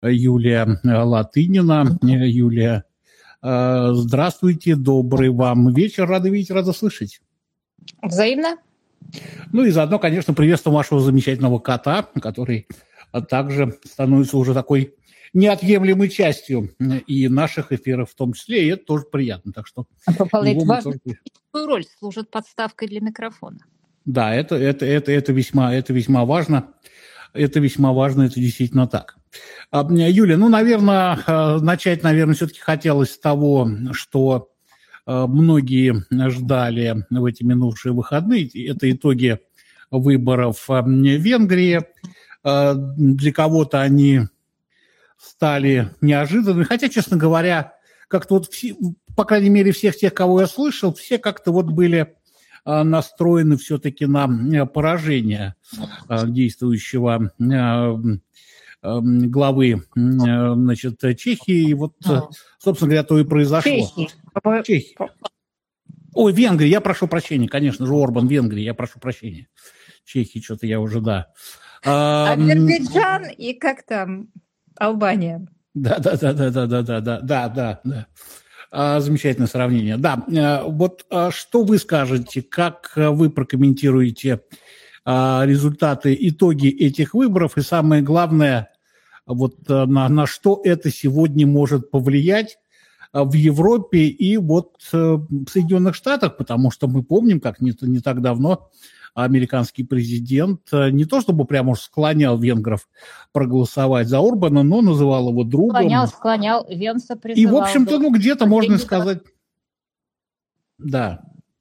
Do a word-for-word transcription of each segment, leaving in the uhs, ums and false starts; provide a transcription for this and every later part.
Юлия Латынина. Юлия, здравствуйте, добрый вам вечер, рады видеть, рада слышать. Взаимно. Ну и заодно, конечно, приветствуем вашего замечательного кота, который также становится уже такой неотъемлемой частью и наших эфиров в том числе, и это тоже приятно. Так что выполняет важную тоже... роль, служит подставкой для микрофона. Да, это, это, это, это, весьма, это весьма важно. Это весьма важно, это действительно так. Юля, ну, наверное, начать, наверное, все-таки хотелось с того, что многие ждали в эти минувшие выходные. Это итоги выборов в Венгрии. Для кого-то они стали неожиданными. Хотя, честно говоря, как-то вот, все, по крайней мере, всех тех, кого я слышал, все как-то вот были настроены все-таки на поражение действующего главы, значит, Чехии. И вот, собственно говоря, то и произошло. Чехии. Чехии. Ой, Венгрия, я прошу прощения, конечно же, Орбан, Венгрия, я прошу прощения. Чехии что-то я уже, да. Азербайджан и как там, Албания. Да, да, да, да, да, да, да, да, да, да, да. А, замечательное сравнение. Да, вот что вы скажете, как вы прокомментируете а, результаты, итоги этих выборов и самое главное, вот на, на что это сегодня может повлиять в Европе и вот в Соединенных Штатах, потому что мы помним, как не, не так давно американский президент не то чтобы прямо уж склонял венгров проголосовать за Орбана, но называл его другом. Склонял, склонял, Венса призывал. И, в общем-то, ну, где-то можно сказать... Да.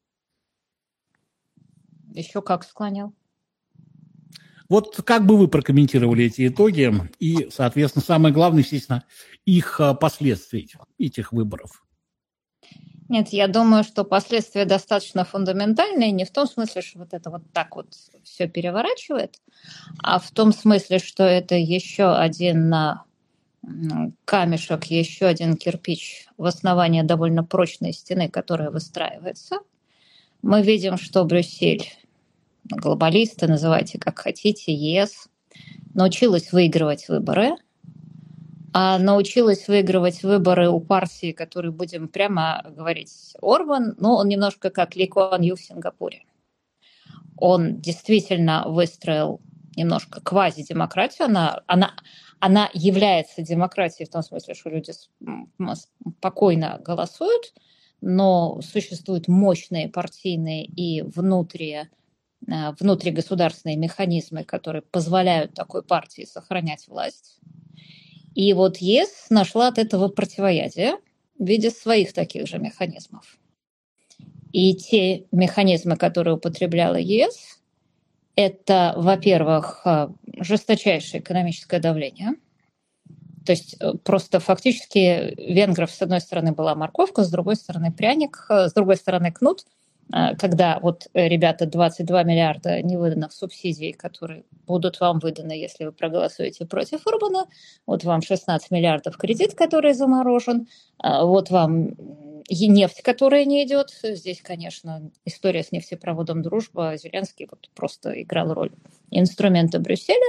Еще как склонял. Вот как бы вы прокомментировали эти итоги и, соответственно, самое главное, естественно, их последствия, этих выборов? Нет, я думаю, что последствия достаточно фундаментальные, не в том смысле, что вот это вот так вот все переворачивает, а в том смысле, что это еще один камешек, еще один кирпич в основании довольно прочной стены, которая выстраивается. Мы видим, что Брюссель, глобалисты, называйте как хотите, ЕС, научилась выигрывать выборы, а научилась выигрывать выборы у партии, которую будем прямо говорить, Орбан, но он немножко как Ли Куан Ю в Сингапуре. Он действительно выстроил немножко квазидемократию, она, она, она является демократией в том смысле, что люди спокойно голосуют, но существуют мощные партийные и внутри, внутригосударственные механизмы, которые позволяют такой партии сохранять власть. И вот ЕС нашла от этого противоядие в виде своих таких же механизмов. И те механизмы, которые употребляла ЕС, это, во-первых, жесточайшее экономическое давление. То есть просто фактически венгров, с одной стороны, была морковка, с другой стороны, пряник, с другой стороны, кнут. Когда вот, ребята, двадцать два миллиарда невыданных субсидий, которые будут вам выданы, если вы проголосуете против Орбана, вот вам шестнадцать миллиардов кредит, который заморожен, вот вам и нефть, которая не идет. Здесь, конечно, история с нефтепроводом «Дружба». Зеленский вот просто играл роль инструмента Брюсселя.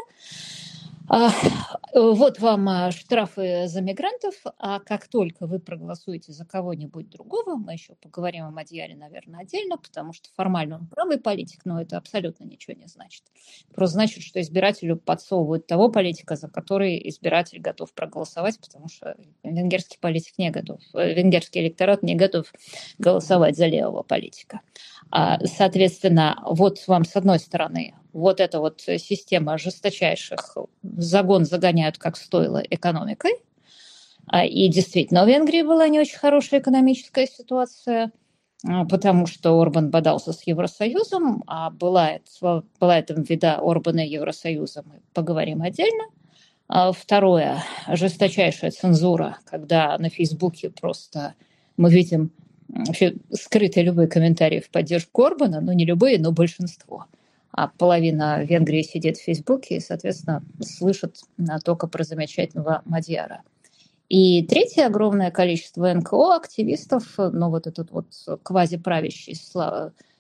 Вот вам штрафы за мигрантов, а как только вы проголосуете за кого-нибудь другого, мы еще поговорим о Мадьяре, наверное, отдельно, потому что формально он правый политик, но это абсолютно ничего не значит. Просто значит, что избирателю подсовывают того политика, за который избиратель готов проголосовать, потому что венгерский политик не готов, венгерский электорат не готов голосовать за левого политика. Соответственно, вот вам с одной стороны вот эта вот система жесточайших загон загоняют как стоило экономикой. И действительно, у Венгрии была не очень хорошая экономическая ситуация, потому что Орбан бодался с Евросоюзом, а была, была это вида Орбана и Евросоюза, мы поговорим отдельно. Второе, жесточайшая цензура, когда на Фейсбуке просто мы видим вообще скрытые любые комментарии в поддержку Орбана, но не любые, но большинство. А половина Венгрии сидит в Фейсбуке и, соответственно, слышит только про замечательного Мадьяра. И третье огромное количество эн ка о, активистов, ну вот этот вот квазиправящий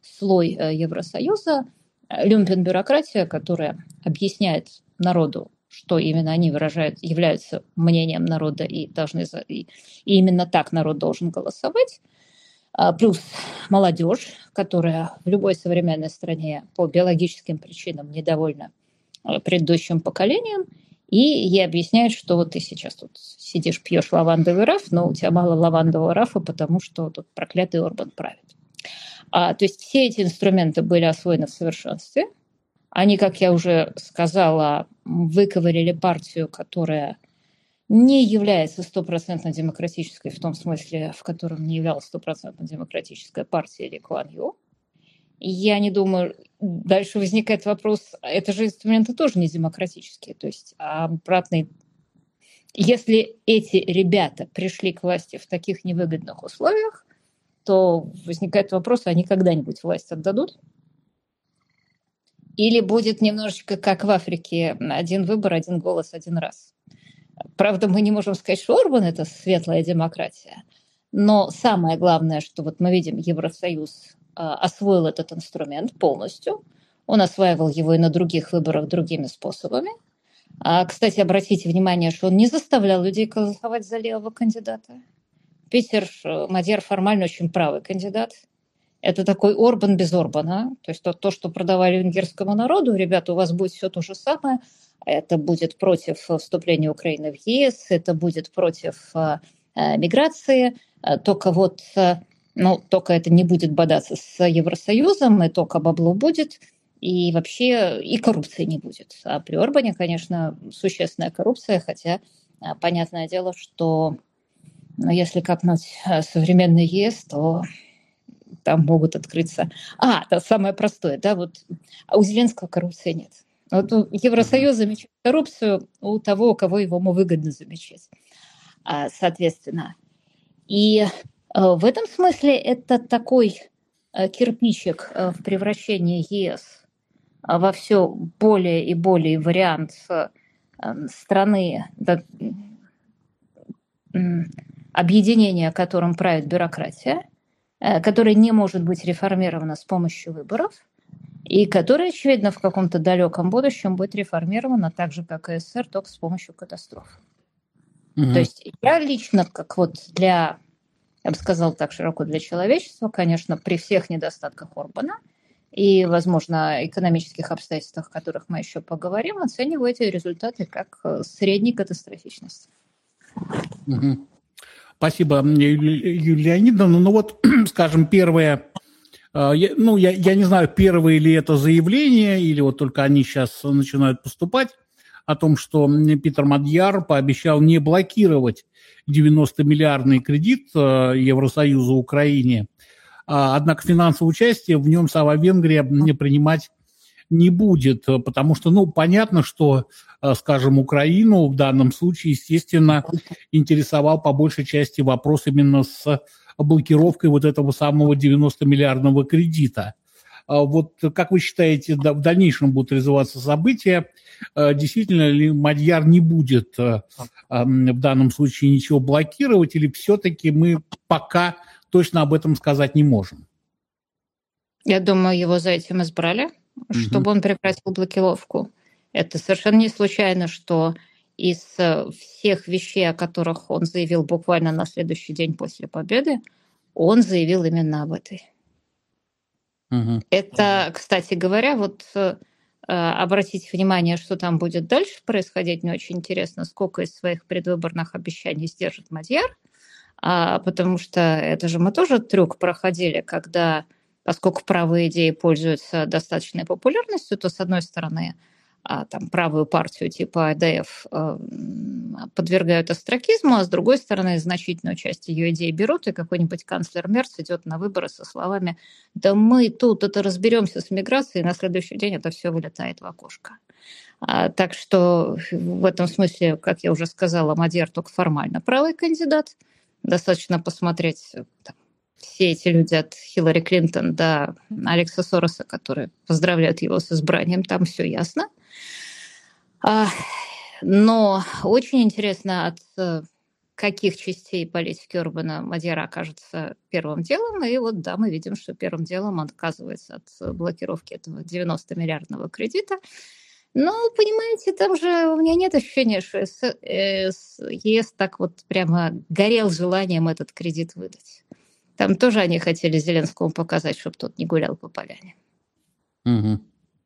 слой Евросоюза, люмпен-бюрократия, которая объясняет народу, что именно они выражают, являются мнением народа и должны за, и, и именно так народ должен голосовать. Плюс молодежь, которая в любой современной стране по биологическим причинам недовольна предыдущим поколением, и ей объясняют, что вот ты сейчас тут сидишь, пьешь лавандовый раф, но у тебя мало лавандового рафа, потому что тут проклятый Орбан правит. А, то есть все эти инструменты были освоены в совершенстве. Они, как я уже сказала, выковырили партию, которая не является стопроцентно демократической в том смысле, в котором не являлась стопроцентно демократическая партия Ли Куан Ю. И я не думаю, дальше возникает вопрос, это же инструменты тоже не демократические. То есть обратный, если эти ребята пришли к власти в таких невыгодных условиях, то возникает вопрос, они когда-нибудь власть отдадут? Или будет немножечко как в Африке, один выбор, один голос, один раз. Правда, мы не можем сказать, что Орбан – это светлая демократия. Но самое главное, что вот мы видим, Евросоюз а, освоил этот инструмент полностью. Он осваивал его и на других выборах другими способами. А, кстати, обратите внимание, что он не заставлял людей голосовать за левого кандидата. Питер Мадьяр формально очень правый кандидат. Это такой Орбан без Орбана. То есть то, то, что продавали венгерскому народу, ребята, у вас будет все то же самое. Это будет против вступления Украины в ЕС, это будет против э, миграции, только вот, э, ну, только это не будет бодаться с Евросоюзом, и только бабло будет, и вообще и коррупции не будет. А при Орбане, конечно, существенная коррупция, хотя э, понятное дело, что ну, если копнуть современный ЕС, то там могут открыться... А, это самое простое, да, вот а у Зеленского коррупции нет. Вот Евросоюз замечает коррупцию у того, у кого его выгодно замечать, соответственно. И в этом смысле это такой кирпичик в превращении ЕС во все более и более вариант страны, объединения, которым правит бюрократия, которая не может быть реформирована с помощью выборов, и которая, очевидно, в каком-то далеком будущем будет реформирована так же, как и СССР, только с помощью катастроф. Mm-hmm. То есть я лично, как вот для, я бы сказала так широко, для человечества, конечно, при всех недостатках Орбана и, возможно, экономических обстоятельствах, о которых мы еще поговорим, оцениваю эти результаты как средней катастрофичности. Mm-hmm. Спасибо, Юлия Леонидовна. Ну вот, скажем, первое... Ну, я, я не знаю, первое ли это заявление, или вот только они сейчас начинают поступать, о том, что Питер Мадьяр пообещал не блокировать девяностомиллиардный кредит Евросоюза Украине. Однако финансовое участие в нем сама Венгрия принимать не будет, потому что, ну, понятно, что, скажем, Украину в данном случае, естественно, интересовал по большей части вопрос именно с блокировкой вот этого самого девяностомиллиардного кредита. Вот как вы считаете, в дальнейшем будут развиваться события? Действительно ли Мадьяр не будет в данном случае ничего блокировать, или все-таки мы пока точно об этом сказать не можем? Я думаю, его за этим избрали, угу. чтобы он прекратил блокировку. Это совершенно не случайно, что из всех вещей, о которых он заявил буквально на следующий день после победы, он заявил именно об этой. Угу. Это, кстати говоря, вот э, обратите внимание, что там будет дальше происходить. Мне очень интересно, сколько из своих предвыборных обещаний сдержит Мадьяр, а, потому что это же мы тоже трюк проходили, когда, поскольку правые идеи пользуются достаточной популярностью, то, с одной стороны, а, там, правую партию типа АДФ э, подвергают остракизму, а с другой стороны, значительную часть ее идей берут, и какой-нибудь канцлер Мерц идет на выборы со словами «Да мы тут это разберемся с миграцией», и на следующий день это все вылетает в окошко. А, так что в этом смысле, как я уже сказала, Мадьяр только формально правый кандидат. Достаточно посмотреть там, все эти люди от Хиллари Клинтон до Алекса Сороса, которые поздравляют его с избранием, там все ясно. Но очень интересно, от каких частей политики Орбана Мадьяр окажется первым делом. И вот, да, мы видим, что первым делом он отказывается от блокировки этого девяностомиллиардного кредита. Ну, понимаете, там же у меня нет ощущения, что ЕС так вот прямо горел желанием этот кредит выдать. Там тоже они хотели Зеленскому показать, чтобы тот не гулял по поляне. Угу.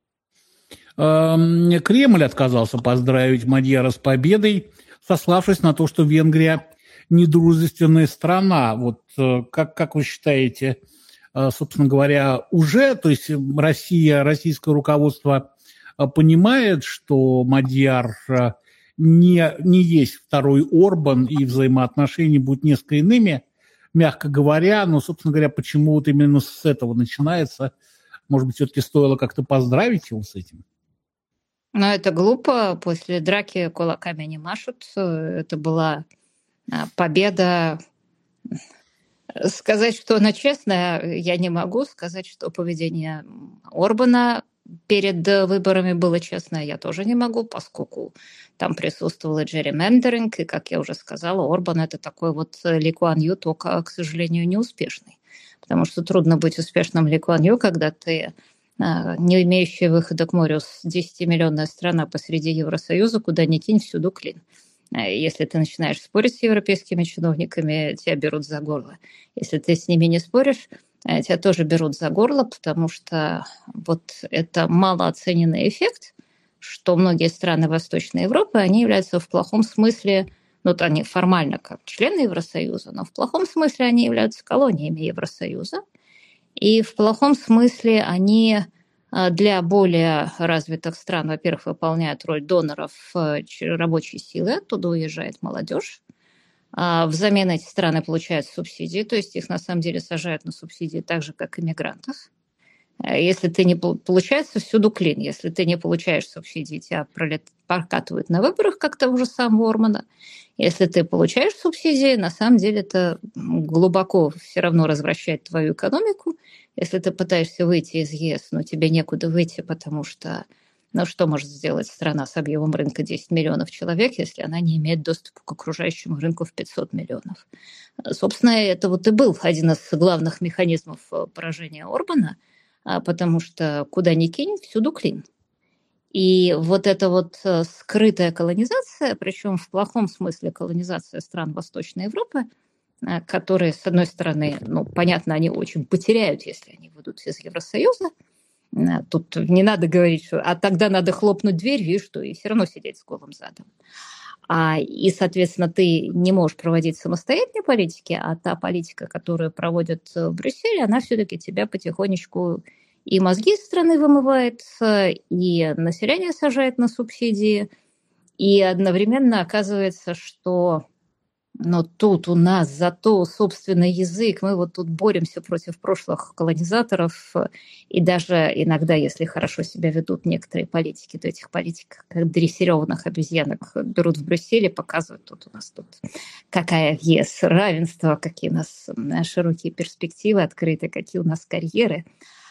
Кремль отказался поздравить Мадьяра с победой, сославшись на то, что Венгрия недружественная страна. Вот как, как вы считаете, собственно говоря, уже, то есть Россия, российское руководство понимает, что Мадьяр не, не есть второй Орбан, и взаимоотношения будут несколько иными, мягко говоря, но, собственно говоря, почему вот именно с этого начинается? Может быть, все-таки стоило как-то поздравить его с этим? Но это глупо. После драки кулаками не машут. Это была победа. Сказать, что она честная, я не могу. Сказать, что поведение Орбана перед выборами было честное, я тоже не могу, поскольку там присутствовал и джерримендеринг, и, как я уже сказала, Орбан – это такой вот Ли Куан Ю, только, к сожалению, неуспешный. Потому что трудно быть успешным Ли Куан Ю, когда ты не имеющая выхода к морю с десятимиллионная страна посреди Евросоюза, куда ни кинь, всюду клин. Если ты начинаешь спорить с европейскими чиновниками, тебя берут за горло. Если ты с ними не споришь, тебя тоже берут за горло, потому что вот это малооцененный эффект, что многие страны Восточной Европы, они являются в плохом смысле, ну, то они формально как члены Евросоюза, но в плохом смысле они являются колониями Евросоюза. И в плохом смысле они для более развитых стран, во-первых, выполняют роль доноров рабочей силы, оттуда уезжает молодежь. Взамен эти страны получают субсидии, то есть их на самом деле сажают на субсидии так же, как иммигрантов. Если ты не получается, всюду клин. Если ты не получаешь субсидии, тебя прокатывают на выборах, как того же самого Ормана. Если ты получаешь субсидии, на самом деле это глубоко все равно развращает твою экономику. Если ты пытаешься выйти из ЕС, но тебе некуда выйти, потому что, ну, что может сделать страна с объемом рынка десять миллионов человек, если она не имеет доступа к окружающему рынку в пятьсот миллионов? Собственно, это вот и был один из главных механизмов поражения Орбана, потому что куда ни кинь, всюду клин. И вот эта вот скрытая колонизация, причем в плохом смысле колонизация стран Восточной Европы, которые, с одной стороны, ну, понятно, они очень потеряют, если они выйдут из Евросоюза. Тут не надо говорить, что а тогда надо хлопнуть дверью и что, и все равно сидеть с голым задом. А, и, соответственно, ты не можешь проводить самостоятельные политики, а та политика, которую проводят в Брюсселе, она все-таки тебя потихонечку и мозги из страны вымывает, и население сажает на субсидии, и одновременно оказывается, что но тут у нас зато собственный язык, мы вот тут боремся против прошлых колонизаторов, и даже иногда, если хорошо себя ведут некоторые политики, то этих политиков, как дрессированных обезьянок, берут в Брюсселе, показывают, тут у нас тут какая в ЕС равенство, какие у нас широкие перспективы открыты, какие у нас карьеры.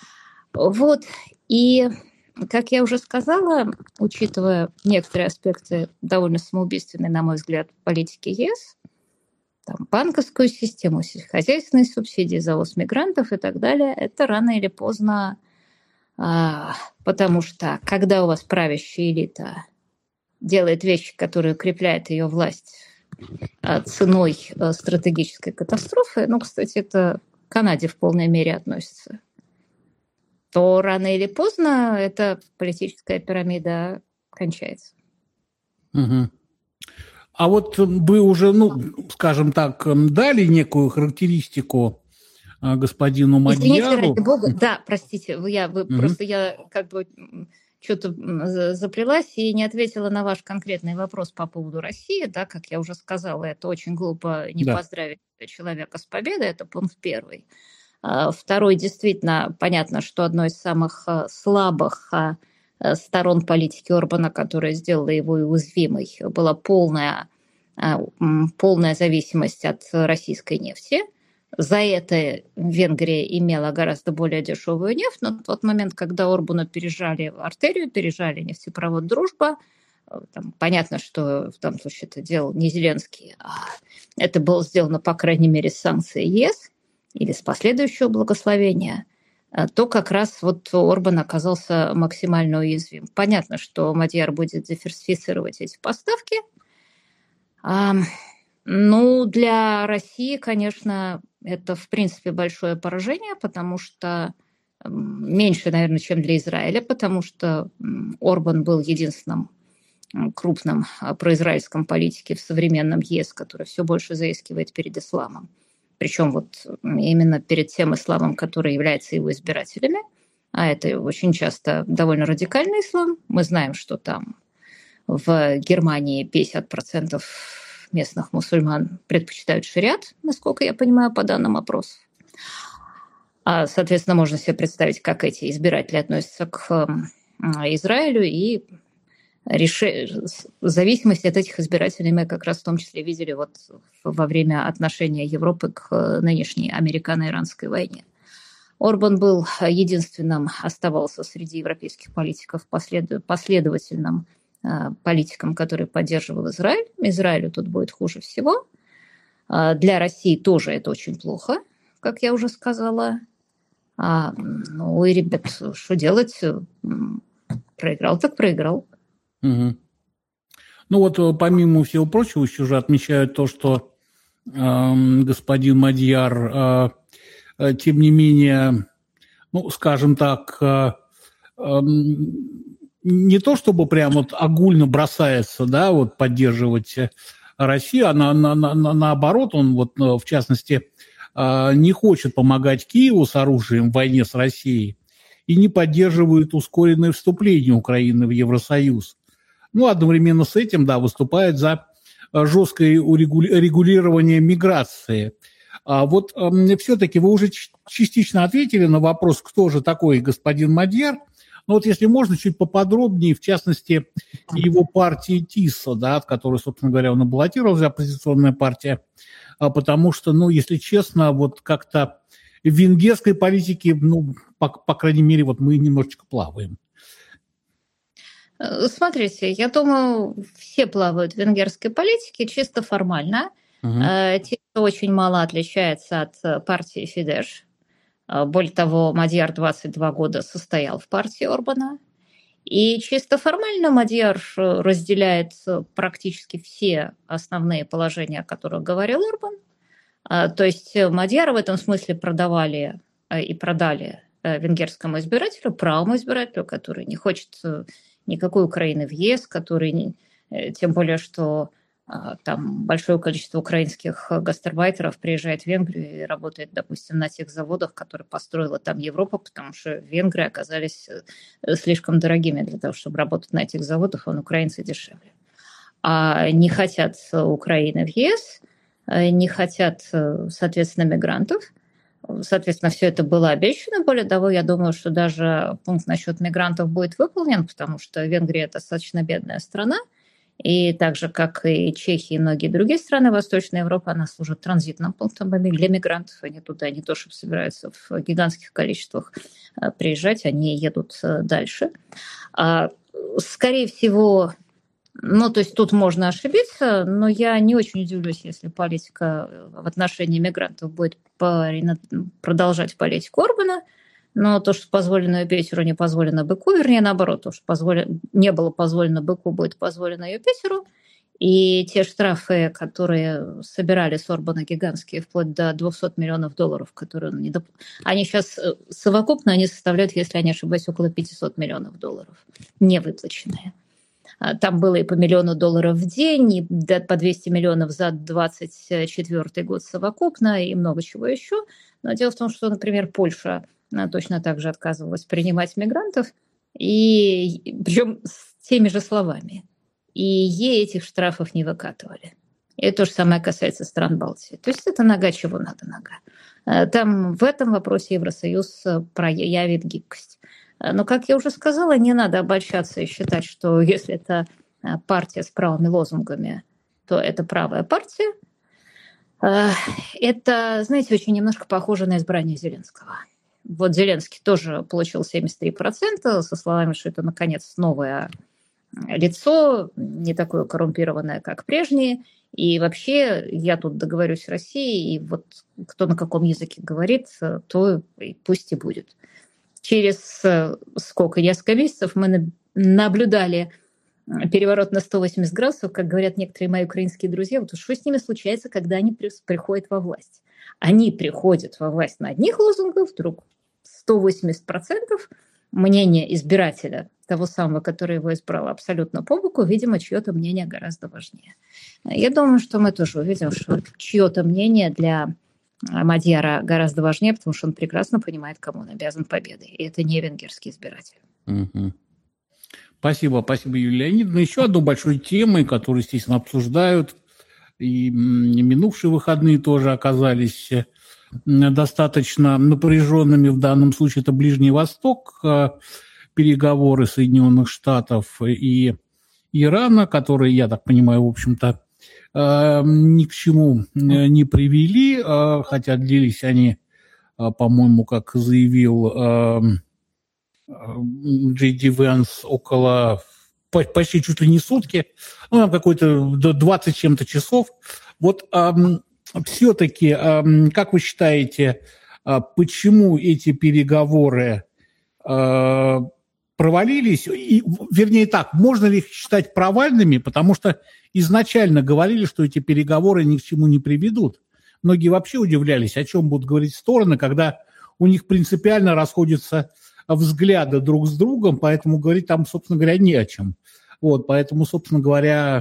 Вот, и, как я уже сказала, учитывая некоторые аспекты довольно самоубийственной, на мой взгляд, политики ЕС, там, банковскую систему, сельскохозяйственные субсидии, завоз мигрантов и так далее, это рано или поздно, а, потому что когда у вас правящая элита делает вещи, которые укрепляют ее власть а, ценой а, стратегической катастрофы, ну, кстати, это к Канаде в полной мере относится, то рано или поздно эта политическая пирамида кончается. Угу. А вот вы уже, ну, скажем так, дали некую характеристику господину Мадьяру. Извините, ради бога, да, простите, я, вы, угу. просто я как бы что-то заплелась и не ответила на ваш конкретный вопрос по поводу России, да, как я уже сказала, это очень глупо не да. поздравить человека с победой, это пункт первый. Второй, действительно, понятно, что одной из самых слабых сторон политики Орбана, которая сделала его уязвимой, была полная, полная зависимость от российской нефти. За это Венгрия имела гораздо более дешевую нефть, но в тот момент, когда Орбану пережали артерию, пережали нефтепровод «Дружба», там, понятно, что в том случае это делал не Зеленский, а это было сделано, по крайней мере, с санкцией ЕС или с последующего благословения. то как раз вот Орбан оказался максимально уязвим. Понятно, что Мадьяр будет диверсифицировать эти поставки. А, ну, для России, конечно, это, в принципе, большое поражение, потому что меньше, наверное, чем для Израиля, потому что Орбан был единственным крупным произраильском политике в современном ЕС, который все больше заискивает перед исламом. Причем вот именно перед тем исламом, который является его избирателями. А это очень часто довольно радикальный ислам. Мы знаем, что там в Германии пятьдесят процентов местных мусульман предпочитают шариат, насколько я понимаю, по данным опросов. А, соответственно, можно себе представить, как эти избиратели относятся к Израилю, и Реш... зависимость от этих избирателей мы как раз в том числе видели вот во время отношения Европы к нынешней американо-иранской войне. Орбан был единственным, оставался среди европейских политиков послед... последовательным э, политиком, который поддерживал Израиль. Израилю тут будет хуже всего. Э, для России тоже это очень плохо, как я уже сказала. А, ну и, ребят, что делать? Проиграл так проиграл. Угу. Ну вот, помимо всего прочего, еще же отмечают то, что э, господин Мадьяр, э, э, тем не менее, ну, скажем так, э, э, не то чтобы прям вот огульно бросается, да, вот поддерживать Россию, а на, на, на, наоборот, он вот, в частности, э, не хочет помогать Киеву с оружием в войне с Россией и не поддерживает ускоренное вступление Украины в Евросоюз. Ну, одновременно с этим, да, выступает за жесткое регулирование миграции. А вот э, все-таки вы уже частично ответили на вопрос, кто же такой господин Мадьяр. Но вот если можно, чуть поподробнее, в частности, его партии ТИСа, да, в которой, собственно говоря, он и баллотировался, оппозиционная партия, а потому что, ну, если честно, вот как-то в венгерской политике, ну, по, по крайней мере, вот мы немножечко плаваем. Смотрите, я думаю, все плавают в венгерской политике чисто формально. Угу. ТИСа очень мало отличается от партии Фидеш. Более того, Мадьяр двадцать два года состоял в партии Орбана. И чисто формально Мадьяр разделяет практически все основные положения, о которых говорил Орбан. То есть Мадьяра в этом смысле продавали и продали венгерскому избирателю, правому избирателю, который не хочет никакой Украины в ЕС, который, тем более, что там большое количество украинских гастарбайтеров приезжает в Венгрию и работает, допустим, на тех заводах, которые построила там Европа, потому что венгры оказались слишком дорогими для того, чтобы работать на этих заводах, а украинцы дешевле. А не хотят Украины в ЕС, не хотят, соответственно, мигрантов. Соответственно, все это было обещано. Более того, я думаю, что даже пункт насчет мигрантов будет выполнен, потому что Венгрия достаточно бедная страна. И так же, как и Чехия и многие другие страны Восточной Европы, она служит транзитным пунктом для мигрантов. Они туда не то, чтобы собираются в гигантских количествах приезжать, они едут дальше. Скорее всего, ну, то есть тут можно ошибиться, но я не очень удивлюсь, если политика в отношении мигрантов будет продолжать политику Орбана. Но то, что позволено Юпитеру, не позволено быку, вернее, наоборот, то, что позволено, не было позволено быку, будет позволено Юпитеру. И те штрафы, которые собирали с Орбана гигантские, вплоть до двухсот миллионов долларов, которые он не доп... они сейчас совокупно они составляют, если я не ошибаюсь, около пятисот миллионов долларов, невыплаченные. Там было и по миллиону долларов в день, и по двести миллионов за двадцать четвёртый год совокупно, и много чего еще. Но дело в том, что, например, Польша точно так же отказывалась принимать мигрантов, и причем с теми же словами. И ей этих штрафов не выкатывали. И то же самое касается стран Балтии. То есть это нога чего надо нога. Там в этом вопросе Евросоюз проявит гибкость. Но, как я уже сказала, не надо обольщаться и считать, что если это партия с правыми лозунгами, то это правая партия. Это, знаете, очень немножко похоже на избрание Зеленского. Вот Зеленский тоже получил семьдесят три процента со словами, что это, наконец, новое лицо, не такое коррумпированное, как прежние. И вообще я тут договорюсь с Россией, и вот кто на каком языке говорит, то пусть и будет. через сколько, несколько месяцев мы наблюдали переворот на сто восемьдесят градусов, как говорят некоторые мои украинские друзья. Вот что с ними случается, когда они приходят во власть? Они приходят во власть на одних лозунгах, вдруг сто восемьдесят процентов мнения избирателя, того самого, который его избрал, абсолютно по боку, видимо, чье-то мнение гораздо важнее. Я думаю, что мы тоже увидим, что чье-то мнение для Мадьяра гораздо важнее, потому что он прекрасно понимает, кому он обязан победой. И это не венгерский избиратель. Угу. Спасибо, спасибо, Юлия Леонидовна. Еще одной большой темой, которую, естественно, обсуждают, и минувшие выходные тоже оказались достаточно напряженными. В данном случае это Ближний Восток, переговоры Соединенных Штатов и Ирана, которые, я так понимаю, в общем-то, ни к чему не привели, хотя длились они, по-моему, как заявил Джей Ди Вэнс, около почти чуть ли не сутки, ну, там какой-то двадцать чем-то часов. Вот все-таки, как вы считаете, почему эти переговоры провалились? И, вернее так, можно ли их считать провальными? Потому что изначально говорили, что эти переговоры ни к чему не приведут. Многие вообще удивлялись, о чем будут говорить стороны, когда у них принципиально расходятся взгляды друг с другом, поэтому говорить там, собственно говоря, не о чем. Вот, поэтому, собственно говоря,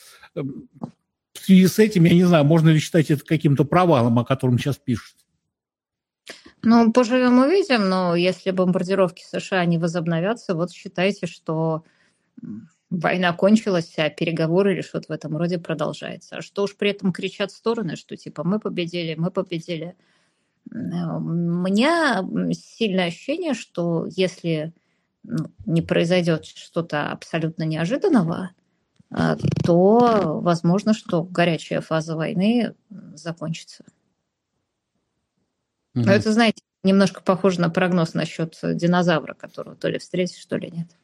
в связи с этим, я не знаю, можно ли считать это каким-то провалом, о котором сейчас пишут. Ну, поживем увидим, но если бомбардировки США не возобновятся, вот считайте, что война кончилась, а переговоры или что-то в этом роде продолжается. А что уж при этом кричат стороны, что типа мы победили, мы победили. У меня сильное ощущение, что если ну, не произойдет что-то абсолютно неожиданного, то возможно, что горячая фаза войны закончится. Mm-hmm. Но это, знаете, немножко похоже на прогноз насчет динозавра, которого то ли встретишь, то ли нет.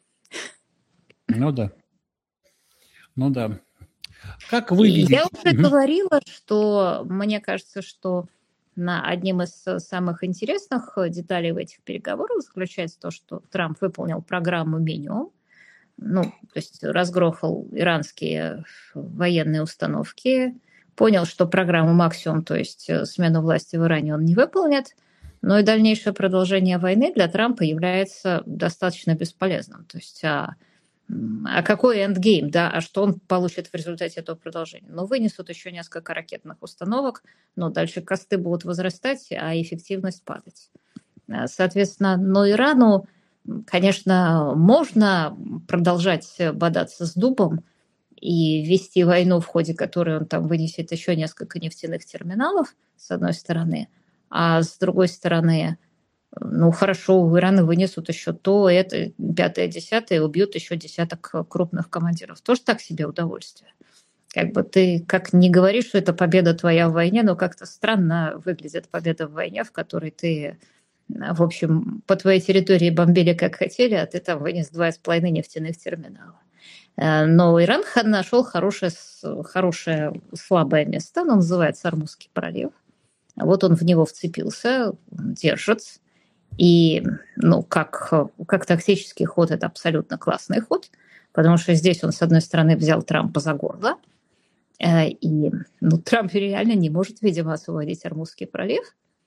Ну да. Ну да. Как вы видите? Я уже mm-hmm. говорила, что мне кажется, что на одним из самых интересных деталей в этих переговорах заключается то, что Трамп выполнил программу минимум, ну, то есть разгрохал иранские военные установки, понял, что программу максимум, то есть смену власти в Иране он не выполнит, но и дальнейшее продолжение войны для Трампа является достаточно бесполезным. То есть а, а какой эндгейм, да, а что он получит в результате этого продолжения? Ну, вынесут еще несколько ракетных установок, но дальше косты будут возрастать, а эффективность падать. Соответственно, но Ирану, конечно, можно продолжать бодаться с дубом и вести войну, в ходе которой он там вынесет еще несколько нефтяных терминалов, с одной стороны, а с другой стороны, ну, хорошо, у Ирана вынесут еще то, это, пятое, десятое, и убьют еще десяток крупных командиров. Тоже так себе удовольствие. Как бы ты как не говоришь, что это победа твоя в войне, но как-то странно выглядит победа в войне, в которой ты, в общем, по твоей территории бомбили как хотели, а ты там вынес два с половиной нефтяных терминала. Но Иран нашел хорошее, хорошее слабое место, оно называется Ормузский пролив. Вот он в него вцепился, держит. И, ну, как, как тактический ход, это абсолютно классный ход, потому что здесь он, с одной стороны, взял Трампа за горло, и, ну, Трамп реально не может, видимо, освободить Ормузский пролив,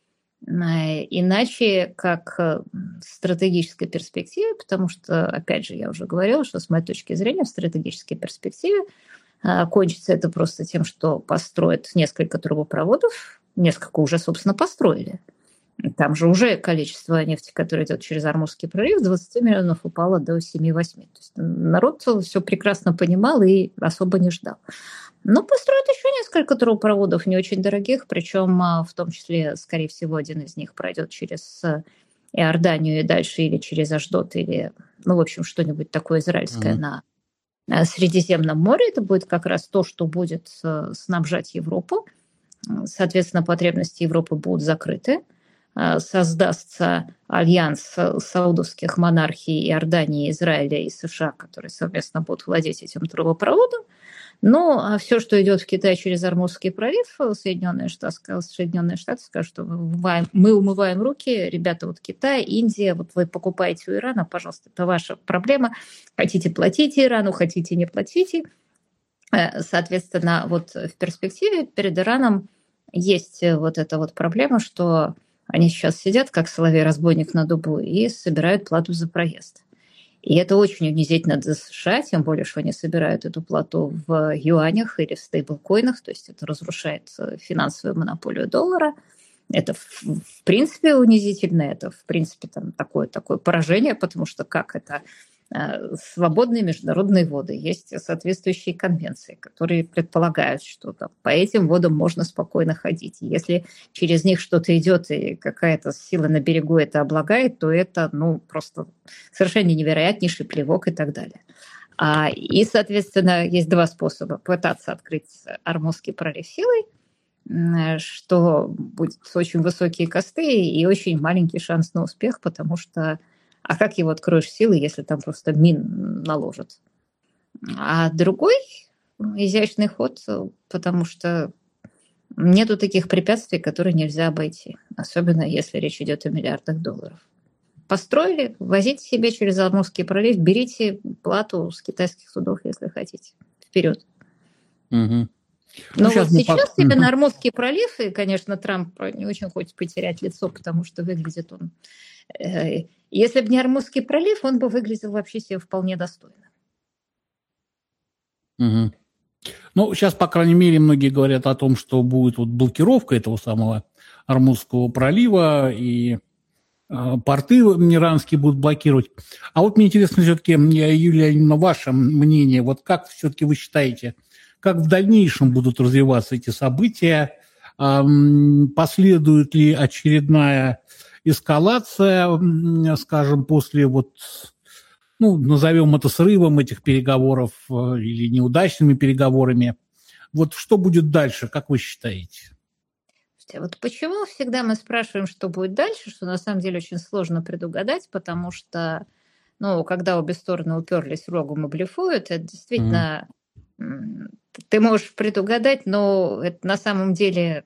иначе как в стратегической перспективе, потому что, опять же, я уже говорила, что с моей точки зрения в стратегической перспективе кончится это просто тем, что построят несколько трубопроводов, несколько уже, собственно, построили. Там же уже количество нефти, которое идет через Ормузский пролив, с двадцати миллионов упало до семи-восьми. То есть народ все прекрасно понимал и особо не ждал. Но построят еще несколько трубопроводов, не очень дорогих, причем в том числе, скорее всего, один из них пройдет через Иорданию и дальше, или через Ашдод, или, ну, в общем, что-нибудь такое израильское mm-hmm. на Средиземном море. Это будет как раз то, что будет снабжать Европу. Соответственно, потребности Европы будут закрыты. Создастся альянс саудовских монархий Иордании, Израиля и США, которые совместно будут владеть этим трубопроводом. Ну, а все, что идет в Китай через Ормузский пролив, Соединенные Штаты, Соединенные Штаты скажут, что мы умываем, мы умываем руки, ребята, вот Китай, Индия, вот вы покупаете у Ирана, пожалуйста, это ваша проблема. Хотите, платите Ирану, хотите, не платите. Соответственно, вот в перспективе перед Ираном есть вот эта вот проблема, что они сейчас сидят, как соловей-разбойник на дубу, и собирают плату за проезд. И это очень унизительно для США, тем более, что они собирают эту плату в юанях или в стейблкоинах, то есть это разрушает финансовую монополию доллара. Это в, в принципе унизительно, это в принципе там, такое, такое поражение, потому что как это э, свободные международные воды, есть соответствующие конвенции, которые предполагают, что там, по этим водам можно спокойно ходить. Если через них что-то идет и какая-то сила на берегу это облагает, то это ну, просто совершенно невероятнейший плевок и так далее. А, и, соответственно, есть два способа пытаться открыть Ормузский пролив силой, что будет очень высокие косты и очень маленький шанс на успех, потому что а как его откроешь силой, если там просто мин наложат? А другой изящный ход, потому что нету таких препятствий, которые нельзя обойти, особенно если речь идет о миллиардах долларов. Построили, возите себе через Ормузский пролив, берите плату с китайских судов, если хотите. Вперед. Угу. Но ну, вот сейчас, сейчас мы... именно Ормузский пролив, и, конечно, Трамп не очень хочет потерять лицо, потому что выглядит он... Э, если бы не Ормузский пролив, он бы выглядел вообще себе вполне достойно. Угу. Ну, сейчас, по крайней мере, многие говорят о том, что будет вот блокировка этого самого Ормузского пролива, и э, порты иранские будут блокировать. А вот мне интересно все-таки, Юлия, именно ваше мнение, вот как все-таки вы считаете, как в дальнейшем будут развиваться эти события? Последует ли очередная эскалация, скажем, после вот, ну, назовем это срывом этих переговоров или неудачными переговорами? Вот что будет дальше, как вы считаете? Вот почему всегда мы спрашиваем, что будет дальше, что на самом деле очень сложно предугадать, потому что, ну, когда обе стороны уперлись рогом и блефуют, это действительно... Mm-hmm. Ты можешь предугадать, но это на самом деле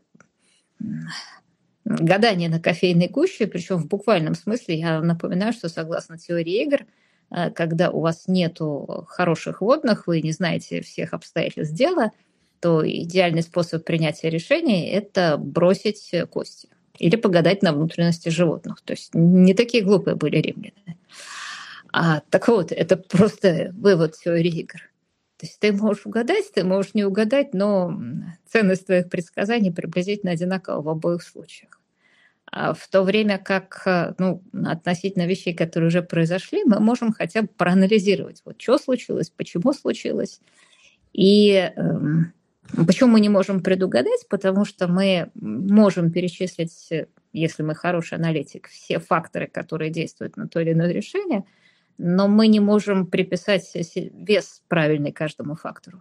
гадание на кофейной гуще, причем в буквальном смысле. Я напоминаю, что согласно теории игр, когда у вас нету хороших водных, вы не знаете всех обстоятельств дела, то идеальный способ принятия решений – это бросить кости или погадать на внутренности животных. То есть не такие глупые были римляне. А, так вот, это просто вывод теории игр. То есть ты можешь угадать, ты можешь не угадать, но ценность твоих предсказаний приблизительно одинакова в обоих случаях. А в то время как ну, относительно вещей, которые уже произошли, мы можем хотя бы проанализировать, вот что случилось, почему случилось. И эм, почему мы не можем предугадать? Потому что мы можем перечислить, если мы хороший аналитик, все факторы, которые действуют на то или иное решение, но мы не можем приписать вес правильный каждому фактору.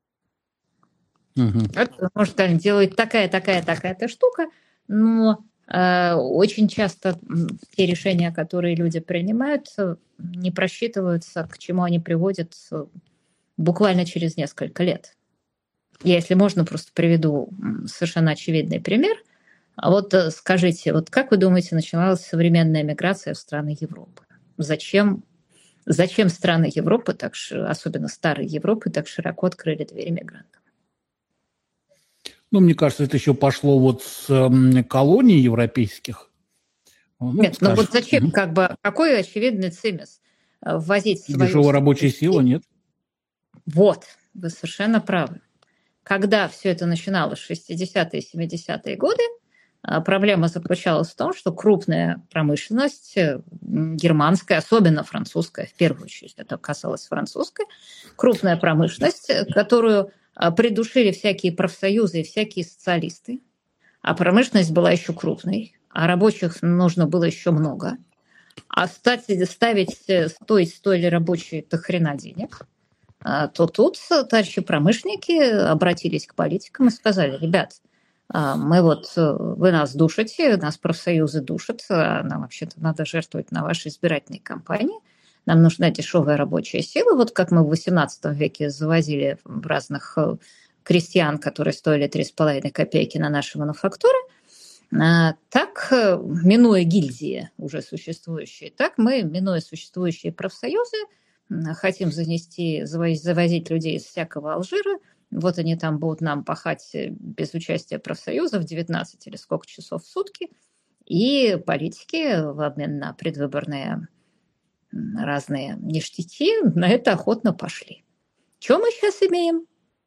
Угу. Это, может, там делает такая, такая, такая-то штука, но э, очень часто те решения, которые люди принимают, не просчитываются, к чему они приводят буквально через несколько лет. Я, если можно, просто приведу совершенно очевидный пример. Вот скажите, вот как вы думаете, начиналась современная миграция в страны Европы? Зачем? Зачем страны Европы, так, особенно старой Европы, так широко открыли двери мигрантам? Ну, мне кажется, это еще пошло вот с э, колоний европейских. Ну, Нет, скажем. Ну вот зачем, угу. как бы, какой очевидный цимис ввозить свою... Дешевая рабочая сила, нет? Вот, вы совершенно правы. Когда все это начиналось в шестидесятые и семидесятые годы, проблема заключалась в том, что крупная промышленность, германская, особенно французская, в первую очередь это касалось французской, крупная промышленность, которую придушили всякие профсоюзы и всякие социалисты, а промышленность была еще крупной, а рабочих нужно было еще много, а ставить, стоить стоили рабочие до хрена денег, то тут товарищи промышленники обратились к политикам и сказали: ребят, мы вот, вы нас душите, нас профсоюзы душат, нам вообще-то надо жертвовать на вашей избирательной кампании. нам нужна дешевая рабочая сила, вот как мы в восемнадцатом веке завозили в разных крестьян, которые стоили три с половиной копейки на наши мануфактуры, так, минуя гильдии уже существующие, так мы, минуя существующие профсоюзы, хотим занести, завозить людей из всякого Алжира. Вот они там будут нам пахать без участия профсоюзов девятнадцать или сколько часов в сутки. И политики в обмен на предвыборные разные ништяки на это охотно пошли. Что мы сейчас имеем?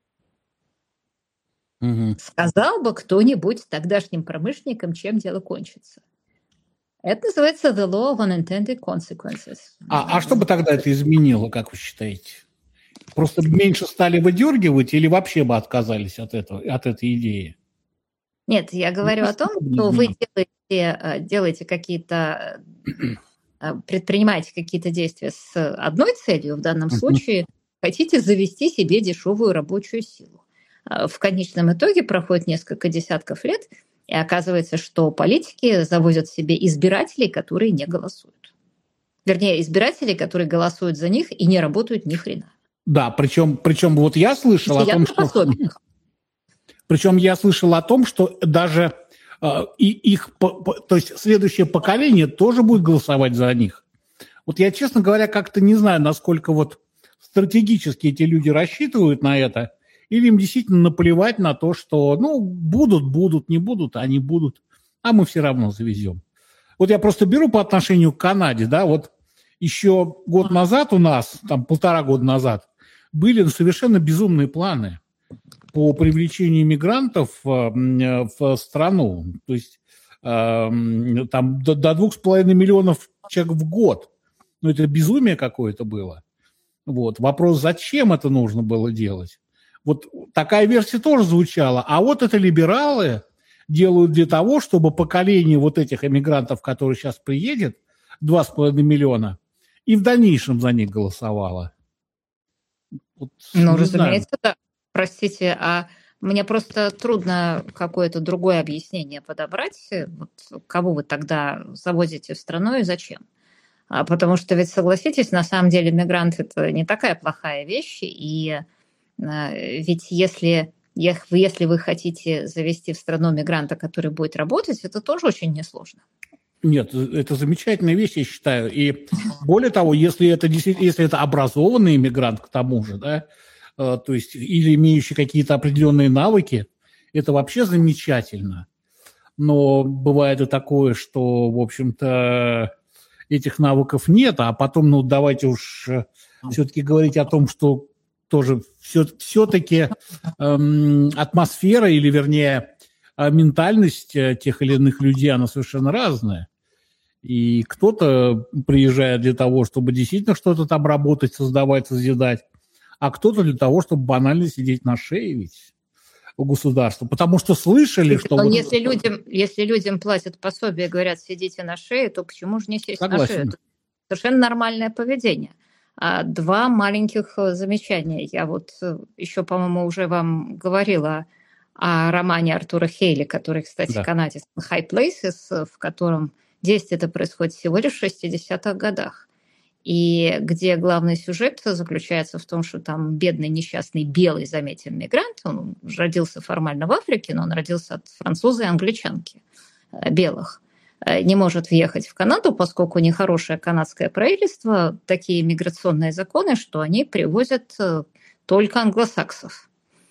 Угу. Сказал бы кто-нибудь тогдашним промышленникам, чем дело кончится. Это называется the law of unintended consequences. А, а что бы тогда это изменило, как вы считаете? Просто меньше стали выдергивать или вообще бы отказались от этого, от этой идеи? Нет, я говорю о том, что вы делаете, делаете какие-то, предпринимаете какие-то действия с одной целью, в данном случае хотите завести себе дешевую рабочую силу. В конечном итоге проходит несколько десятков лет, и оказывается, что политики завозят себе избирателей, которые не голосуют. Вернее, избирателей, которые голосуют за них и не работают ни хрена. Да, причем, причем вот я слышал о том, что... Причем я слышал о том, что даже э, и их, по, по, то есть следующее поколение тоже будет голосовать за них. Вот я, честно говоря, как-то не знаю, насколько вот стратегически эти люди рассчитывают на это, или им действительно наплевать на то, что, ну, будут, будут, не будут, они будут, а мы все равно завезем. Вот я просто беру по отношению к Канаде, да, вот еще год назад у нас, там полтора года назад, были совершенно безумные планы по привлечению мигрантов в страну. То есть там до двух с половиной миллионов человек в год. Ну, это безумие какое-то было. Вот. Вопрос, зачем это нужно было делать? Вот такая версия тоже звучала. А вот это либералы делают для того, чтобы поколение вот этих эмигрантов, которые сейчас приедет, два с половиной миллиона, и в дальнейшем за них голосовало. Вот, ну, разумеется, знаю. Да. Простите, а мне просто трудно какое-то другое объяснение подобрать. Вот кого вы тогда завозите в страну и зачем? А потому что ведь, согласитесь, на самом деле мигрант – это не такая плохая вещь. И ведь если, если вы хотите завести в страну мигранта, который будет работать, это тоже очень несложно. Нет, это замечательная вещь, я считаю. И более того, если это, если это образованный иммигрант, к тому же, да, то есть или имеющий какие-то определенные навыки, это вообще замечательно. Но бывает и такое, что, в общем-то, этих навыков нет, а потом, ну, давайте уж все-таки говорить о том, что тоже все, все-таки эм, атмосфера, или, вернее, ментальность тех или иных людей, она совершенно разная. И кто-то приезжает для того, чтобы действительно что-то там работать, создавать, созидать, а кто-то для того, чтобы банально сидеть на шее ведь у государства. Потому что слышали, что... Но вот... если, людям, если людям платят пособие и говорят, сидите на шее, то почему же не сесть Согласен. на шею? Это совершенно нормальное поведение. А два маленьких замечания. Я вот еще, по-моему, уже вам говорила о романе Артура Хейли, который, кстати, да. канадец, «High Places», в котором действие это происходит всего лишь в шестидесятых годах. И где главный сюжет заключается в том, что там бедный, несчастный, белый, заметим, мигрант, он родился формально в Африке, но он родился от француза и англичанки белых, не может въехать в Канаду, поскольку нехорошее канадское правительство, такие миграционные законы, что они привозят только англосаксов.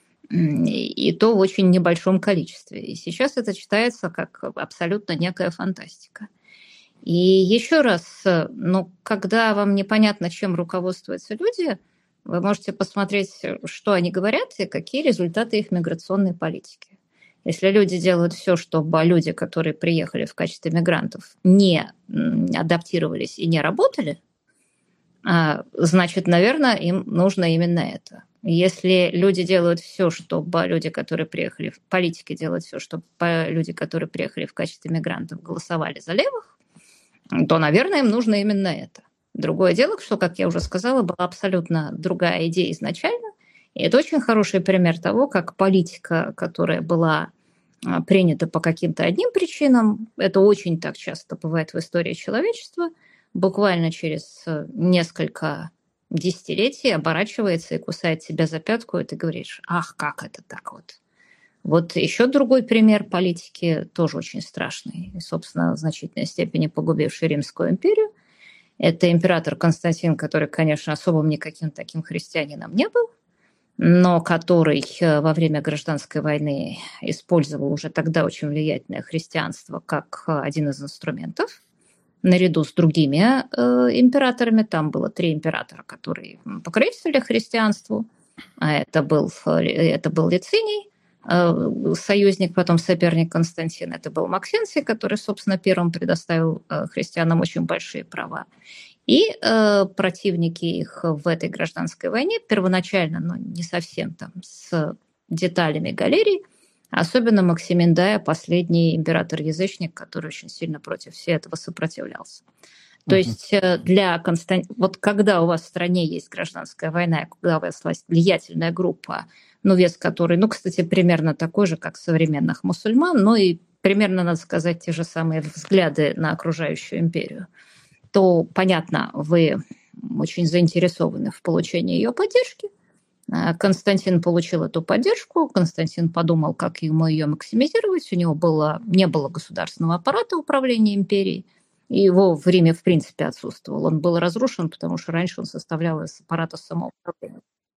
И то в очень небольшом количестве. И сейчас это читается как абсолютно некая фантастика. И еще раз, ну, когда вам непонятно, чем руководствуются люди, вы можете посмотреть, что они говорят и какие результаты их миграционной политики. Если люди делают все, чтобы люди, которые приехали в качестве мигрантов, не адаптировались и не работали, значит, наверное, им нужно именно это. Если люди делают все, чтобы люди, которые приехали, политики делают все, чтобы люди, которые приехали в качестве мигрантов, голосовали за левых, то, наверное, им нужно именно это. Другое дело, что, как я уже сказала, была абсолютно другая идея изначально. И это очень хороший пример того, как политика, которая была принята по каким-то одним причинам, это очень так часто бывает в истории человечества, буквально через несколько десятилетий оборачивается и кусает себя за пятку, и ты говоришь: ах, как это так вот. Вот еще другой пример политики, тоже очень страшный, и, собственно, в значительной степени погубивший Римскую империю. Это император Константин, который, конечно, особым никаким таким христианином не был, но который во время гражданской войны использовал уже тогда очень влиятельное христианство как один из инструментов. Наряду с другими э, императорами, там было три императора, которые покровительствовали христианству. А это был, это был Лициний, э, союзник, потом соперник Константина. Это был Максенций, который, собственно, первым предоставил э, христианам очень большие права. И э, противники их в этой гражданской войне первоначально, но не совсем там, с деталями Галерий, особенно Максимин Дая, последний император-язычник, который очень сильно против всего этого сопротивлялся. То uh-huh. есть для Константина... Вот когда у вас в стране есть гражданская война, когда у вас влиятельная группа, ну, вес которой, ну, кстати, примерно такой же, как современных мусульман, но и примерно, надо сказать, те же самые взгляды на окружающую империю, то, понятно, вы очень заинтересованы в получении ее поддержки. Константин получил эту поддержку, Константин подумал, как ему ее максимизировать. У него было, не было государственного аппарата управления империей, и его в Риме, в принципе, отсутствовал. Он был разрушен, потому что раньше он составлял из аппарата самоуправления.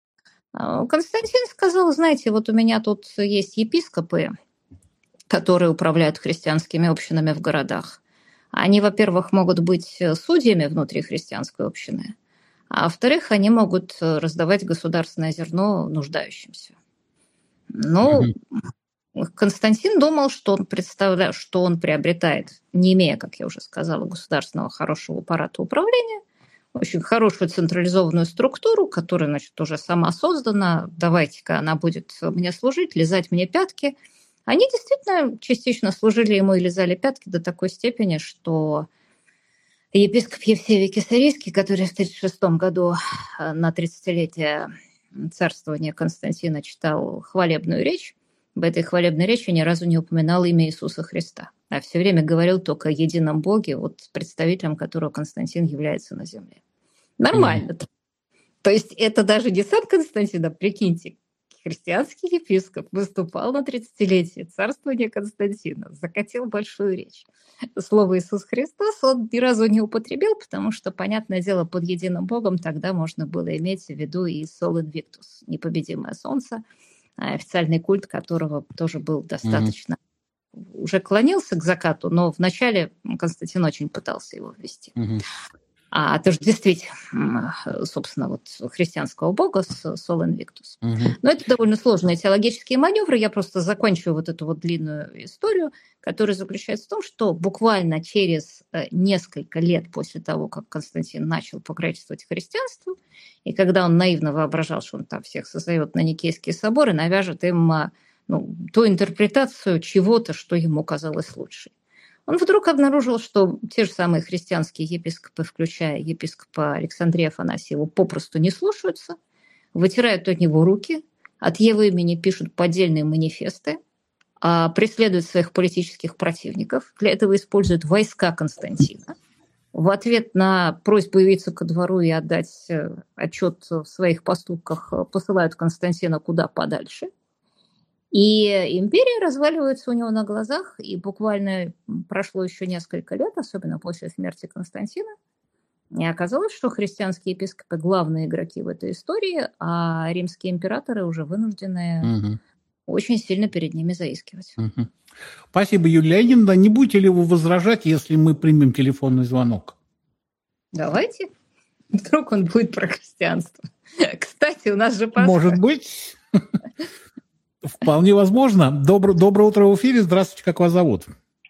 Константин сказал: знаете, вот у меня тут есть епископы, которые управляют христианскими общинами в городах. Они, во-первых, могут быть судьями внутри христианской общины, а во-вторых, они могут раздавать государственное зерно нуждающимся. Ну, Константин думал, что он представляет, что он приобретает, не имея, как я уже сказала, государственного хорошего аппарата управления, очень хорошую централизованную структуру, которая, значит, уже сама создана. Давайте-ка она будет мне служить, лизать мне пятки. Они действительно частично служили ему и лизали пятки до такой степени, что епископ Евсевий Кесарийский, который в тридцать шестом году на тридцатилетие царствования Константина читал хвалебную речь, в этой хвалебной речи ни разу не упоминал имя Иисуса Христа, а все время говорил только о едином Боге, вот представителем которого Константин является на земле. Нормально. Mm. То есть это даже не сам Константин, а прикиньте, христианский епископ выступал на тридцатилетие царствования Константина, закатил большую речь. Слово «Иисус Христос» он ни разу не употребил, потому что, понятное дело, под единым Богом тогда можно было иметь в виду и «Сол Инвиктус», непобедимое солнце, официальный культ которого тоже был достаточно... Mm-hmm. уже клонился к закату, но вначале Константин очень пытался его ввести. Mm-hmm. А отождествить, собственно, вот христианского бога с Сол Инвиктус. Uh-huh. Но это довольно сложные теологические маневры. Я просто закончу вот эту вот длинную историю, которая заключается в том, что буквально через несколько лет после того, как Константин начал покровительствовать христианству, и когда он наивно воображал, что он там всех созовет на Никейские соборы, навяжет им ну, ту интерпретацию чего-то, что ему казалось лучшей. Он вдруг обнаружил, что те же самые христианские епископы, включая епископа Александрия Афанасия, его попросту не слушаются, вытирают от него руки, от его имени пишут поддельные манифесты, преследуют своих политических противников, для этого используют войска Константина. В ответ на просьбу явиться ко двору и отдать отчет в своих поступках посылают Константина куда подальше. И империя разваливается у него на глазах, и буквально прошло еще несколько лет, особенно после смерти Константина, и оказалось, что христианские епископы – главные игроки в этой истории, а римские императоры уже вынуждены угу. очень сильно перед ними заискивать. Угу. Спасибо, Юлия Леонидовна. Не будете ли вы возражать, если мы примем телефонный звонок? Давайте. Вдруг он будет про христианство. Кстати, у нас же Пасха. Может быть. Вполне возможно. Добро, доброе утро в эфире. Здравствуйте, как вас зовут?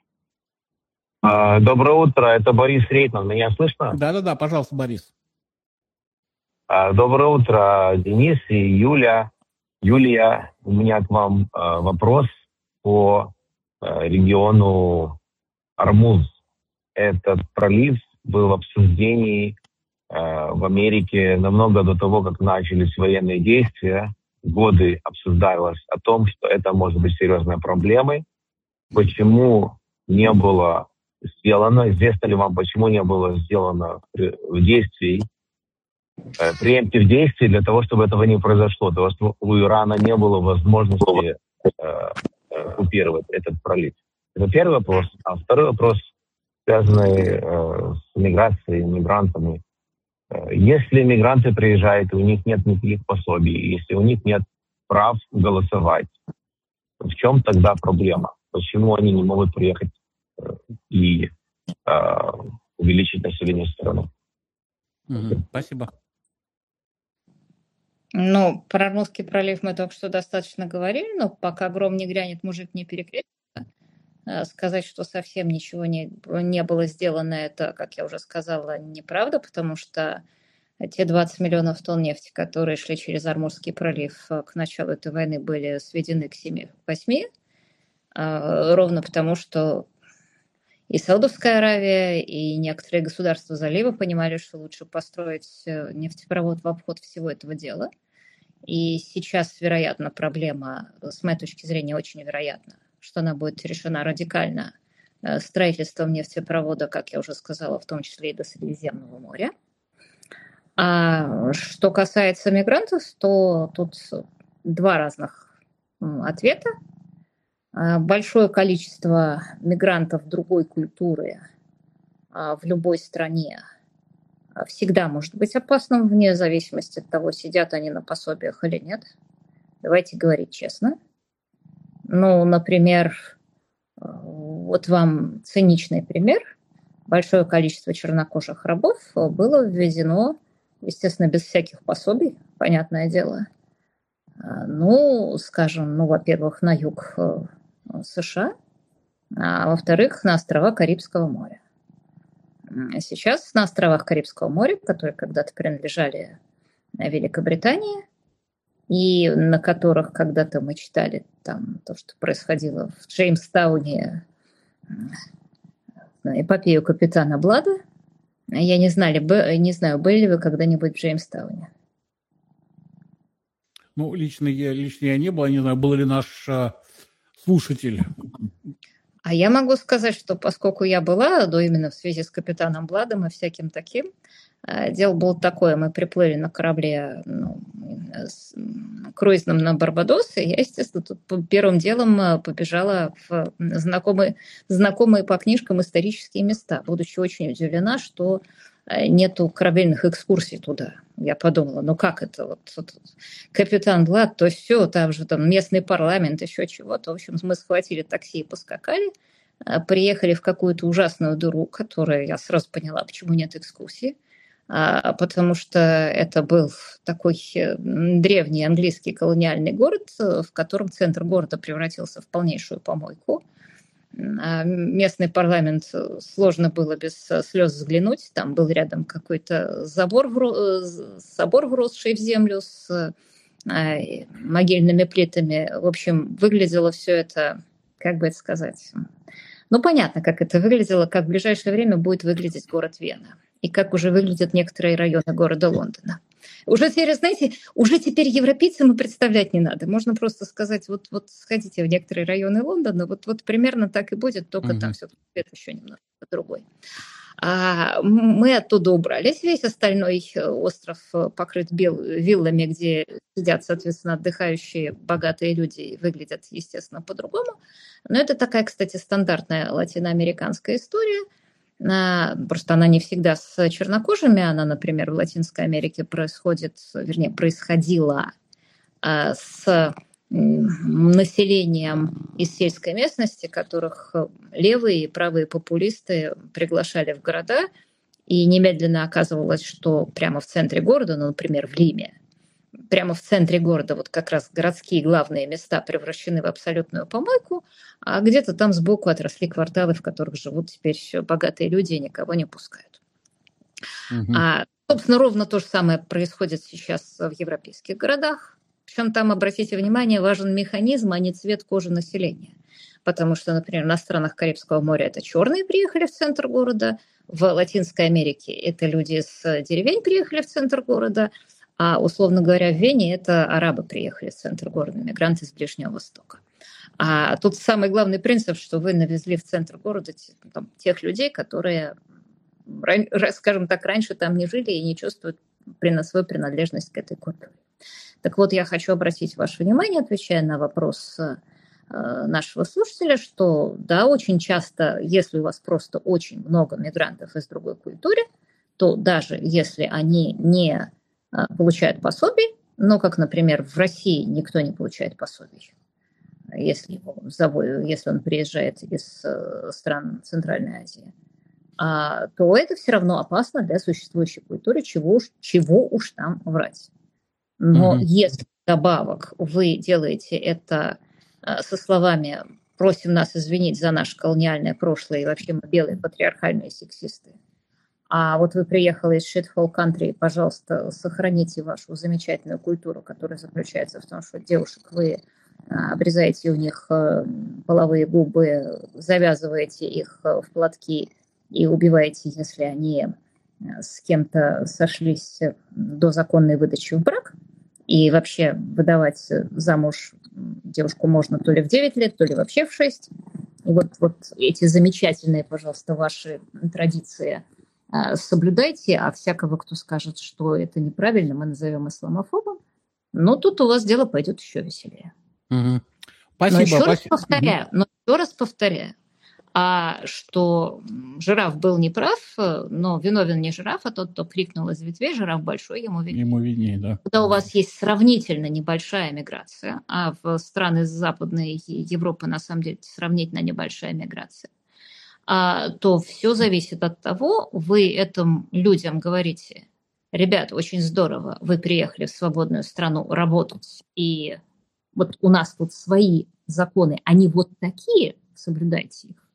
Доброе утро, это Борис Рейтман. Меня слышно? Да-да-да, пожалуйста, Борис. Доброе утро, Денис и Юля. Юлия, у меня к вам вопрос по региону Ормуз. Этот пролив был в обсуждении в Америке намного до того, как начались военные действия. Годы обсуждалось о том, что это может быть серьезной проблемой. Почему не было сделано? Известно ли вам, почему не было сделано в действии, преемптив действий для того, чтобы этого не произошло, для того, чтобы у Ирана не было возможности э, оккупировать этот пролив? Это первый вопрос. А второй вопрос, связанный э, с миграцией, мигрантами. Э, если мигранты приезжают, и у них нет никаких пособий, если у них нет прав голосовать, в чем тогда проблема? Почему они не могут приехать э, и э, увеличить население страны? Угу. Спасибо. Ну, про Армузский пролив мы только что достаточно говорили, но пока гром не грянет, мужик не перекрестится. Сказать, что совсем ничего не, не было сделано, это, как я уже сказала, неправда, потому что те двадцать миллионов тонн нефти, которые шли через Армузский пролив к началу этой войны, были сведены к семи-восьми, ровно потому, что и Саудовская Аравия, и некоторые государства залива понимали, что лучше построить нефтепровод в обход всего этого дела. И сейчас, вероятно, проблема, с моей точки зрения, очень вероятна, что она будет решена радикально строительством нефтепровода, как я уже сказала, в том числе и до Средиземного моря. А что касается мигрантов, то тут два разных ответа. Большое количество мигрантов другой культуры в любой стране всегда может быть опасным, вне зависимости от того, сидят они на пособиях или нет. Давайте говорить честно. Ну, например, вот вам циничный пример. Большое количество чернокожих рабов было ввезено, естественно, без всяких пособий, понятное дело. Ну, скажем, ну, во-первых, на юг США, а во-вторых, на острова Карибского моря. Сейчас на островах Карибского моря, которые когда-то принадлежали Великобритании, и на которых когда-то мы читали там то, что происходило в Джеймстауне, эпопею капитана Блада. Я не, знали, не знаю, были ли вы когда-нибудь в Джеймстауне? Ну, лично я, лично я не был, не знаю, был ли наш э, слушатель. А я могу сказать, что поскольку я была, да, именно в связи с капитаном Бладом и всяким таким, дело было такое, мы приплыли на корабле, ну, круизном на Барбадос, и я, естественно, тут первым делом побежала в знакомые, знакомые по книжкам исторические места, будучи очень удивлена, что нету корабельных экскурсий туда. Я подумала, ну как это, вот, вот капитан Блад, то все, там же там местный парламент, еще чего-то. В общем, мы схватили такси и поскакали, приехали в какую-то ужасную дыру, которую я сразу поняла, почему нет экскурсии, потому что это был такой древний английский колониальный город, в котором центр города превратился в полнейшую помойку. Местный парламент сложно было без слез взглянуть. Там был рядом какой-то забор, собор, вросший в землю с могильными плитами. В общем, выглядело все это, как бы это сказать, ну, понятно, как это выглядело, как в ближайшее время будет выглядеть город Вена. И как уже выглядят некоторые районы города Лондона. Уже теперь, знаете, уже теперь европейцам и представлять не надо. Можно просто сказать, вот, вот сходите в некоторые районы Лондона, вот, вот примерно так и будет, только mm-hmm. там все-таки это еще немного другой. А мы оттуда убрались. Весь остальной остров покрыт бел, виллами, где сидят, соответственно, отдыхающие богатые люди и выглядят, естественно, по-другому. Но это такая, кстати, стандартная латиноамериканская история. Просто она не всегда с чернокожими, она, например, в Латинской Америке происходит, вернее, происходила с населением из сельской местности, которых левые и правые популисты приглашали в города, и немедленно оказывалось, что прямо в центре города, ну, например, в Лиме, прямо в центре города вот как раз городские главные места превращены в абсолютную помойку, а где-то там сбоку отросли кварталы, в которых живут теперь богатые люди и никого не пускают. Угу. А, собственно, ровно то же самое происходит сейчас в европейских городах. Причем там, обратите внимание, важен механизм, а не цвет кожи населения. Потому что, например, на странах Карибского моря это черные приехали в центр города, в Латинской Америке это люди с деревень приехали в центр города, А, условно говоря, в Вене это арабы приехали в центр города, мигранты с Ближнего Востока. А тут самый главный принцип, что вы навезли в центр города там, тех людей, которые, скажем так, раньше там не жили и не чувствуют свою принадлежность к этой культуре. Так вот, я хочу обратить ваше внимание, отвечая на вопрос нашего слушателя, что да, очень часто, если у вас просто очень много мигрантов из другой культуры, то даже если они не получают пособий, но, как, например, в России никто не получает пособий, если, если он приезжает из стран Центральной Азии, то это все равно опасно для существующей культуры, чего уж, чего уж там врать. Но mm-hmm. если вдобавок вы делаете это со словами «просим нас извинить за наше колониальное прошлое и вообще мы белые патриархальные сексисты», а вот вы приехали из shithole country, пожалуйста, сохраните вашу замечательную культуру, которая заключается в том, что девушек вы обрезаете у них половые губы, завязываете их в платки и убиваете, если они с кем-то сошлись до законной выдачи в брак. И вообще выдавать замуж девушку можно то ли в девять лет, то ли вообще в шесть. И вот, вот эти замечательные, пожалуйста, ваши традиции соблюдайте, а всякого, кто скажет, что это неправильно, мы назовем исламофобом, но тут у вас дело пойдет еще веселее. Угу. Спасибо. Но еще спасибо. раз повторяю, но еще раз повторяю, а что жираф был неправ, но виновен не жираф, а тот, кто крикнул из ветвей, жираф большой, ему виднее. Ему виднее, да. Когда у вас есть сравнительно небольшая миграция, а в страны Западной Европы на самом деле сравнительно небольшая миграция, то все зависит от того, вы этим людям говорите: ребят, очень здорово, вы приехали в свободную страну работать, и вот у нас тут свои законы, они вот такие, соблюдайте их.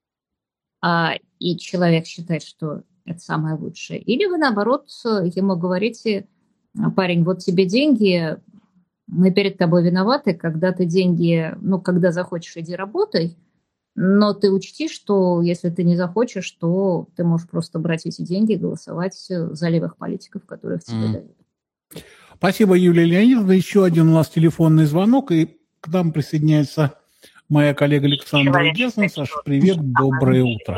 А, и человек считает, что это самое лучшее. Или вы, наоборот, ему говорите: парень, вот тебе деньги, мы перед тобой виноваты, когда ты деньги, ну, когда захочешь, иди работай, но ты учти, что если ты не захочешь, то ты можешь просто брать эти деньги и голосовать за левых политиков, которые в тебе mm. дают. Спасибо, Юлия Леонидовна. Еще один у нас телефонный звонок, и к нам присоединяется моя коллега Александра Десна. Саша, привет, доброе утро.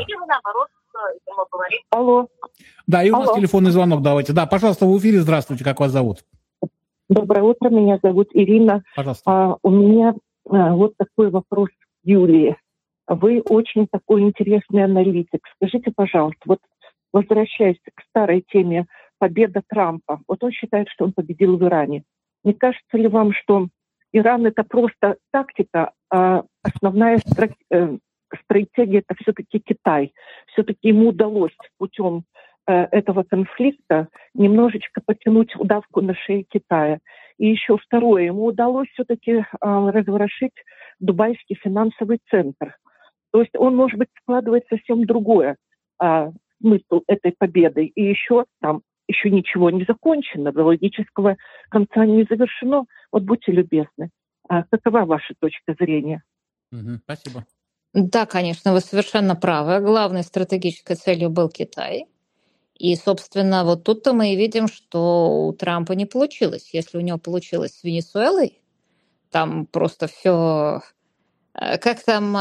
Алло. Да, и у Алло. нас телефонный звонок, давайте. Да, пожалуйста, в эфире, здравствуйте, как вас зовут? Доброе утро, меня зовут Ирина. Пожалуйста. А, у меня а, вот такой вопрос к Юлии. Вы очень такой интересный аналитик. Скажите, пожалуйста, вот возвращаясь к старой теме победа Трампа, вот он считает, что он победил в Иране. Не кажется ли вам, что Иран это просто тактика, а основная стратегия, стратегия это все-таки Китай? Все-таки ему удалось путем э, этого конфликта немножечко потянуть удавку на шее Китая. И еще второе, ему удалось все-таки э, разворошить Дубайский финансовый центр. То есть он, может быть, складывает совсем другое а, смысл этой победы. И еще там еще ничего не закончено, до логического конца не завершено. Вот будьте любезны. А какова ваша точка зрения? Угу, спасибо. Да, конечно, вы совершенно правы. Главной стратегической целью был Китай. И, собственно, вот тут-то мы и видим, что у Трампа не получилось. Если у него получилось с Венесуэлой, там просто все... Как там,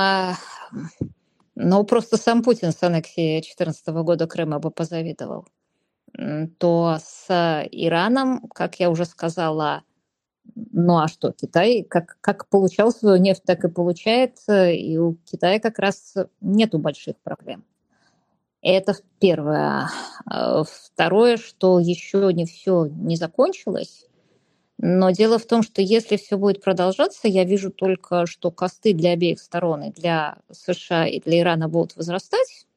ну, просто сам Путин с аннексией две тысячи четырнадцатого года Крыма бы позавидовал, то с Ираном, как я уже сказала, ну а что, Китай как, как получал свою нефть, так и получает, и у Китая как раз нету больших проблем. Это первое. Второе, что еще не все не закончилось. Но дело в том, что если все будет продолжаться, я вижу только, что косты для обеих сторон, и для США, и для Ирана будут возрастать,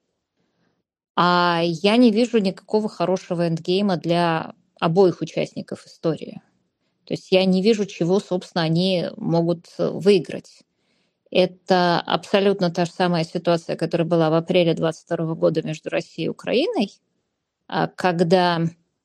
а я не вижу никакого хорошего эндгейма для обоих участников истории. То есть я не вижу, чего, собственно, они могут выиграть. Это абсолютно та же самая ситуация, которая была в апреле двадцать второго года между Россией и Украиной, когда...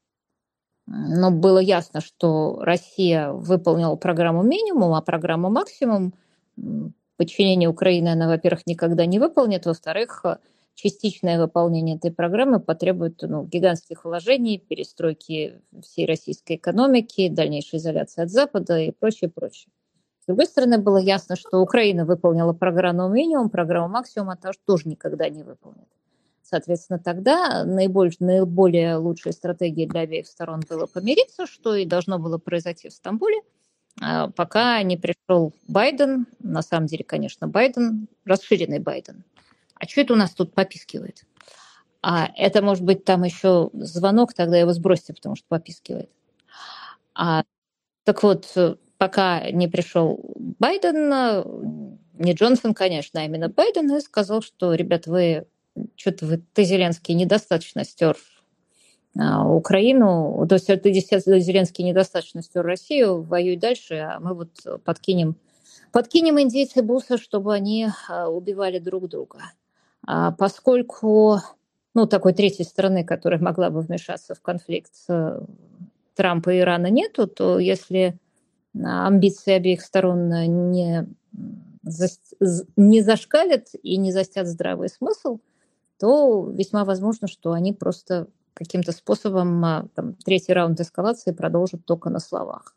Но было ясно, что Россия выполнила программу минимум, а программу максимум подчинения Украины она, во-первых, никогда не выполнит, во-вторых, частичное выполнение этой программы потребует ну, гигантских вложений, перестройки всей российской экономики, дальнейшей изоляции от Запада и прочее, прочее. С другой стороны, было ясно, что Украина выполнила программу минимум, программу максимум, а тоже никогда не выполнит. Соответственно, тогда наиболее, наиболее лучшей стратегией для обеих сторон было помириться, что и должно было произойти в Стамбуле, пока не пришел Байден, на самом деле, конечно, Байден, расширенный Байден. А что это у нас тут попискивает? А это, может быть, там еще звонок, тогда его сбросьте, потому что попискивает. А, так вот, пока не пришел Байден, не Джонсон, конечно, а именно Байден, и сказал, что, ребят, вы что-то вы, ты, Зеленский, недостаточно стер а, Украину, то есть ты, Зеленский, недостаточно стер Россию, воюй дальше, а мы вот подкинем, подкинем индейцы буса, чтобы они а, убивали друг друга. А поскольку, ну, такой третьей стороны, которая могла бы вмешаться в конфликт Трампа и Ирана нету, то если амбиции обеих сторон не, не зашкалят и не застят здравый смысл, то весьма возможно, что они просто каким-то способом там, третий раунд эскалации продолжат только на словах.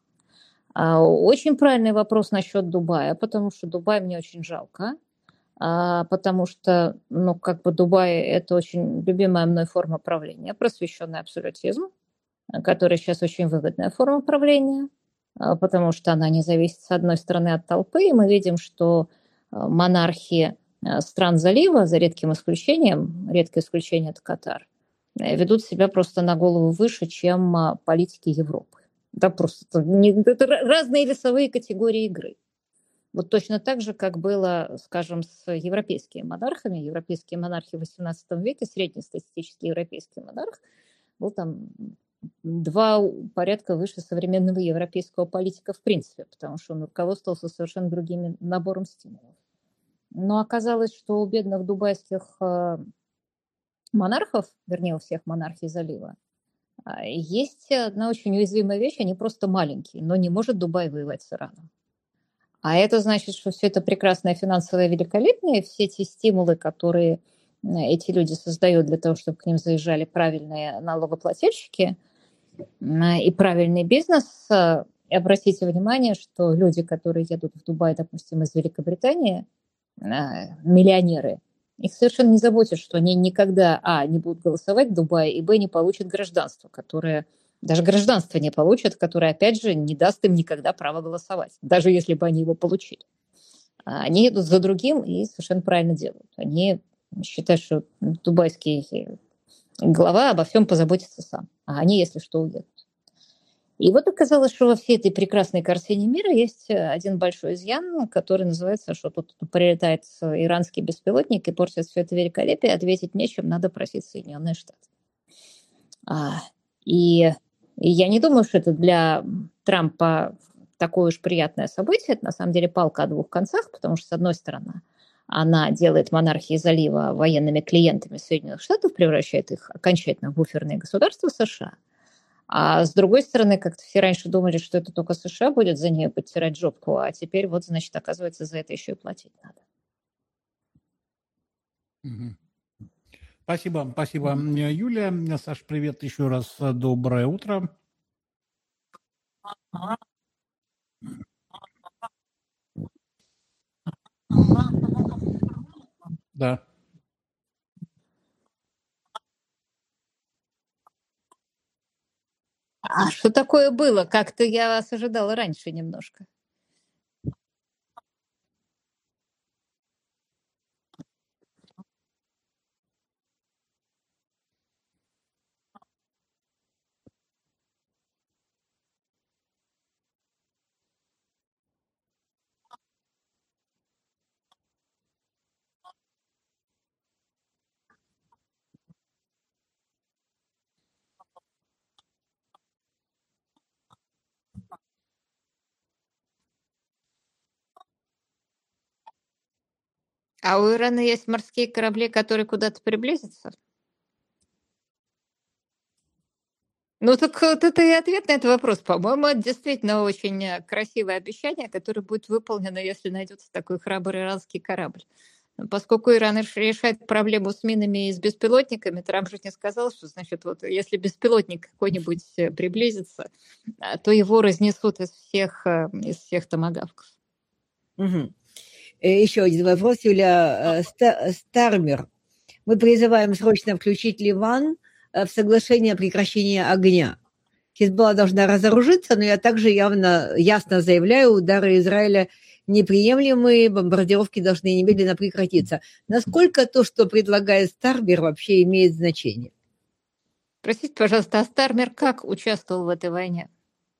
Очень правильный вопрос насчет Дубая, потому что Дубай мне очень жалко, потому что, ну, как бы Дубай – это очень любимая мной форма правления, просвещенный абсолютизм, который сейчас очень выгодная форма правления, потому что она не зависит, с одной стороны, от толпы, и мы видим, что монархи стран залива, за редким исключением, редкое исключение – это Катар, ведут себя просто на голову выше, чем политики Европы. Да, просто это разные весовые категории игры. Вот точно так же, как было, скажем, с европейскими монархами. Европейские монархи в восемнадцатом веке, среднестатистический европейский монарх, был там два порядка выше современного европейского политика в принципе, потому что он руководствовался совершенно другим набором стимулов. Но оказалось, что у бедных дубайских монархов, вернее, у всех монархий залива, есть одна очень уязвимая вещь, они просто маленькие, но не может Дубай воевать с Ираном. А это значит, что все это прекрасное финансовое великолепие, все эти стимулы, которые эти люди создают для того, чтобы к ним заезжали правильные налогоплательщики и правильный бизнес. И обратите внимание, что люди, которые едут в Дубай, допустим, из Великобритании, миллионеры, их совершенно не заботит, что они никогда, а, не будут голосовать в Дубае, и, б, не получат гражданство, которое, даже гражданство не получат, которое, опять же, не даст им никогда права голосовать, даже если бы они его получили. Они идут за другим и совершенно правильно делают. Они считают, что дубайский глава обо всем позаботится сам, а они, если что, уедут. И вот оказалось, что во всей этой прекрасной картине мира есть один большой изъян, который называется, что тут прилетает иранский беспилотник и портит все это великолепие, ответить нечем, надо просить Соединенные Штаты. А, и, и я не думаю, что это для Трампа такое уж приятное событие. Это на самом деле палка о двух концах, потому что, с одной стороны, она делает монархии залива военными клиентами Соединенных Штатов, превращает их окончательно в буферные государства США. А с другой стороны, как-то все раньше думали, что это только США будет за нее подтирать жопку, а теперь вот, значит, оказывается, за это еще и платить надо. Спасибо, спасибо, Юлия. Саш, привет еще раз. Доброе утро. Да. А что такое было? Как-то я вас ожидала раньше немножко. А у Ирана есть морские корабли, которые куда-то приблизятся? Ну, так вот это и ответ на этот вопрос. По-моему, это действительно очень красивое обещание, которое будет выполнено, если найдется такой храбрый иранский корабль. Поскольку Иран решает проблему с минами и с беспилотниками, Трамп же не сказал, что, значит, вот если беспилотник какой-нибудь приблизится, то его разнесут из всех, из всех томагавков. Угу. Еще один вопрос, Юля. Стармер. Мы призываем срочно включить Ливан в соглашение о прекращении огня. Хизбалла должна разоружиться, но я также явно, ясно заявляю, удары Израиля неприемлемые, бомбардировки должны немедленно прекратиться. Насколько то, что предлагает Стармер, вообще имеет значение? Простите, пожалуйста, а Стармер как участвовал в этой войне?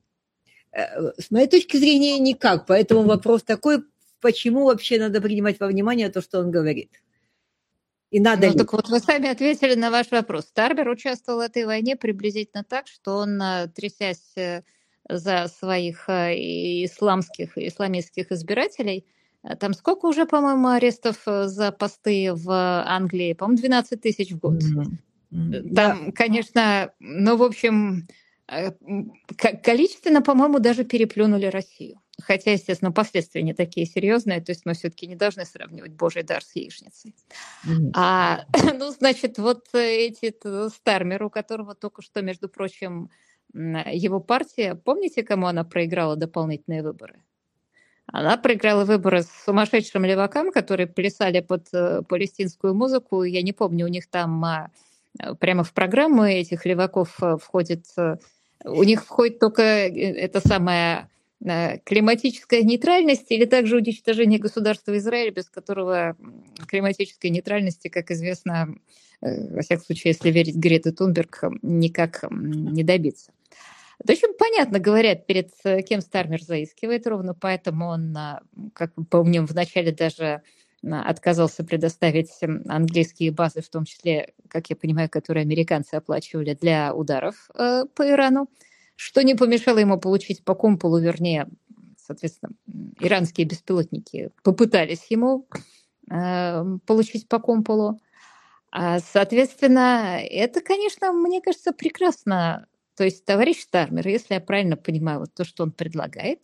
С моей точки зрения, никак. Поэтому вопрос такой, почему вообще надо принимать во внимание то, что он говорит? И надо ну, ли? Так вот, вы сами ответили на ваш вопрос. Стармер участвовал в этой войне приблизительно так, что он, трясясь за своих исламских, исламистских избирателей, там сколько уже, по-моему, арестов за посты в Англии? По-моему, двенадцать тысяч в год. Mm-hmm. Там, да. Конечно, ну, в общем, количественно, по-моему, даже переплюнули Россию. Хотя, естественно, последствия не такие серьезные, то есть мы все-таки не должны сравнивать Божий дар с яичницей. Mm-hmm. А, ну, значит, вот эти Стармер, у которого только что, между прочим, его партия, помните, кому она проиграла дополнительные выборы? Она проиграла выборы с сумасшедшим левакам, которые плясали под палестинскую музыку. Я не помню, у них там прямо в программу этих леваков входит, у них входит только эта самая климатическая нейтральность или также уничтожение государства Израиль, без которого климатической нейтральности, как известно, во всяком случае, если верить Грете Тунберг, никак не добиться. В общем, понятно, говорят, перед кем Стармер заискивает, ровно поэтому он, как мы помним, вначале даже отказался предоставить английские базы, в том числе, как я понимаю, которые американцы оплачивали для ударов по Ирану, что не помешало ему получить по кумполу, вернее, соответственно, иранские беспилотники попытались ему получить по кумполу. Соответственно, это, конечно, мне кажется, прекрасно. То есть товарищ Стармер, если я правильно понимаю, вот то, что он предлагает,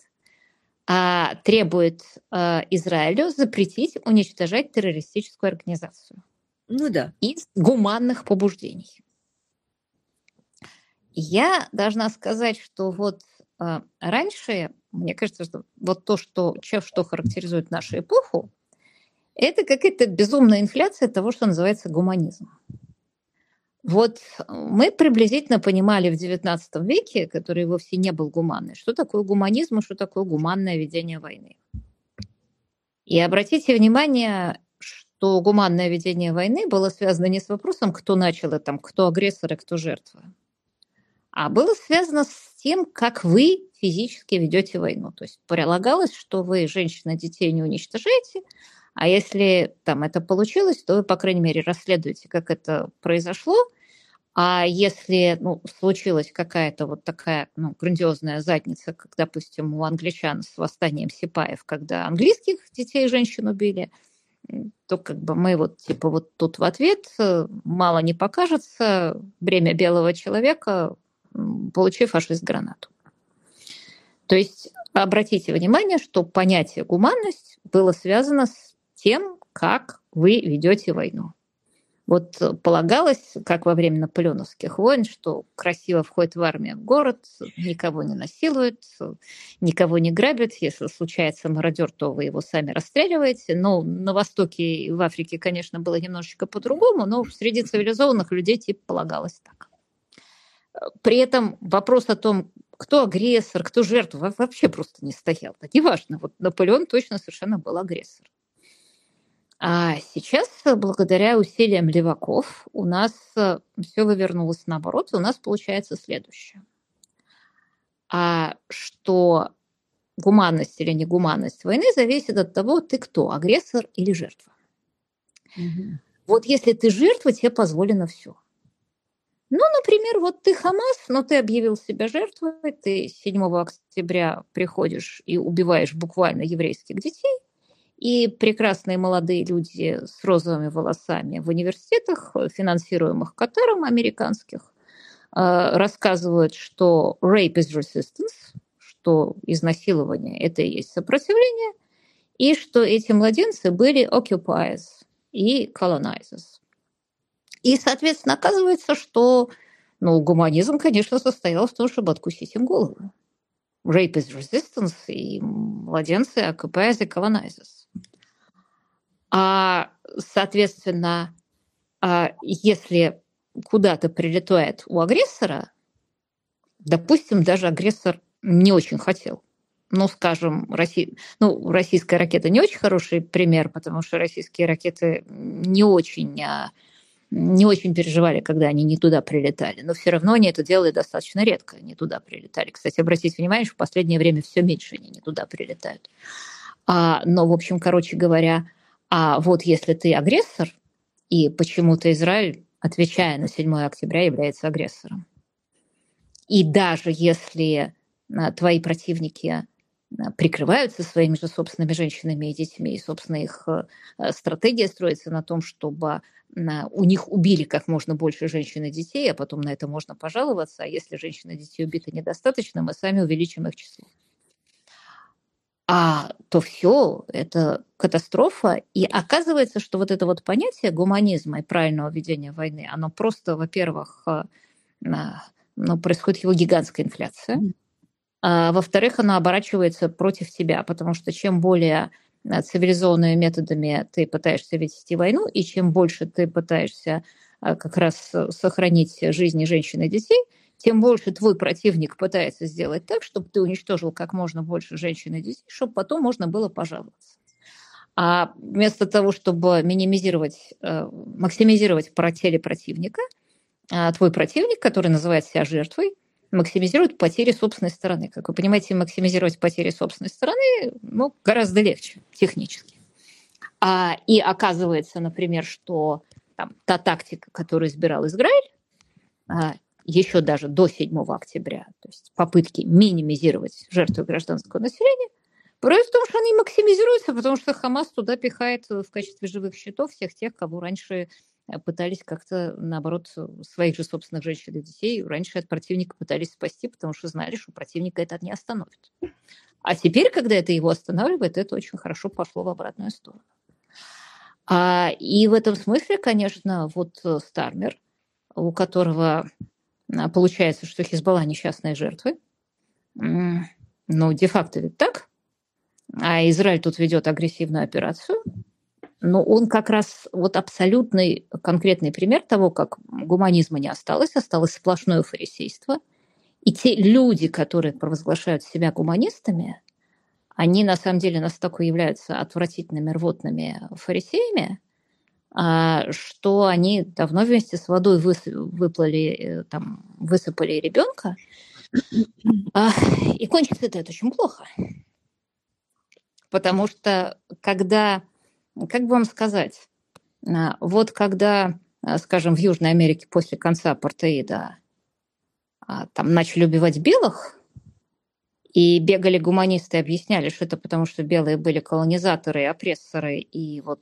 требует Израилю запретить уничтожать террористическую организацию. Ну да. Из гуманных побуждений. Я должна сказать, что вот раньше, мне кажется, что вот то, что, что характеризует нашу эпоху, это какая-то безумная инфляция того, что называется гуманизм. Вот мы приблизительно понимали в девятнадцатом веке, который вовсе не был гуманный, что такое гуманизм и что такое гуманное ведение войны. И обратите внимание, что гуманное ведение войны было связано не с вопросом, кто начал это, там, кто агрессор и кто жертва, а было связано с тем, как вы физически ведете войну. То есть прилагалось, что вы, женщин и детей, не уничтожаете, а если там это получилось, то вы, по крайней мере, расследуете, как это произошло. А если ну, случилась какая-то вот такая ну, грандиозная задница, как, допустим, у англичан с восстанием сипаев, когда английских детей и женщин убили, то как бы мы вот типа вот тут в ответ, мало не покажется, бремя белого человека, получив фашист гранату. То есть обратите внимание, что понятие гуманность было связано с тем, как вы ведете войну. Вот полагалось, как во время наполеоновских войн, что красиво входит в армию в город, никого не насилует, никого не грабит. Если случается мародер, то вы его сами расстреливаете. Но на Востоке и в Африке, конечно, было немножечко по-другому, но среди цивилизованных людей типа полагалось так. При этом вопрос о том, кто агрессор, кто жертва, вообще просто не стоял. Это неважно. Вот Наполеон точно совершенно был агрессор. А сейчас, благодаря усилиям леваков, у нас все вывернулось наоборот, и у нас получается следующее. А что гуманность или негуманность войны зависит от того, ты кто, агрессор или жертва. Угу. Вот если ты жертва, тебе позволено все. Ну, например, вот ты Хамас, но ты объявил себя жертвой, ты седьмого октября приходишь и убиваешь буквально еврейских детей, и прекрасные молодые люди с розовыми волосами в университетах, финансируемых Катаром американских, рассказывают, что rape is resistance, что изнасилование – это и есть сопротивление, и что эти младенцы были occupiers и colonizers. И, соответственно, оказывается, что ну, гуманизм, конечно, состоял в том, чтобы откусить им головы. Rape is resistance, и младенцы occupiers и colonizers. А, соответственно, если куда-то прилетает у агрессора, допустим, даже агрессор не очень хотел. Ну, скажем, Россия, ну, российская ракета не очень хороший пример, потому что российские ракеты не очень, не очень переживали, когда они не туда прилетали. Но все равно они это делали достаточно редко, не туда прилетали. Кстати, обратите внимание, что в последнее время все меньше они не туда прилетают. А, но, в общем, короче говоря, а вот если ты агрессор, и почему-то Израиль, отвечая на седьмое октября, является агрессором. И даже если твои противники прикрываются своими же собственными женщинами и детьми, и, собственно, их стратегия строится на том, чтобы у них убили как можно больше женщин и детей, а потом на это можно пожаловаться, а если женщины и детей убиты недостаточно, мы сами увеличим их число. А то все это катастрофа. И оказывается, что вот это вот понятие гуманизма и правильного ведения войны, оно просто, во-первых, ну, происходит его гигантская инфляция, а во-вторых, оно оборачивается против тебя, потому что чем более цивилизованными методами ты пытаешься вести войну, и чем больше ты пытаешься как раз сохранить жизни женщин и детей, тем больше твой противник пытается сделать так, чтобы ты уничтожил как можно больше женщин и детей, чтобы потом можно было пожаловаться. А вместо того, чтобы минимизировать, максимизировать потери противника, твой противник, который называет себя жертвой, максимизирует потери собственной стороны. Как вы понимаете, максимизировать потери собственной стороны ну, гораздо легче технически. А, и оказывается, например, что там, та тактика, которую избирал Израиль, а, еще даже до седьмого октября, то есть попытки минимизировать жертвы гражданского населения, просто потому что они максимизируются, потому что Хамас туда пихает в качестве живых щитов всех тех, кого раньше пытались как-то, наоборот, своих же собственных женщин и детей раньше от противника пытались спасти, потому что знали, что противника это не остановит. А теперь, когда это его останавливает, это очень хорошо пошло в обратную сторону. А, и в этом смысле, конечно, вот Стармер, у которого получается, что Хизбалла несчастные жертвы, ну, де-факто ведь так, а Израиль тут ведет агрессивную операцию, но он как раз вот абсолютный конкретный пример того, как гуманизма не осталось, осталось сплошное фарисейство. И те люди, которые провозглашают себя гуманистами, они на самом деле настолько являются отвратительными рвотными фарисеями, что они давно вместе с водой выплали, там, высыпали ребенка. И кончится это очень плохо. Потому что когда... Как бы вам сказать, вот когда, скажем, в Южной Америке после конца апартеида там начали убивать белых, и бегали гуманисты и объясняли, что это потому, что белые были колонизаторы, опрессоры, и вот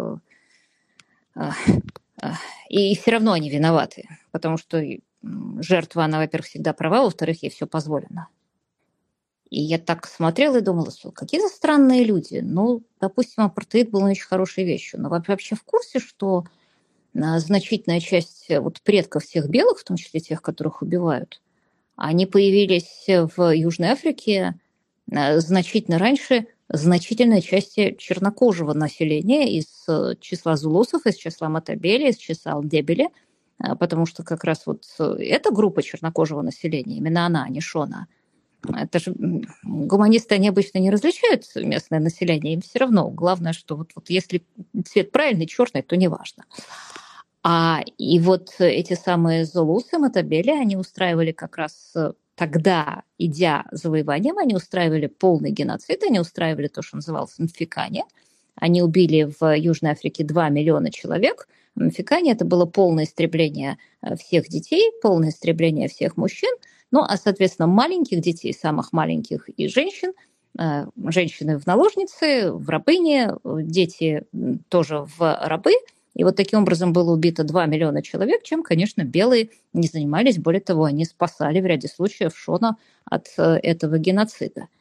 и все равно они виноваты, потому что жертва, она, во-первых, всегда права, во-вторых, ей все позволено. И я так смотрела и думала, что какие-то странные люди. Ну, допустим, апартеид был очень хорошей вещью. Но вы вообще в курсе, что значительная часть вот предков всех белых, в том числе тех, которых убивают, они появились в Южной Африке значительно раньше значительной части чернокожего населения из числа зулусов, из числа матабели, из числа алдебели, потому что как раз вот эта группа чернокожего населения, именно она, а не Шона, это же гуманисты, они обычно не различают местное население, им все равно. Главное, что вот, вот если цвет правильный, черный, то неважно. А, и вот эти самые зулусы, матабели, они устраивали как раз тогда, идя завоеванием, они устраивали полный геноцид, они устраивали то, что называлось мфикане. Они убили в Южной Африке два миллиона человек. Мфикане – это было полное истребление всех детей, полное истребление всех мужчин. Ну, а, соответственно, маленьких детей, самых маленьких и женщин, женщины в наложницы, в рабыни, дети тоже в рабы. И вот таким образом было убито два миллиона человек, чем, конечно, белые не занимались. Более того, они спасали в ряде случаев Шона от этого геноцида.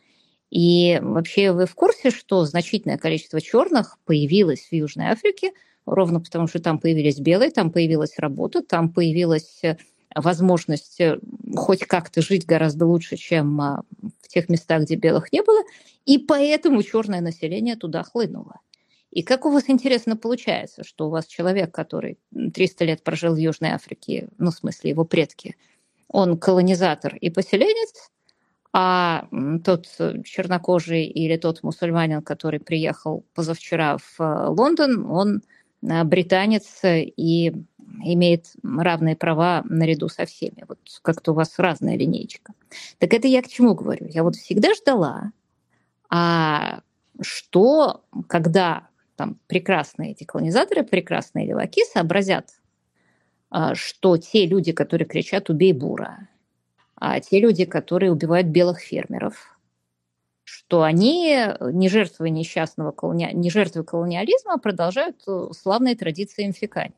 И вообще вы в курсе, что значительное количество черных появилось в Южной Африке ровно потому, что там появились белые, там появилась работа, там появилась возможность хоть как-то жить гораздо лучше, чем в тех местах, где белых не было, и поэтому черное население туда хлынуло. И как у вас интересно получается, что у вас человек, который триста лет прожил в Южной Африке, ну, в смысле его предки, он колонизатор и поселенец, а тот чернокожий или тот мусульманин, который приехал позавчера в Лондон, он британец и имеет равные права наряду со всеми. Вот как-то у вас разная линейка. Так это я к чему говорю? Я вот всегда ждала, а что, когда там прекрасные эти колонизаторы, прекрасные леваки сообразят, что те люди, которые кричат «убей бура», а те люди, которые убивают белых фермеров, что они не жертвы несчастного колони... не жертвы колониализма, а продолжают славные традиции инфикани.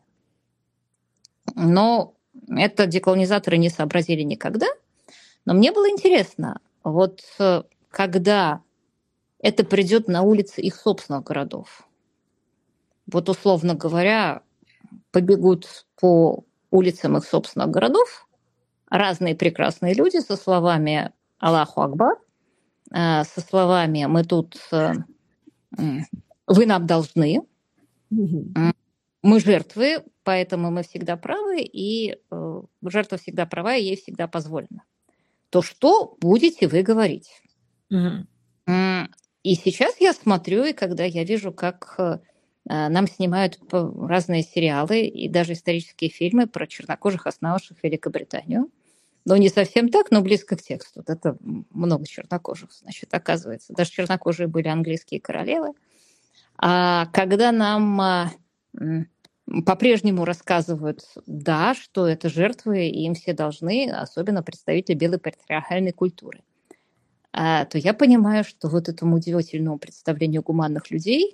Но это деколонизаторы не сообразили никогда. Но мне было интересно, вот когда это придет на улицы их собственных городов, вот условно говоря, побегут по улицам их собственных городов разные прекрасные люди со словами «Аллаху Акбар», со словами «мы тут, вы нам должны», «мы жертвы, поэтому мы всегда правы, и жертва всегда права, и ей всегда позволено». То что будете вы говорить? Mm-hmm. И сейчас я смотрю, и когда я вижу, как нам снимают разные сериалы и даже исторические фильмы про чернокожих, основавших Великобританию, но не совсем так, но близко к тексту. Это много чернокожих, значит, оказывается. Даже чернокожие были английские королевы. А когда нам по-прежнему рассказывают, да, что это жертвы, и им все должны, особенно представители белой патриархальной культуры, то я понимаю, что вот этому удивительному представлению гуманных людей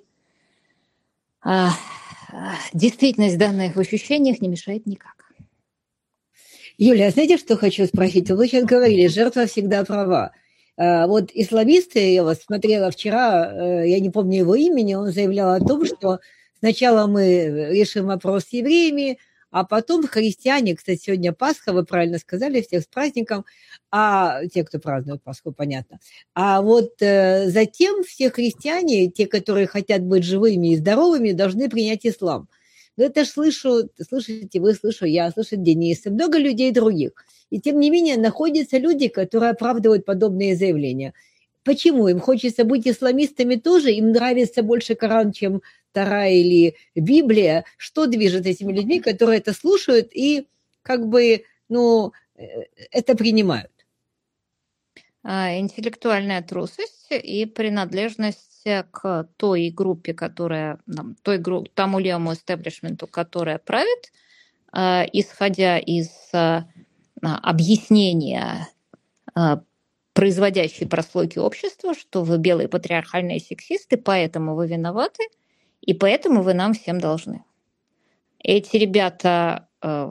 действительность данных в ощущениях не мешает никак. Юлия, знаете, что хочу спросить? Вы сейчас говорили, жертва всегда права. Вот исламисты, я вас смотрела вчера, я не помню его имени, он заявлял о том, что сначала мы решим вопрос с евреями, а потом христиане, кстати, сегодня Пасха, вы правильно сказали, всех с праздником, а те, кто празднует Пасху, понятно. А вот э, затем все христиане, те, которые хотят быть живыми и здоровыми, должны принять ислам. Но это ж слышу, слышите вы, слышу я, слышит Денис, и много людей других. И тем не менее находятся люди, которые оправдывают подобные заявления. Почему? Им хочется быть исламистами тоже, им нравится больше Коран, чем Тора или Библия. Что движет этими людьми, которые это слушают и как бы, ну, это принимают? Интеллектуальная трусость и принадлежность к той группе, которая, той группе, тому левому истеблишменту, которая правит, исходя из объяснения производящей прослойки общества, что вы белые патриархальные сексисты, поэтому вы виноваты, и поэтому вы нам всем должны. Эти ребята, э,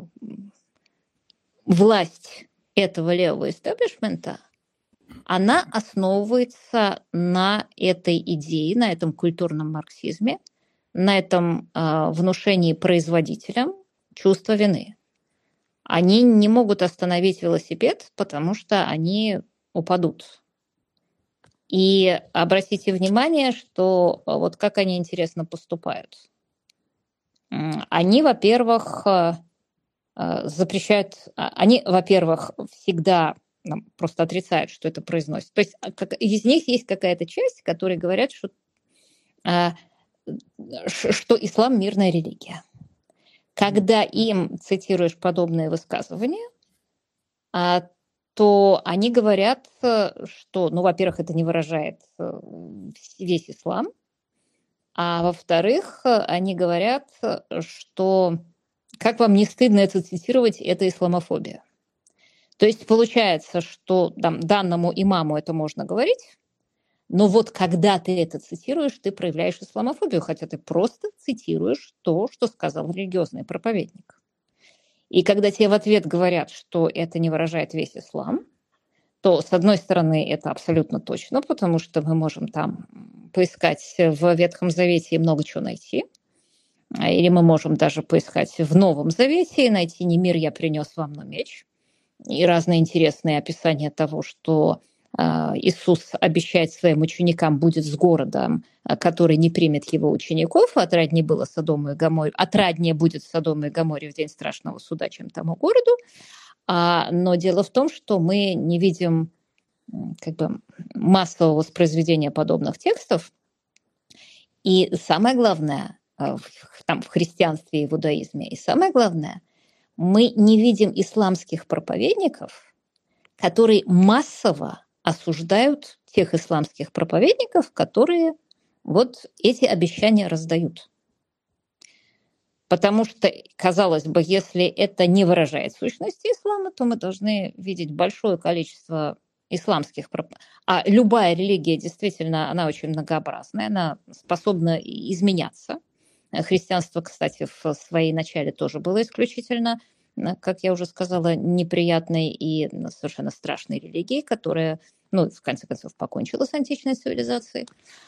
власть этого левого истеблишмента, она основывается на этой идее, на этом культурном марксизме, на этом э, внушении производителям чувства вины. Они не могут остановить велосипед, потому что они упадут. И обратите внимание, что вот как они интересно поступают. Они, во-первых, запрещают, они, во-первых, всегда просто отрицают, что это произносит. То есть из них есть какая-то часть, которые говорят, что, что ислам – мирная религия. Когда им цитируешь подобные высказывания, то они говорят, что, ну, во-первых, это не выражает весь ислам, а во-вторых, они говорят, что как вам не стыдно это цитировать, это исламофобия. То есть получается, что там, данному имаму это можно говорить, но вот когда ты это цитируешь, ты проявляешь исламофобию, хотя ты просто цитируешь то, что сказал религиозный проповедник. И когда тебе в ответ говорят, что это не выражает весь ислам, то, с одной стороны, это абсолютно точно, потому что мы можем там поискать в Ветхом Завете и много чего найти. Или мы можем даже поискать в Новом Завете и найти «Не мир я принес вам, но меч». И разные интересные описания того, что э, Иисус обещает своим ученикам будет с городом, который не примет его учеников. Отраднее было Содому и Гоморе, отраднее будет Содому и Гоморе в день страшного суда, чем тому городу. А, но дело в том, что мы не видим как бы массового воспроизведения подобных текстов. И самое главное, в, там, в христианстве и в иудаизме, и самое главное, мы не видим исламских проповедников, которые массово осуждают тех исламских проповедников, которые вот эти обещания раздают. Потому что, казалось бы, если это не выражает сущности ислама, то мы должны видеть большое количество исламских проповедников. А любая религия, действительно, она очень многообразная, она способна изменяться. Христианство, кстати, в своей начале тоже было исключительно, как я уже сказала, неприятной и совершенно страшной религией, которая, ну, в конце концов, покончила с античной цивилизацией.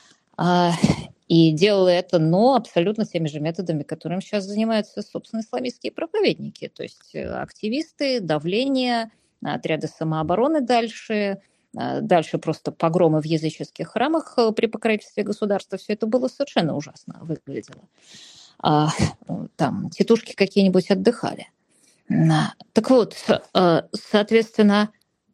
И делала это, но абсолютно теми же методами, которыми сейчас занимаются, собственно, исламистские проповедники. То есть активисты, давление, отряды самообороны дальше, дальше просто погромы в языческих храмах при покровительстве государства. Все это было совершенно ужасно выглядело. А, там тетушки какие-нибудь отдыхали. Так вот, соответственно,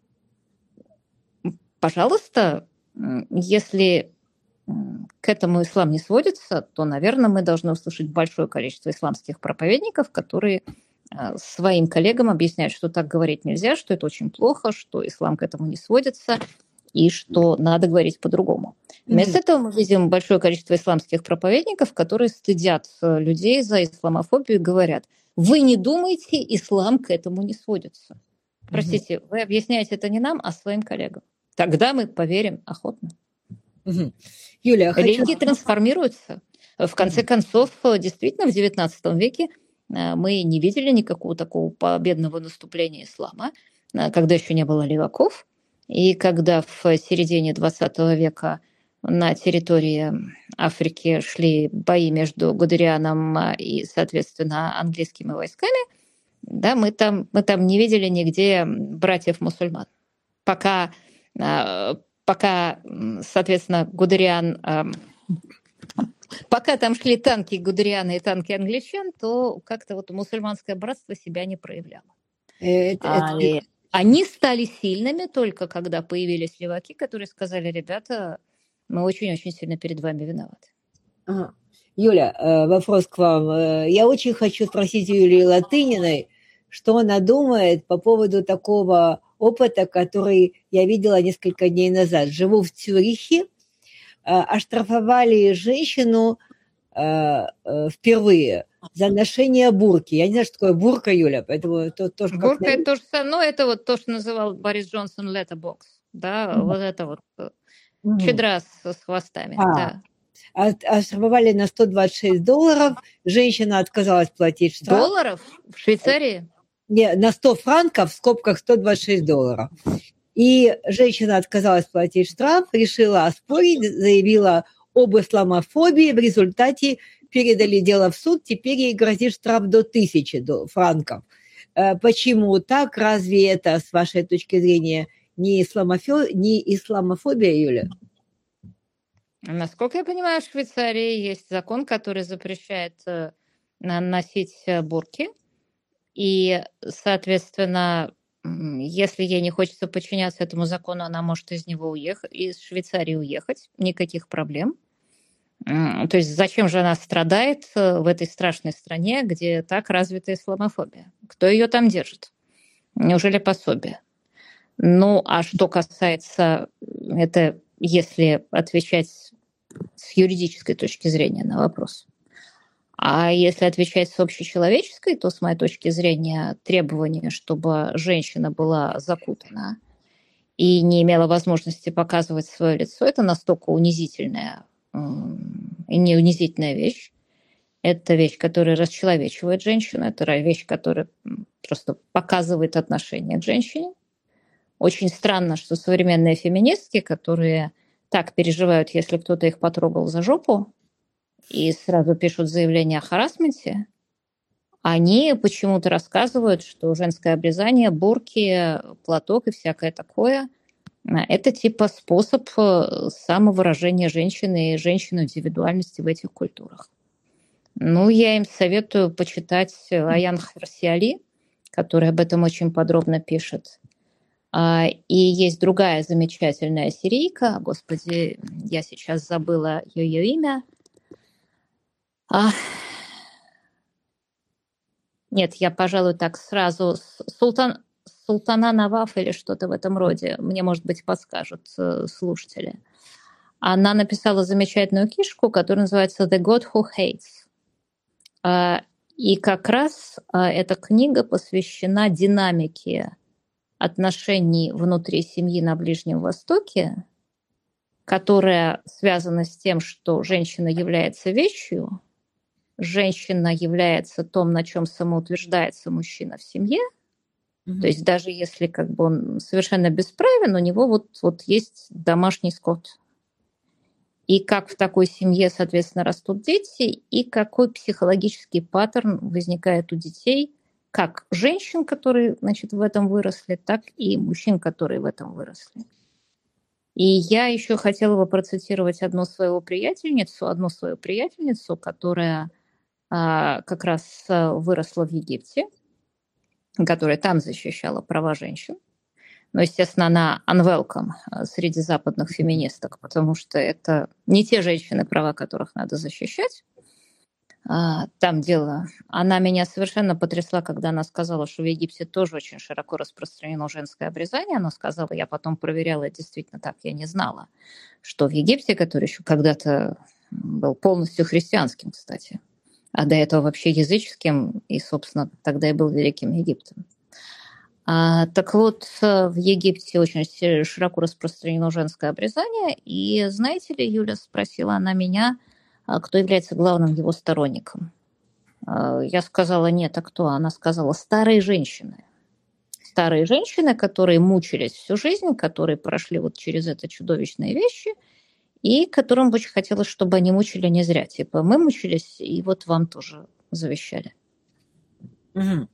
пожалуйста, если к этому ислам не сводится, то, наверное, мы должны услышать большое количество исламских проповедников, которые своим коллегам объясняют, что так говорить нельзя, что это очень плохо, что ислам к этому не сводится и что надо говорить по-другому. Вместо этого мы видим большое количество исламских проповедников, которые стыдят людей за исламофобию и говорят: вы не думайте, ислам к этому не сводится. Простите, вы объясняете это не нам, а своим коллегам. Тогда мы поверим охотно. Угу. Юля, религии хочу... трансформируются. В конце концов, действительно, в девятнадцатом веке мы не видели никакого такого победного наступления ислама, когда еще не было леваков, и когда в середине двадцатого века на территории Африки шли бои между Гудерианом и, соответственно, английскими войсками, да, мы там, мы там не видели нигде братьев-мусульман. Пока, пока, соответственно, Гудериан... Пока там шли танки Гудериана и танки англичан, то как-то вот мусульманское братство себя не проявляло. Это, а, это... Они стали сильными только когда появились леваки, которые сказали: ребята, мы очень-очень сильно перед вами виноваты. Ага. Юля, вопрос к вам. Я очень хочу спросить Юлии Латыниной, что она думает по поводу такого опыта, который я видела несколько дней назад. Живу в Цюрихе, оштрафовали женщину впервые за ношение бурки. Я не знаю, что такое бурка, Юля, поэтому это тоже... Бурка — это то же самое, ну, это вот то, что называл Борис Джонсон letterbox, да, mm-hmm. вот это вот mm-hmm. чедра с, с хвостами, а. да. Оштрафовали на сто двадцать шесть долларов, женщина отказалась платить штраф. Долларов? В Швейцарии? Не, на сто франков, в скобках сто двадцать шесть долларов. И женщина отказалась платить штраф, решила оспорить, заявила об исламофобии, в результате передали дело в суд, теперь ей грозит штраф до тысячи франков. Почему так? Разве это, с вашей точки зрения, не исламофобия, не исламофобия, Юля? Насколько я понимаю, в Швейцарии есть закон, который запрещает носить бурки. И, соответственно, если ей не хочется подчиняться этому закону, она может из него уехать, из Швейцарии уехать, никаких проблем. То есть зачем же она страдает в этой страшной стране, где так развита исламофобия? Кто ее там держит? Неужели пособие? Ну, а что касается, это если отвечать с юридической точки зрения на вопрос. А если отвечать с общечеловеческой, то, с моей точки зрения, требование, чтобы женщина была закутана и не имела возможности показывать свое лицо, это настолько унизительная и не унизительная вещь. Это вещь, которая расчеловечивает женщину, это вещь, которая просто показывает отношение к женщине. очень странно, что современные феминистки, которые так переживают, если кто-то их потрогал за жопу, и сразу пишут заявление о харассменте, они почему-то рассказывают, что женское обрезание, бурки, платок и всякое такое – это типа способ самовыражения женщины и женщины индивидуальности в этих культурах. Ну, я им советую почитать Аян Харси-Али, который об этом очень подробно пишет. И есть другая замечательная сирийка, господи, я сейчас забыла ее имя. А... Нет, я, пожалуй, так сразу. Султан... Султана Наваф или что-то в этом роде. Мне, может быть, подскажут слушатели. Она написала замечательную книжку, которая называется «The God Who Hates». И как раз эта книга посвящена динамике отношений внутри семьи на Ближнем Востоке, которая связана с тем, что женщина является вещью, женщина является том, на чем самоутверждается мужчина в семье. Mm-hmm. То есть даже если как бы он совершенно бесправен, у него вот, вот есть домашний скот. И как в такой семье, соответственно, растут дети, и какой психологический паттерн возникает у детей, как женщин, которые, значит, в этом выросли, так и мужчин, которые в этом выросли. И я еще хотела бы процитировать одну свою приятельницу, одну свою приятельницу, которая а, как раз выросла в Египте, которая там защищала права женщин. Но, естественно, она unwelcome среди западных феминисток, потому что это не те женщины, права которых надо защищать. Там дело. Она меня совершенно потрясла, когда она сказала, что в Египте тоже очень широко распространено женское обрезание. Она сказала, я потом проверяла, действительно так, я не знала, что в Египте, который еще когда-то был полностью христианским, кстати, а до этого вообще языческим, и, собственно, тогда и был Великим Египтом. А, так вот, в Египте очень широко распространено женское обрезание. И знаете ли, Юля, спросила она меня, кто является главным его сторонником. Я сказала, нет, а кто? Она сказала, старые женщины. Старые женщины, которые мучились всю жизнь, которые прошли вот через это чудовищные вещи, и которым очень хотелось, чтобы они мучили не зря. Типа, мы мучились, и вот вам тоже завещали. Угу.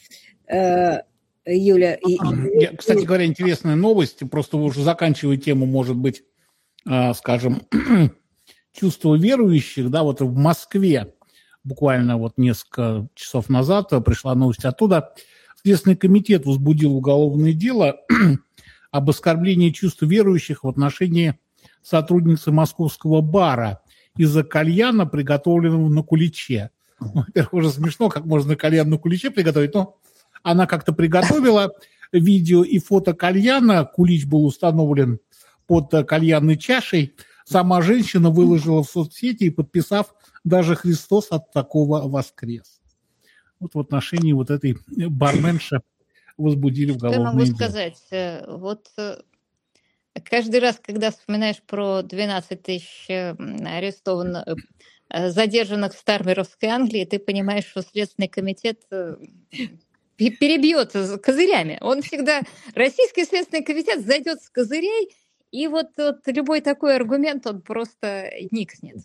Юля... И... Я, кстати говоря, интересная новость. Просто вы уже заканчивая тему, может быть, скажем... чувство верующих, да, вот в Москве буквально вот несколько часов назад пришла новость оттуда. Следственный комитет возбудил уголовное дело об оскорблении чувств верующих в отношении сотрудницы московского бара из-за кальяна, приготовленного на куличе. Во-первых, уже смешно, как можно кальян на куличе приготовить, но она как-то приготовила видео и фото кальяна, кулич был установлен под кальянной чашей. Сама женщина выложила в соцсети и, подписав, даже Христос от такого воскрес. Вот в отношении вот этой барменши возбудили уголовное дело. Что я могу сказать? Вот каждый раз, когда вспоминаешь про двенадцать тысяч арестованных, задержанных в Стармеровской Англии, ты понимаешь, что Следственный комитет перебьет козырями. Он всегда, Российский Следственный комитет зайдет с козырей, и вот, вот любой такой аргумент, он просто никнет.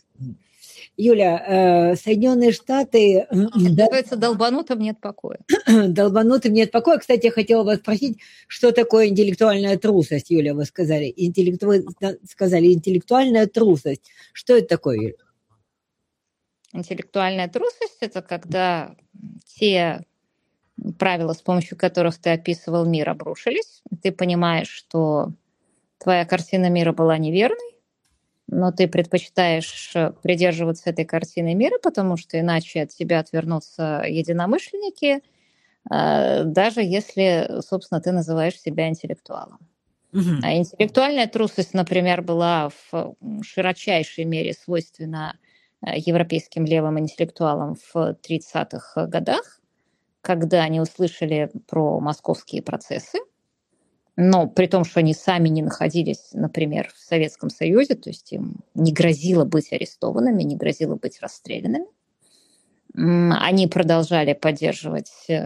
Юля, Соединенные Штаты... Называется, долбанутым нет покоя. Долбанутым нет покоя. Кстати, я хотела вас спросить, что такое интеллектуальная трусость, Юля, вы сказали. Интеллекту... Вы сказали интеллектуальная трусость. Что это такое, Юля? Интеллектуальная трусость – это когда те правила, с помощью которых ты описывал мир, обрушились. Ты понимаешь, что твоя картина мира была неверной, но ты предпочитаешь придерживаться этой картины мира, потому что иначе от тебя отвернутся единомышленники, даже если, собственно, ты называешь себя интеллектуалом. Mm-hmm. А интеллектуальная трусость, например, была в широчайшей мере свойственна европейским левым интеллектуалам в тридцатых годах, когда они услышали про московские процессы, но при том, что они сами не находились, например, в Советском Союзе, то есть им не грозило быть арестованными, не грозило быть расстрелянными. Они продолжали поддерживать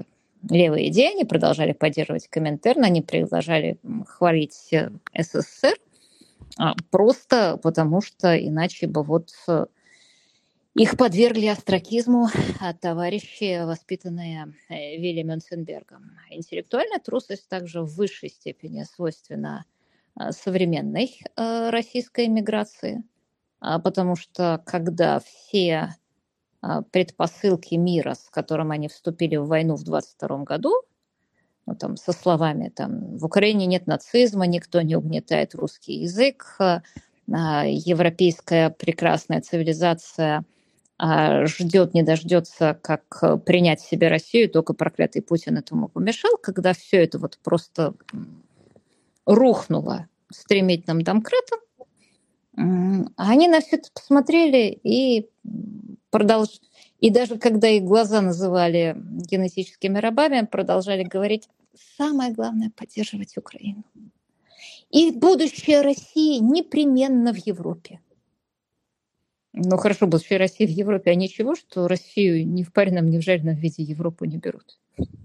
левые идеи, они продолжали поддерживать Коминтерн, они продолжали хвалить СССР, просто потому что иначе бы вот их подвергли остракизму товарищи, воспитанные Вилли Мюнценбергом. Интеллектуальная трусость также в высшей степени свойственна современной российской эмиграции, потому что когда все предпосылки мира, с которым они вступили в войну в двадцать втором году, ну, там, со словами там, «в Украине нет нацизма, никто не угнетает русский язык», «европейская прекрасная цивилизация ждет, не дождется, как принять в себе Россию, только проклятый Путин этому помешал», когда все это вот просто рухнуло стремительным домкратом, они на все это посмотрели и продолжали. И даже когда их глаза называли генетическими рабами, продолжали говорить: самое главное – поддерживать Украину. И будущее России непременно в Европе. Ну хорошо, будущее России в Европе, а ничего, что Россию ни в пареном, ни в жареном виде Европу не берут.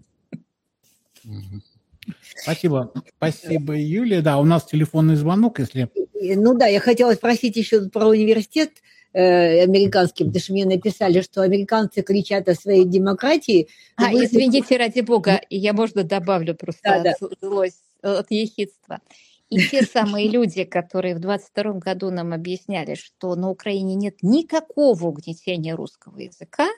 Спасибо. Спасибо, Юлия. Да, у нас телефонный звонок, если... Ну да, я хотела спросить еще про университет э, американский, потому что мне написали, что американцы кричат о своей демократии. А, вы... извините, ради бога, я, можно, добавлю просто да, от да. злость, от ехидства. И те самые люди, которые в двадцать втором году нам объясняли, что на Украине нет никакого угнетения русского языка,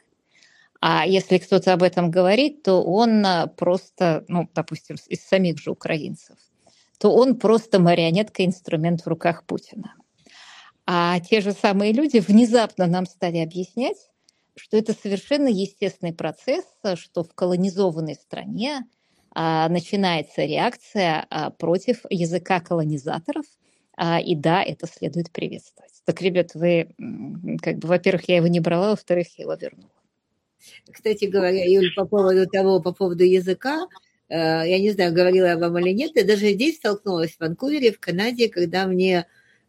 а если кто-то об этом говорит, то он просто, ну, допустим, из самих же украинцев, то он просто марионетка, инструмент в руках Путина. А те же самые люди внезапно нам стали объяснять, что это совершенно естественный процесс, что в колонизованной стране а, начинается реакция а, против языка колонизаторов, а, и да, это следует приветствовать. Так, ребят, вы, как бы, во-первых, я его не брала, во-вторых, я его вернула. Кстати говоря, Юль, по поводу того, по поводу языка, я не знаю, говорила я вам или нет, я даже здесь столкнулась в Ванкувере, в Канаде, когда мне,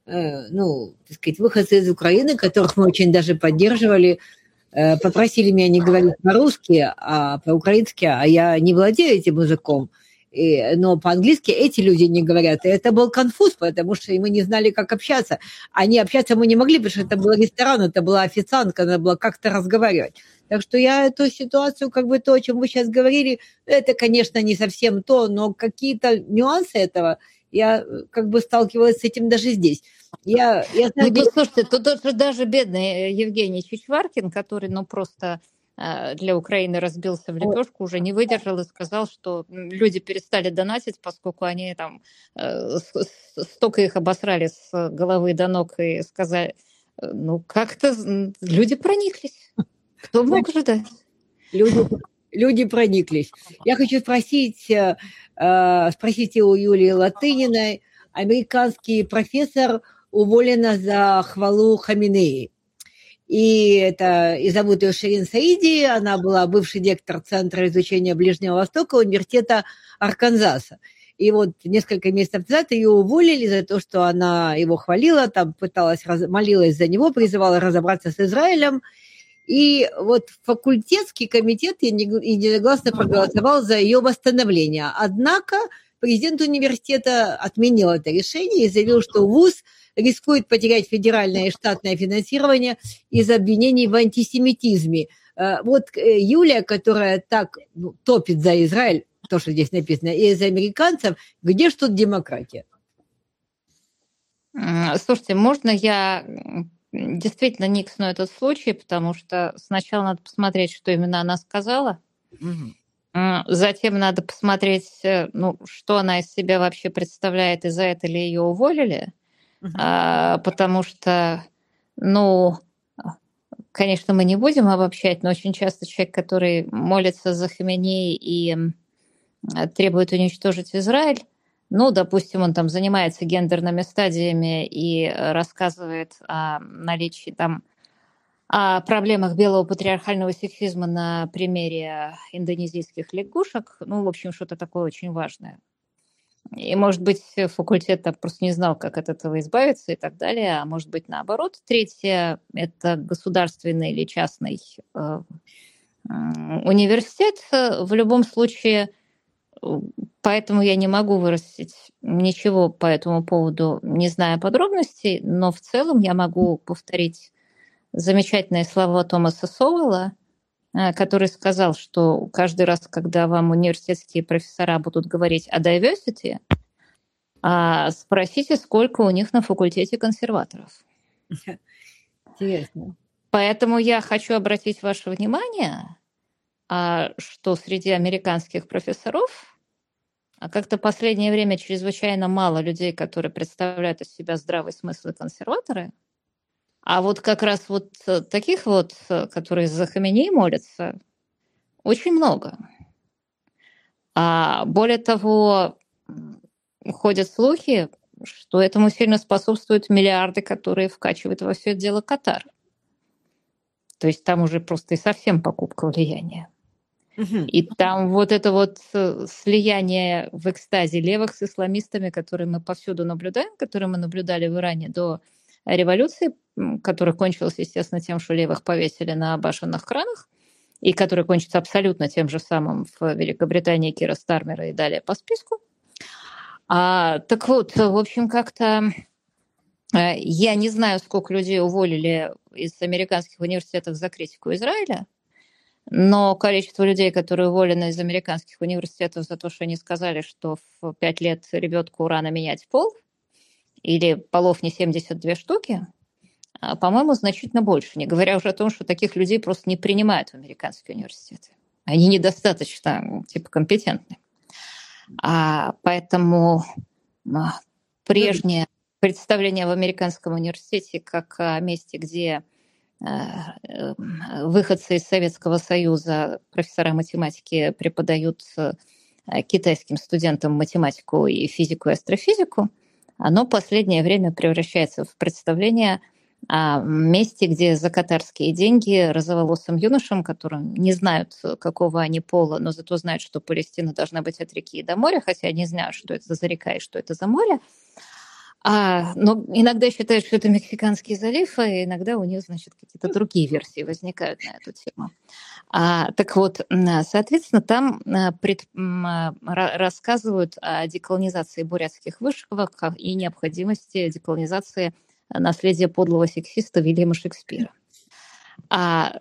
ну, так сказать, выходцы из Украины, которых мы очень даже поддерживали, попросили меня не говорить по-русски, а по-украински, а я не владею этим языком. И, но по-английски эти люди не говорят. И это был конфуз, потому что мы не знали, как общаться. Они общаться мы не могли, потому что это был ресторан, это была официантка, надо было как-то разговаривать. Так что я эту ситуацию, как бы то, о чем вы сейчас говорили, это, конечно, не совсем то, но какие-то нюансы этого, я как бы сталкивалась с этим даже здесь. Я, я знаю, ну, послушайте, тут даже, даже бедный Евгений Чичваркин, который, ну, просто для Украины разбился в лепешку, уже не выдержал и сказал, что люди перестали донатить, поскольку они там столько их обосрали с головы до ног и сказали, ну, как-то люди прониклись. Кто мог ожидать? Люди, люди прониклись. Я хочу спросить, э, спросить у Юлии Латыниной. Американский профессор уволена за хвалу Хаминеи. И, это, и зовут ее Ширин Саиди. Она была бывший директор Центра изучения Ближнего Востока университета Арканзаса. И вот несколько месяцев назад ее уволили за то, что она его хвалила, там пыталась, молилась за него, призывала разобраться с Израилем. И вот факультетский комитет единогласно проголосовал за ее восстановление. Однако президент университета отменил это решение и заявил, что вуз рискует потерять федеральное и штатное финансирование из-за обвинений в антисемитизме. Вот Юлия, которая так, ну, топит за Израиль, то, что здесь написано, и за американцев, где ж тут демократия? Слушайте, можно я... Действительно, никсну этот случай, потому что сначала надо посмотреть, что именно она сказала. Угу. Затем надо посмотреть, ну, что она из себя вообще представляет, и за это ли ее уволили. Угу. А, потому что, ну, конечно, мы не будем обобщать, но очень часто человек, который молится за Хаменеи и требует уничтожить Израиль, ну, допустим, он там занимается гендерными стадиями и рассказывает о наличии там, о проблемах белого патриархального сексизма на примере индонезийских лягушек. Ну, в общем, что-то такое очень важное. И, может быть, факультет там просто не знал, как от этого избавиться и так далее, а может быть, наоборот. Третье – это государственный или частный э, университет в любом случае, поэтому я не могу выразить ничего по этому поводу, не зная подробностей, но в целом я могу повторить замечательные слова Томаса Соуэлла, который сказал, что каждый раз, когда вам университетские профессора будут говорить о diversity, спросите, сколько у них на факультете консерваторов. Интересно. Поэтому я хочу обратить ваше внимание, что среди американских профессоров как-то в последнее время чрезвычайно мало людей, которые представляют из себя здравый смысл и консерваторы, а вот как раз вот таких вот, которые за Хаменеи молятся, очень много. А более того, ходят слухи, что этому сильно способствуют миллиарды, которые вкачивает во все это дело Катар. То есть там уже просто и совсем покупка влияния. Uh-huh. И там вот это вот слияние в экстазе левых с исламистами, которые мы повсюду наблюдаем, которые мы наблюдали в Иране до революции, которая кончилась, естественно, тем, что левых повесили на башенных кранах, и которая кончится абсолютно тем же самым в Великобритании Кира Стармера и далее по списку. А, так вот, в общем, как-то я не знаю, сколько людей уволили из американских университетов за критику Израиля, но количество людей, которые уволены из американских университетов за то, что они сказали, что в пять лет ребенку рано менять пол, или полов не семьдесят две штуки, по-моему, значительно больше. Не говоря уже о том, что таких людей просто не принимают в американские университеты. Они недостаточно, типа, компетентны. А поэтому прежнее представление в американском университете как о месте, где выходцы из Советского Союза, профессора математики, преподают китайским студентам математику и физику и астрофизику, оно в последнее время превращается в представление о месте, где за катарские деньги розоволосым юношам, которые не знают, какого они пола, но зато знают, что Палестина должна быть от реки до моря, хотя они знают, что это за река и что это за море. А, но иногда считают, что это Мексиканский залив, а иногда у них, значит, какие-то другие версии возникают на эту тему. А, так вот, соответственно, там пред, рассказывают о деколонизации бурятских вышивок и необходимости деколонизации наследия подлого сексиста Вильяма Шекспира. А,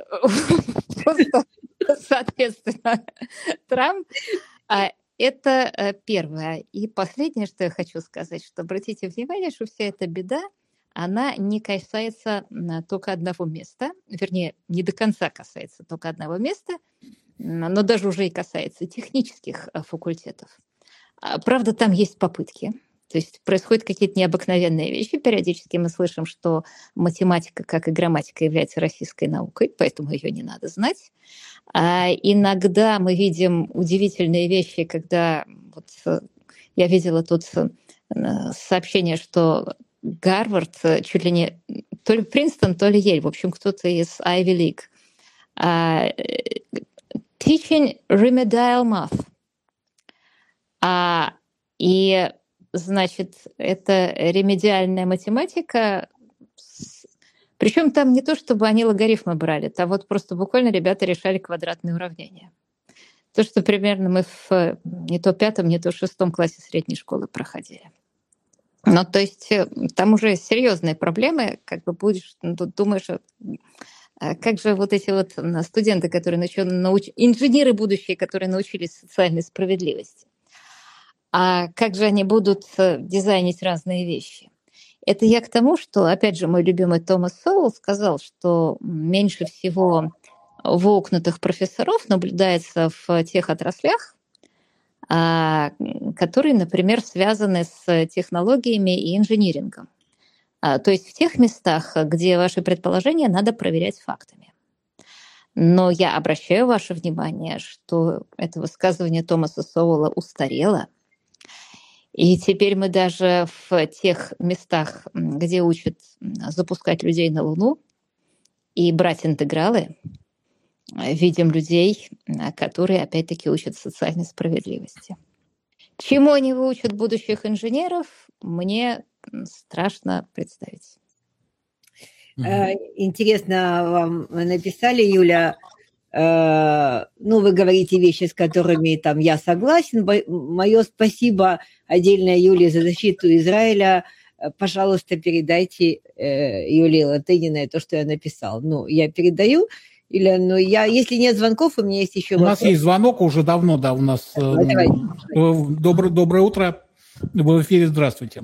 соответственно, Трамп... Это первое. И последнее, что я хочу сказать, что обратите внимание, что вся эта беда, она не касается только одного места, вернее, не до конца касается только одного места, но даже уже и касается технических факультетов. Правда, там есть попытки. То есть происходят какие-то необыкновенные вещи. Периодически мы слышим, что математика, как и грамматика, является российской наукой, поэтому ее не надо знать. А иногда мы видим удивительные вещи, когда вот я видела тут сообщение, что Гарвард, чуть ли не то ли Принстон, то ли Ель, в общем, кто-то из Ivy League, uh, teaching remedial math. Uh, и значит, это ремедиальная математика, причем там не то, чтобы они логарифмы брали, там вот просто буквально ребята решали квадратные уравнения. То, что примерно мы в не то пятом, не то шестом классе средней школы проходили. Ну, то есть там уже серьезные проблемы, как бы будешь, ну, тут думаешь, как же вот эти вот студенты, которые начали, науч... инженеры будущие, которые научились социальной справедливости, а как же они будут дизайнить разные вещи? Это я к тому, что, опять же, мой любимый Томас Соуэлл сказал, что меньше всего воукнутых профессоров наблюдается в тех отраслях, которые, например, связаны с технологиями и инжинирингом. То есть в тех местах, где ваши предположения надо проверять фактами. Но я обращаю ваше внимание, что это высказывание Томаса Соуэлла устарело. И теперь мы даже в тех местах, где учат запускать людей на Луну и брать интегралы, видим людей, которые опять-таки учат социальной справедливости. Чему они выучат будущих инженеров, мне страшно представить. Интересно вам написали, Юля, Ну, вы говорите вещи, с которыми там я согласен. Мое спасибо отдельно Юлии за защиту Израиля. Пожалуйста, передайте Юлии Латыниной то, что я написал. Ну, я передаю. Или, ну, я, если нет звонков, у меня есть еще У вопрос. нас есть звонок уже давно, да, у нас. Давай, доброе, доброе утро. Вы в эфире, здравствуйте.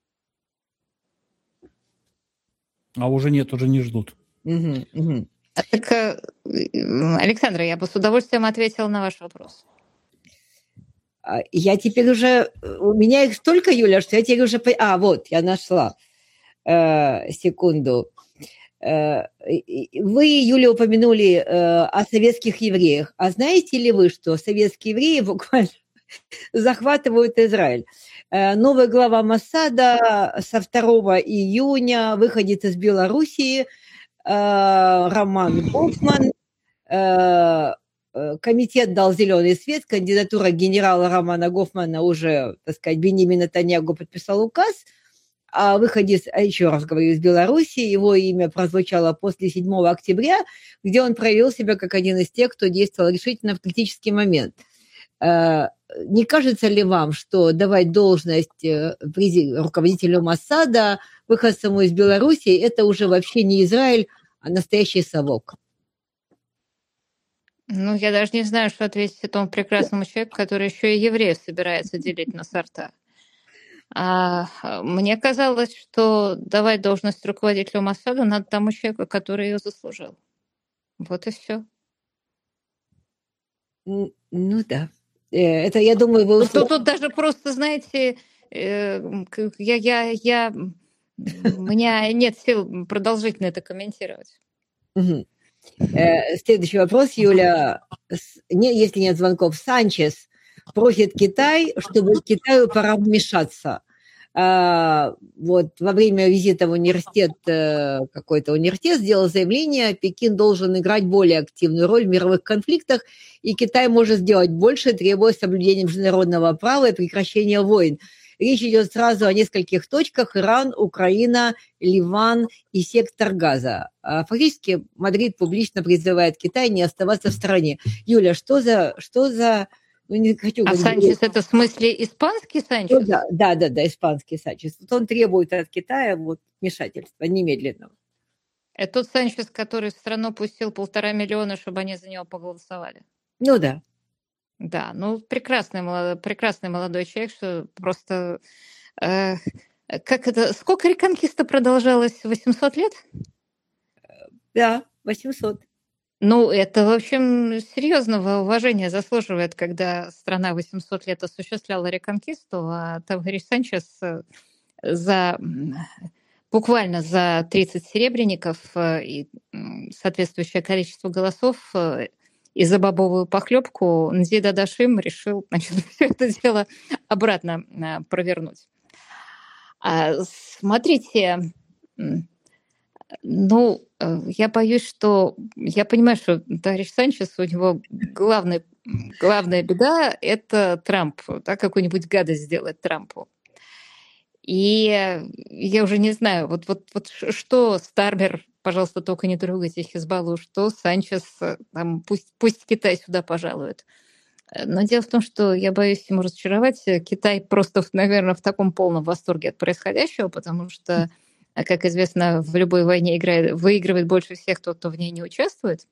А уже нет, уже не ждут. Угу, угу. Так, Александра, я бы с удовольствием ответила на ваш вопрос. Я теперь уже... У меня их столько, Юля, что я теперь уже... А, вот, я нашла. Э, секунду. Э, вы, Юля, упомянули э, о советских евреях. А знаете ли вы, что советские евреи буквально захватывают Израиль? Э, новый глава Моссада со второго июня, выходит из Белоруссии, Роман Гофман. Комитет дал зеленый свет. Кандидатура генерала Романа Гофмана уже, так сказать, Беньямин Нетаньяху подписал указ о выходе, еще раз говорю, из Беларуси. Его имя прозвучало после седьмого октября, где он проявил себя как один из тех, кто действовал решительно в критический момент. Не кажется ли вам, что давать должность руководителю Моссада, выходцам из Беларуси, это уже вообще не Израиль, а настоящий совок? Ну, я даже не знаю, что ответить этому прекрасному человеку, который еще и евреев собирается делить на сорта. А мне казалось, что давать должность руководителю Моссада надо тому человеку, который ее заслужил. Вот и все. Ну да. Это, я думаю, вы услышали. Тут, тут даже просто, знаете, я, я, я, у меня нет сил продолжительно это комментировать. Угу. Следующий вопрос, Юля. Если нет звонков, Санчес просит Китай, чтобы Китаю пора вмешаться. Вот во время визита в университет, какой-то университет сделал заявление, Пекин должен играть более активную роль в мировых конфликтах, и Китай может сделать больше, требуя соблюдения международного права и прекращения войн. Речь идет сразу о нескольких точках: Иран, Украина, Ливан и сектор Газа. Фактически Мадрид публично призывает Китай не оставаться в стороне. Юля, что за... Что за... Ну, не хочу а Санчес это в смысле испанский Санчес? Ну, да, да, да, да, испанский Санчес. Вот он требует от Китая вот вмешательства немедленного. Это тот Санчес, который в страну пустил полтора миллиона, чтобы они за него проголосовали. Ну да. Да, ну прекрасный молодой, прекрасный молодой человек, что просто... Э, как это... Сколько реконкиста продолжалось? восемьсот лет? Да, восемьсот. Ну, это, в общем, серьезного уважения заслуживает, когда страна восемьсот лет осуществляла реконкисту, а там, говоришь, Санчес за... буквально за тридцать серебряников и соответствующее количество голосов и за бобовую похлебку Нзи Дадашим решил, значит, все это дело обратно провернуть. А, смотрите, ну, я боюсь, что... Я понимаю, что товарищ Санчес, у него главный, главная беда – это Трамп, да, какую-нибудь гадость сделать Трампу. И я уже не знаю, вот, вот, вот что Стармер, пожалуйста, только не трогайте Хизбаллу, что Санчес, там, пусть, пусть Китай сюда пожалует. Но дело в том, что я боюсь ему разочаровать. Китай просто, наверное, в таком полном восторге от происходящего, потому что, как известно, в любой войне играет, выигрывает больше всех тот, кто в ней не участвует.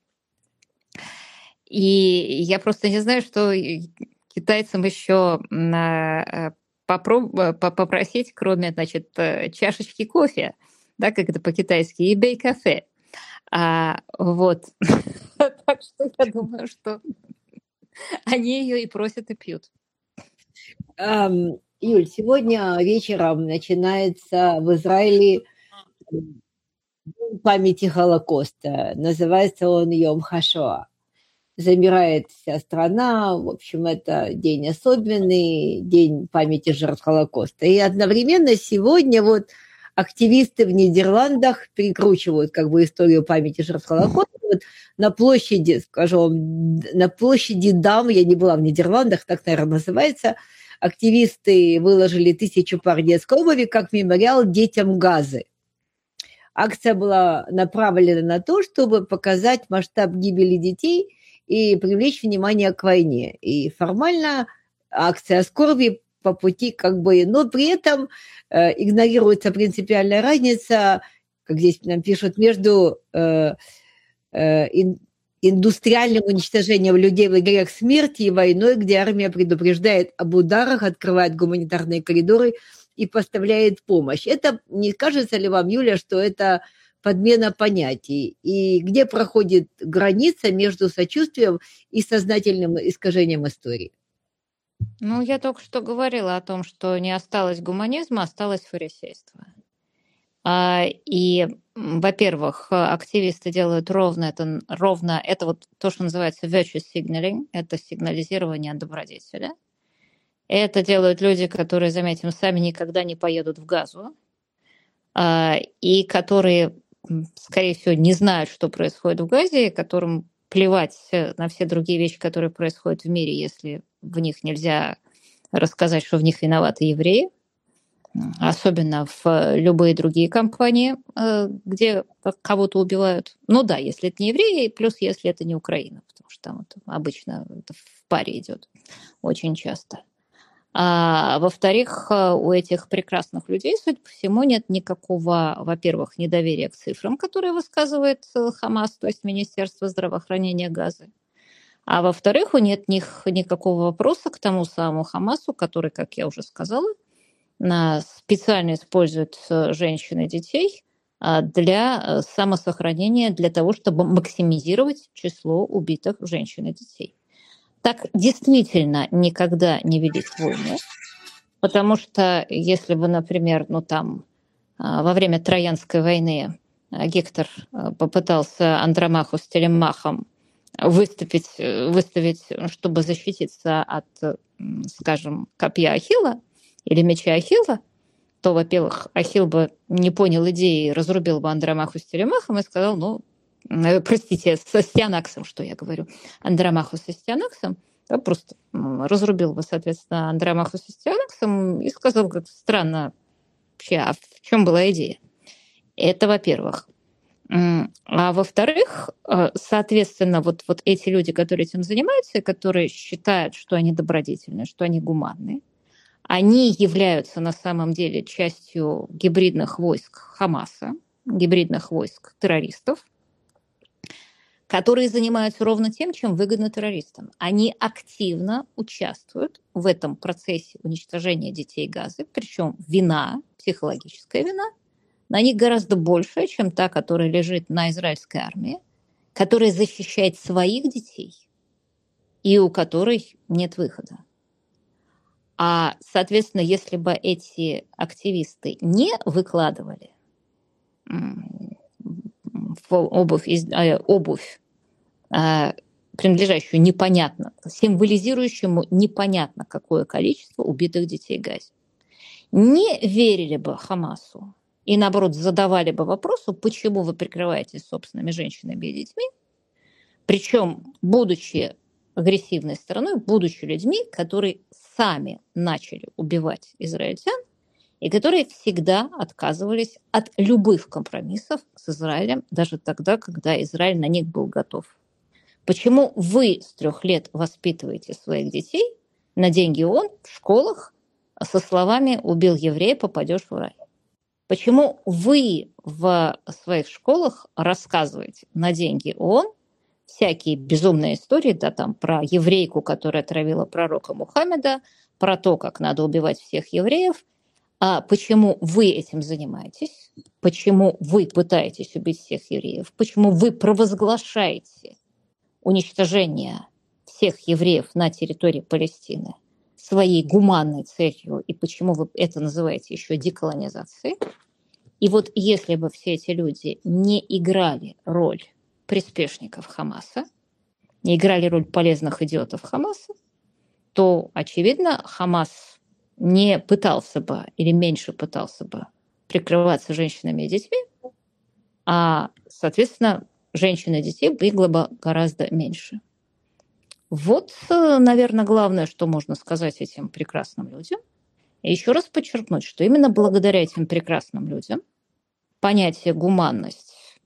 И я просто не знаю, что китайцам еще на... Попроб... попросить, кроме, значит, чашечки кофе, да, как это по-китайски, и бей-кафе. А, вот. Так что я думаю, что они ее и просят, и пьют. Um, Юль, сегодня вечером начинается в Израиле День памяти Холокоста. Называется он Йом ха-Шоа. Замирает вся страна, в общем, это день особенный, день памяти жертв Холокоста. И одновременно сегодня вот активисты в Нидерландах перекручивают как бы историю памяти жертв Холокоста. Вот на площади, скажу вам, на площади Дам, я не была в Нидерландах, так, наверное, называется, активисты выложили тысячу пар детской обуви как мемориал детям Газы. Акция была направлена на то, чтобы показать масштаб гибели детей и привлечь внимание к войне. И формально акция скорби по пути как бы, но при этом э, игнорируется принципиальная разница, как здесь нам пишут, между э, э, ин, индустриальным уничтожением людей в лагерях смерти и войной, где армия предупреждает об ударах, открывает гуманитарные коридоры и поставляет помощь. Это не кажется ли вам, Юля, что это подмена понятий? И где проходит граница между сочувствием и сознательным искажением истории? Ну, я только что говорила о том, что не осталось гуманизма, осталось фарисейство. А, и, во-первых, активисты делают ровно это, ровно это вот то, что называется virtue signaling, это сигнализирование добродетеля. Это делают люди, которые, заметим, сами никогда не поедут в Газу, а, и которые, скорее всего, не знают, что происходит в Газе, которым плевать на все другие вещи, которые происходят в мире, если в них нельзя рассказать, что в них виноваты евреи, особенно в любые другие компании, где кого-то убивают. Ну да, если это не евреи, плюс если это не Украина, потому что там это обычно это в паре идет очень часто. А во-вторых, у этих прекрасных людей, судя по всему, нет никакого, во-первых, недоверия к цифрам, которые высказывает Хамас, то есть Министерство здравоохранения Газы. А во-вторых, у нет них никакого вопроса к тому самому Хамасу, который, как я уже сказала, специально использует женщин и детей для самосохранения, для того, чтобы максимизировать число убитых женщин и детей. Так действительно никогда не велись войны, потому что если бы, например, ну там во время Троянской войны Гектор попытался Андромаху с Телемахом выступить, выставить, чтобы защититься от, скажем, копья Ахилла или меча Ахилла, то, во-первых, Ахилл бы не понял идеи, разрубил бы Андромаху с Телемахом и сказал, ну, простите, со Стианаксом, что я говорю, Андромаху со Стианаксом, да, просто разрубил бы, соответственно, Андромаху со Стианаксом и сказал, как странно вообще, а в чем была идея? Это, во-первых. А во-вторых, соответственно, вот, вот эти люди, которые этим занимаются, которые считают, что они добродетельные, что они гуманные, они являются на самом деле частью гибридных войск Хамаса, гибридных войск террористов, которые занимаются ровно тем, чем выгодно террористам. Они активно участвуют в этом процессе уничтожения детей Газы, причем вина, психологическая вина, на них гораздо больше, чем та, которая лежит на израильской армии, которая защищает своих детей и у которой нет выхода. А, соответственно, если бы эти активисты не выкладывали в обувь, обувь принадлежащую непонятно, символизирующему непонятно какое количество убитых детей в Газе, не верили бы Хамасу и, наоборот, задавали бы вопросу, почему вы прикрываетесь собственными женщинами и детьми, причем, будучи агрессивной стороной, будучи людьми, которые сами начали убивать израильтян и которые всегда отказывались от любых компромиссов с Израилем, даже тогда, когда Израиль на них был готов. Почему вы с трех лет воспитываете своих детей на деньги ООН в школах со словами «убил еврея, попадешь в рай»? Почему вы в своих школах рассказываете на деньги ООН всякие безумные истории, да, там про еврейку, которая отравила пророка Мухаммеда, про то, как надо убивать всех евреев? А почему вы этим занимаетесь? Почему вы пытаетесь убить всех евреев? Почему вы провозглашаете уничтожение всех евреев на территории Палестины своей гуманной целью, и почему вы это называете еще деколонизацией? И вот если бы все эти люди не играли роль приспешников Хамаса, не играли роль полезных идиотов Хамаса, то, очевидно, Хамас не пытался бы или меньше пытался бы прикрываться женщинами и детьми, а, соответственно, женщин и детей было бы гораздо меньше. Вот, наверное, главное, что можно сказать этим прекрасным людям. И еще раз подчеркнуть, что именно благодаря этим прекрасным людям понятие гуманность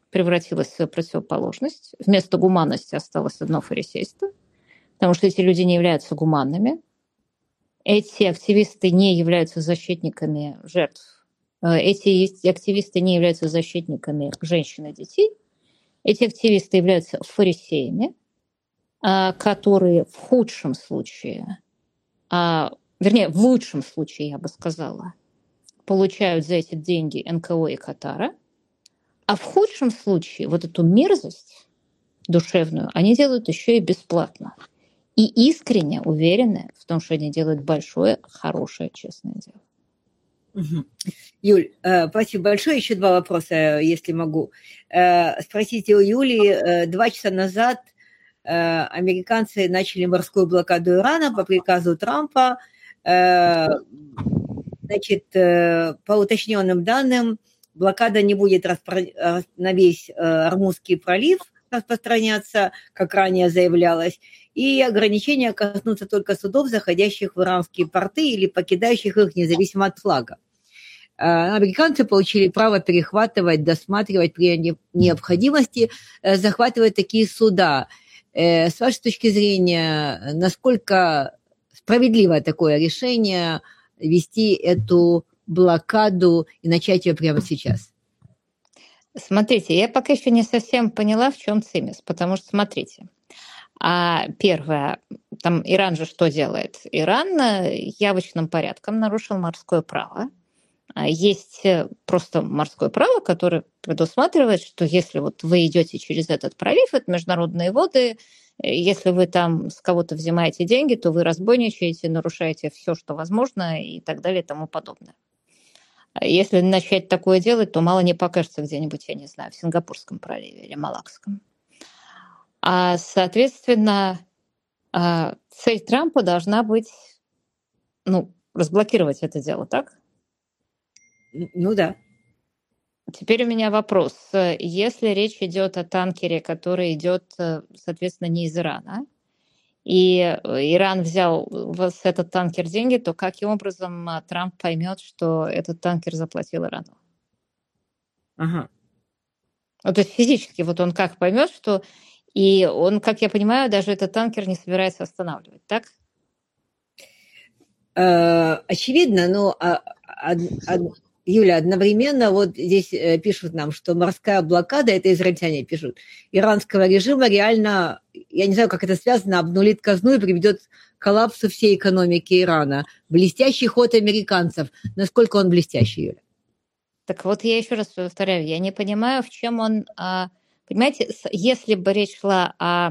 превратилась в свою противоположность. Вместо гуманности осталось одно фарисейство, потому что эти люди не являются гуманными. Эти активисты не являются защитниками жертв. Эти активисты не являются защитниками женщин и детей. Эти активисты являются фарисеями, которые в худшем случае, вернее, в лучшем случае, я бы сказала, получают за эти деньги эн ка о и Катара, а в худшем случае вот эту мерзость душевную они делают еще и бесплатно. И искренне уверены в том, что они делают большое, хорошее, честное дело. Угу. Юль, спасибо большое. Еще два вопроса, если могу. Спросите у Юли. Два часа назад американцы начали морскую блокаду Ирана по приказу Трампа. Значит, по уточненным данным, блокада не будет распро... на весь Ормузский пролив распространяться, как ранее заявлялось, и ограничения коснутся только судов, заходящих в иранские порты или покидающих их независимо от флага. Американцы получили право перехватывать, досматривать при необходимости, захватывать такие суда. С вашей точки зрения, насколько справедливо такое решение вести эту блокаду и начать ее прямо сейчас? Смотрите, я пока еще не совсем поняла, в чем цимис, потому что, смотрите, а первое, там Иран же что делает? Иран явочным порядком нарушил морское право. Есть просто морское право, которое предусматривает, что если вот вы идете через этот пролив, это международные воды, если вы там с кого-то взимаете деньги, то вы разбойничаете, нарушаете все, что возможно и так далее и тому подобное. Если начать такое делать, то мало не покажется где-нибудь, я не знаю, в Сингапурском проливе или Малакском. А, соответственно, цель Трампа должна быть, ну, разблокировать это дело, так? Ну да. Теперь у меня вопрос. Если речь идет о танкере, который идет, соответственно, не из Ирана, и Иран взял с этот танкер деньги, то каким образом Трамп поймет, что этот танкер заплатил Ирану? Ага. Вот, то есть физически вот он как поймет, что... И он, как я понимаю, даже этот танкер не собирается останавливать, так? Очевидно, но... Юля, одновременно вот здесь пишут нам, что морская блокада, это израильтяне пишут, иранского режима реально, я не знаю, как это связано, обнулит казну и приведет к коллапсу всей экономики Ирана. Блестящий ход американцев. Насколько он блестящий, Юля? Так вот, я еще раз повторяю, я не понимаю, в чем он... Понимаете, если бы речь шла о...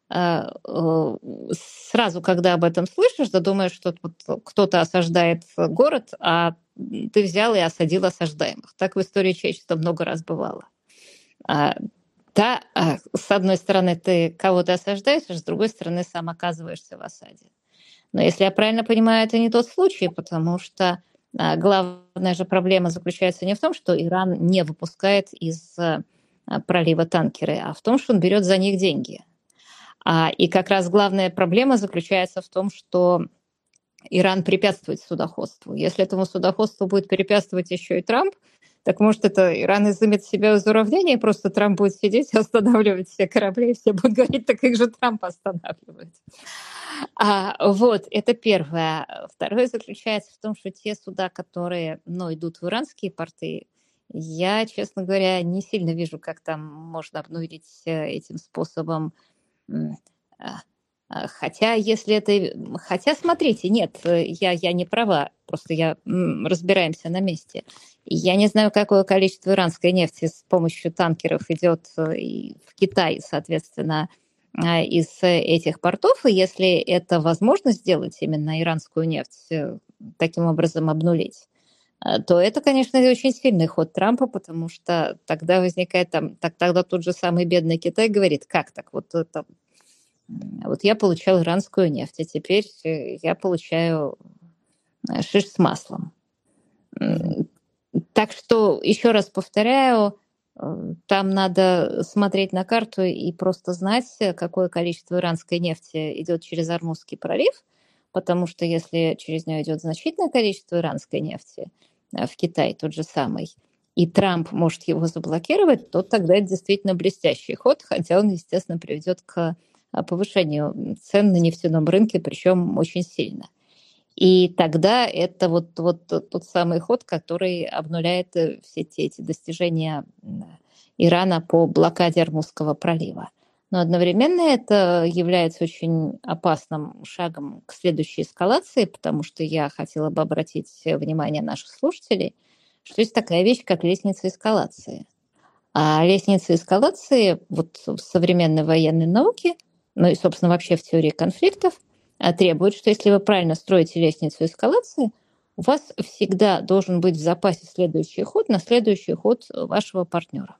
Сразу, когда об этом слышишь, то думаешь, что кто-то осаждает город, а ты взял и осадил осаждаемых. Так в истории человечества много раз бывало. А, да, а, с одной стороны, ты кого-то осаждаешь, а с другой стороны, сам оказываешься в осаде. Но если я правильно понимаю, это не тот случай, потому что а, главная же проблема заключается не в том, что Иран не выпускает из а, пролива танкеры, а в том, что он берет за них деньги. А, и как раз главная проблема заключается в том, что Иран препятствует судоходству. Если этому судоходству будет препятствовать еще и Трамп, так может это Иран изымет себя из уравнения, и просто Трамп будет сидеть и останавливать все корабли, и все будут говорить, так их же Трамп останавливает. А, вот, это первое. Второе заключается в том, что те суда, которые ну, идут в иранские порты, я, честно говоря, не сильно вижу, как там можно обнулить этим способом. Хотя, если это... Хотя, смотрите, нет, я, я не права, просто я разбираемся на месте. Я не знаю, какое количество иранской нефти с помощью танкеров идет в Китай, соответственно, из этих портов. И если это возможно сделать, именно иранскую нефть таким образом обнулить, то это, конечно, очень сильный ход Трампа, потому что тогда возникает там... Так, тогда тот же самый бедный Китай говорит, как так, вот это... Вот я получал иранскую нефть, а теперь я получаю шиш с маслом. Так что, еще раз повторяю, там надо смотреть на карту и просто знать, какое количество иранской нефти идет через Ормузский пролив, потому что если через нее идет значительное количество иранской нефти в Китай, тот же самый, и Трамп может его заблокировать, то тогда это действительно блестящий ход, хотя он, естественно, приведет к повышению цен на нефтяном рынке, причем очень сильно. И тогда это вот, вот тот самый ход, который обнуляет все те, эти достижения Ирана по блокаде Ормузского пролива. Но одновременно это является очень опасным шагом к следующей эскалации, потому что я хотела бы обратить внимание наших слушателей, что есть такая вещь, как лестница эскалации. А лестница эскалации вот в современной военной науке, ну и, собственно, вообще в теории конфликтов, требует, что если вы правильно строите лестницу эскалации, у вас всегда должен быть в запасе следующий ход на следующий ход вашего партнера.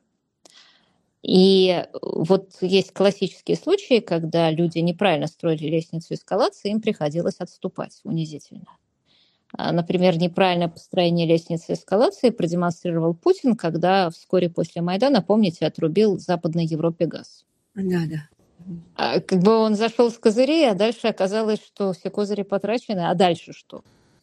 И вот есть классические случаи, когда люди неправильно строили лестницу эскалации, им приходилось отступать унизительно. Например, неправильное построение лестницы эскалации продемонстрировал Путин, когда вскоре после Майдана, помните, отрубил Западной Европе газ. Да, да. Как бы он зашел с козырей, а дальше оказалось, что все козыри потрачены, а дальше что?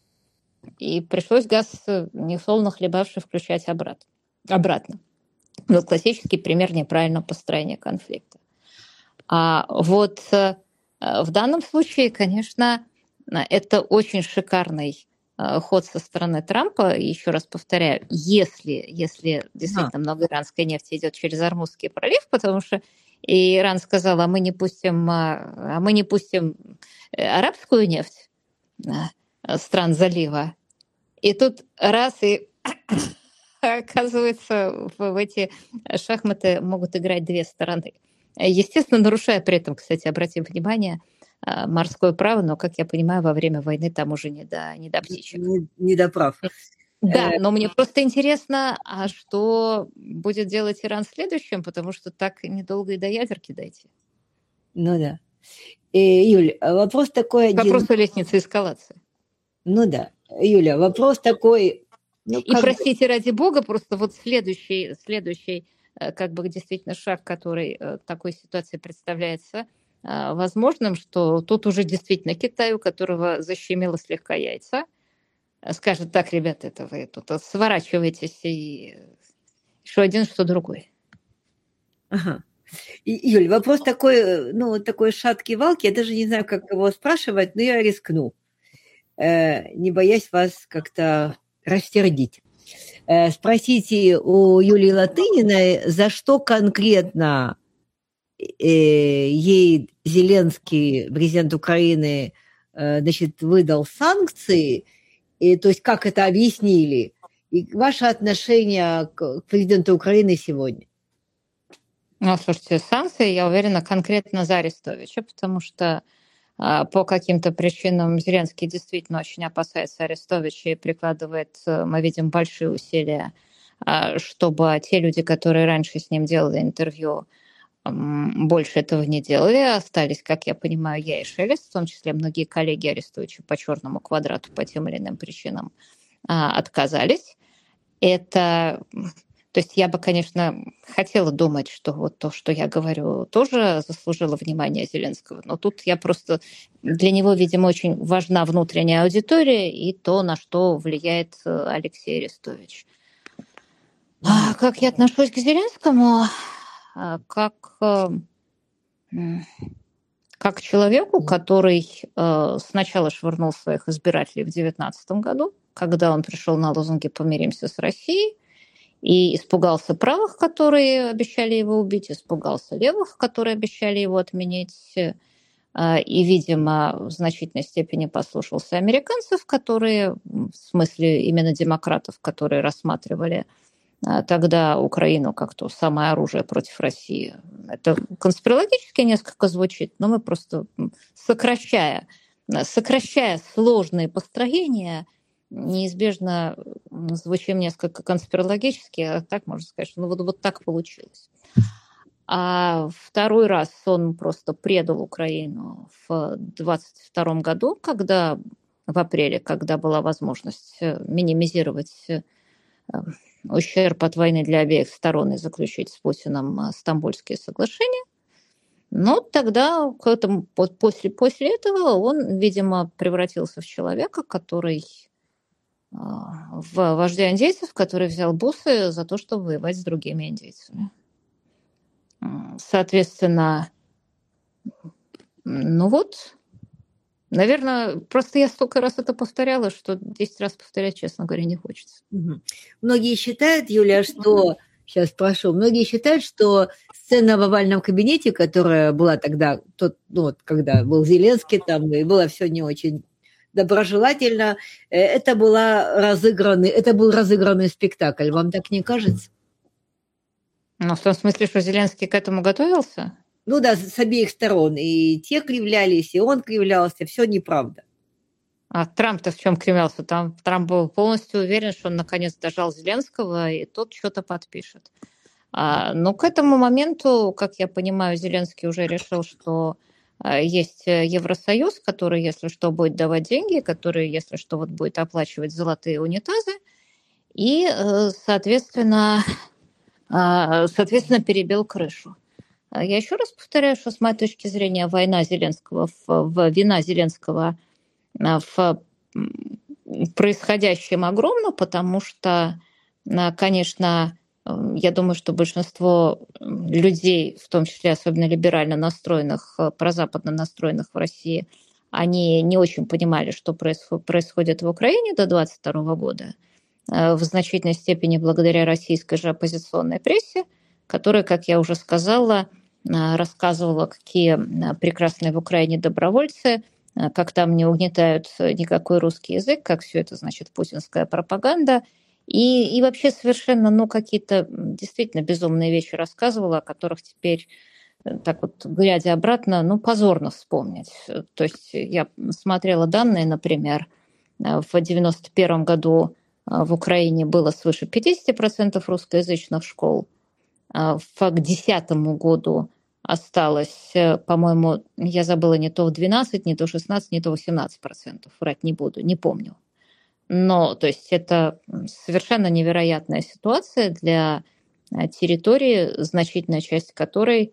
И пришлось газ, несолоно хлебавший, включать обратно. обратно. Вот классический пример неправильного построения конфликта. А вот в данном случае, конечно, это очень шикарный ход со стороны Трампа. Еще раз повторяю, если, если действительно а. много иранской нефти идет через Ормузский пролив, потому что и Иран сказал, а мы не пустим, а мы не пустим арабскую нефть стран залива. И тут раз и оказывается, в эти шахматы могут играть две стороны. Естественно, нарушая при этом, кстати, обратим внимание, морское право, но, как я понимаю, во время войны там уже не до, не до птичек. Не, не до прав. Да, но мне просто интересно, а что будет делать Иран следующим, потому что так недолго и до ядерки дойти. Ну да. И, Юль, вопрос такой один... Вопрос о лестнице эскалации. Ну да. Юля, вопрос такой... Ну, и, простите, ради бога, просто вот следующий, следующий как бы действительно шаг, который такой ситуации представляется возможным, что тут уже действительно Китай, у которого защемило слегка яйца, скажет, так, ребята, это вы тут сворачиваетесь, и что один, что другой. Ага. Юль, вопрос такой, ну, такой шаткий-валки, я даже не знаю, как его спрашивать, но я рискну, не боясь вас как-то растердить. Спросите у Юлии Латыниной, за что конкретно ей Зеленский, президент Украины, значит, выдал санкции, и, то есть как это объяснили, и ваше отношение к президенту Украины сегодня? Ну, слушайте, санкции, я уверена, конкретно за Арестовича, потому что по каким-то причинам Зеленский действительно очень опасается Арестовича и прикладывает, мы видим, большие усилия, чтобы те люди, которые раньше с ним делали интервью, больше этого не делали. Остались, как я понимаю, я и Шелест, в том числе многие коллеги Арестовича по черному квадрату по тем или иным причинам отказались. Это... То есть я бы, конечно, хотела думать, что вот то, что я говорю, тоже заслужило внимание Зеленского, но тут я просто... Для него, видимо, очень важна внутренняя аудитория и то, на что влияет Алексей Арестович. А как я отношусь к Зеленскому? Как, как человеку, который сначала швырнул своих избирателей в две тысячи девятнадцатом году, когда он пришел на лозунги «Помиримся с Россией», и испугался правых, которые обещали его убить, испугался левых, которые обещали его отменить, и, видимо, в значительной степени послушался американцев, которые, в смысле именно демократов, которые рассматривали тогда Украину как то самое оружие против России. Это конспирологически несколько звучит, но мы просто, сокращая, сокращая сложные построения, неизбежно звучим несколько конспирологически, а так можно сказать, что ну вот, вот так получилось. А второй раз он просто предал Украину в двадцать втором году, когда в апреле, когда была возможность минимизировать ущерб от войны для обеих сторон и заключить с Путиным Стамбульские соглашения. Но тогда к этому, после, после этого он, видимо, превратился в человека, который в вождя индейцев, который взял бусы за то, чтобы воевать с другими индейцами. Соответственно, ну вот, наверное, просто я столько раз это повторяла, что десять раз повторять, честно говоря, не хочется. Угу. Многие считают, Юля, что... Сейчас спрошу. Многие считают, что сцена в овальном кабинете, которая была тогда, тот, ну, вот, когда был Зеленский, там, и было все не очень доброжелательно, это, была разыгранный, это был разыгранный спектакль. Вам так не кажется? Ну, в том смысле, что Зеленский к этому готовился? Ну да, с обеих сторон. И те кривлялись, и он кривлялся. Все неправда. А Трамп-то в чем кривлялся? Там Трамп был полностью уверен, что он наконец дожал Зеленского, и тот что-то подпишет. А, но к этому моменту, как я понимаю, Зеленский уже решил, что а, есть Евросоюз, который, если что, будет давать деньги, который, если что, вот будет оплачивать золотые унитазы, и, соответственно, а, соответственно, перебил крышу. Я еще раз повторяю, что с моей точки зрения война Зеленского, в, в вина Зеленского в происходящем огромно, потому что, конечно, я думаю, что большинство людей, в том числе особенно либерально настроенных, прозападно настроенных в России, они не очень понимали, что происходит в Украине до двадцать второго года, в значительной степени благодаря российской же оппозиционной прессе, которая, как я уже сказала, рассказывала, какие прекрасные в Украине добровольцы, как там не угнетают никакой русский язык, как все это, значит, путинская пропаганда. И, и вообще совершенно, ну, какие-то действительно безумные вещи рассказывала, о которых теперь, так вот, глядя обратно, ну, позорно вспомнить. То есть я смотрела данные, например, в девяносто первом году в Украине было свыше пятьдесят процентов русскоязычных школ. В две тысячи десятом году осталось, по-моему, я забыла, не то в двенадцать, не то в шестнадцать, не то в восемнадцать процентов. Врать не буду, не помню. Но, то есть, это совершенно невероятная ситуация для территории, значительная часть которой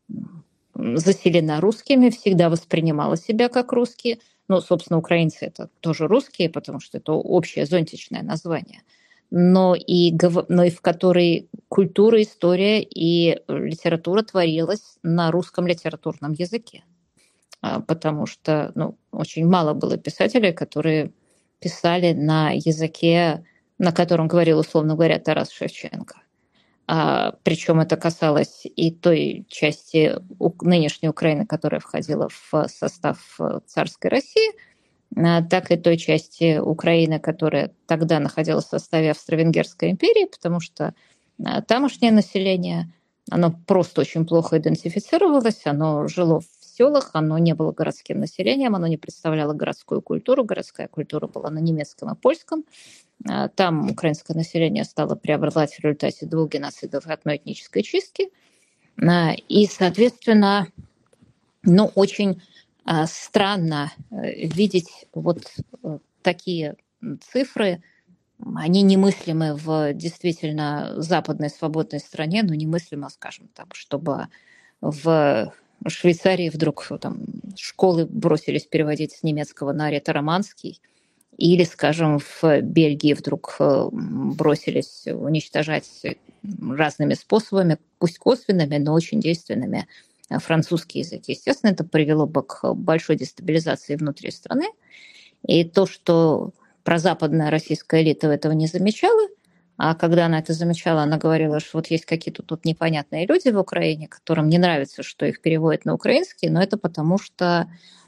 заселена русскими, всегда воспринимала себя как русские. Ну, собственно, украинцы — это тоже русские, потому что это общее зонтичное название. Но и, но и в которой культура, история и литература творилась на русском литературном языке. Потому что, ну, очень мало было писателей, которые писали на языке, на котором говорил, условно говоря, Тарас Шевченко. А, причем это касалось и той части нынешней Украины, которая входила в состав царской России, так и той части Украины, которая тогда находилась в составе Австро-Венгерской империи, потому что тамошнее население, оно просто очень плохо идентифицировалось, оно жило в селах, оно не было городским населением, оно не представляло городскую культуру, городская культура была на немецком и польском. Там украинское население стало преобладать в результате двух геноцидов и одной этнической чистки. И, соответственно, ну, очень странно видеть вот такие цифры. Они немыслимы в действительно западной свободной стране, но немыслимо, скажем так, чтобы в Швейцарии вдруг там школы бросились переводить с немецкого на ретро-романский, или, скажем, в Бельгии вдруг бросились уничтожать разными способами, пусть косвенными, но очень действенными, французский язык. Естественно, это привело бы к большой дестабилизации внутри страны. И то, что прозападная российская элита этого не замечала, а когда она это замечала, она говорила, что вот есть какие-то тут непонятные люди в Украине, которым не нравится, что их переводят на украинский, но это потому, что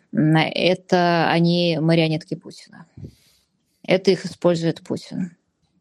это они марионетки Путина. Это их использует Путин.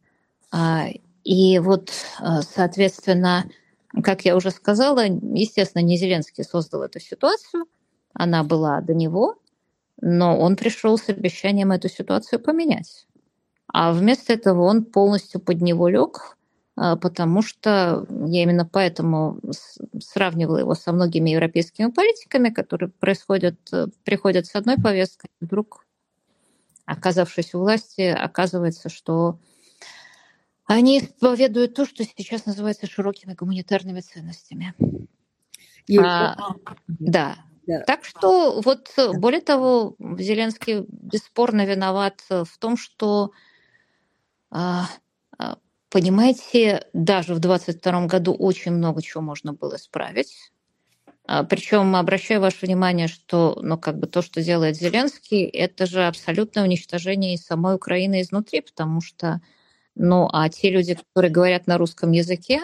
И вот, соответственно, как я уже сказала, естественно, не Зеленский создал эту ситуацию, она была до него, но он пришел с обещанием эту ситуацию поменять. А вместо этого он полностью под него лег, потому что я именно поэтому сравнивала его со многими европейскими политиками, которые происходят, приходят с одной повесткой, и вдруг, оказавшись у власти, оказывается, что они исповедуют то, что сейчас называется широкими гуманитарными ценностями. А, да. да. Так что, вот, более того, Зеленский бесспорно виноват в том, что Понимаете, даже в двадцать втором году очень много чего можно было исправить. Причем обращаю ваше внимание, что ну, как бы то, что делает Зеленский, это же абсолютное уничтожение и самой Украины изнутри, потому что, ну, а те люди, которые говорят на русском языке,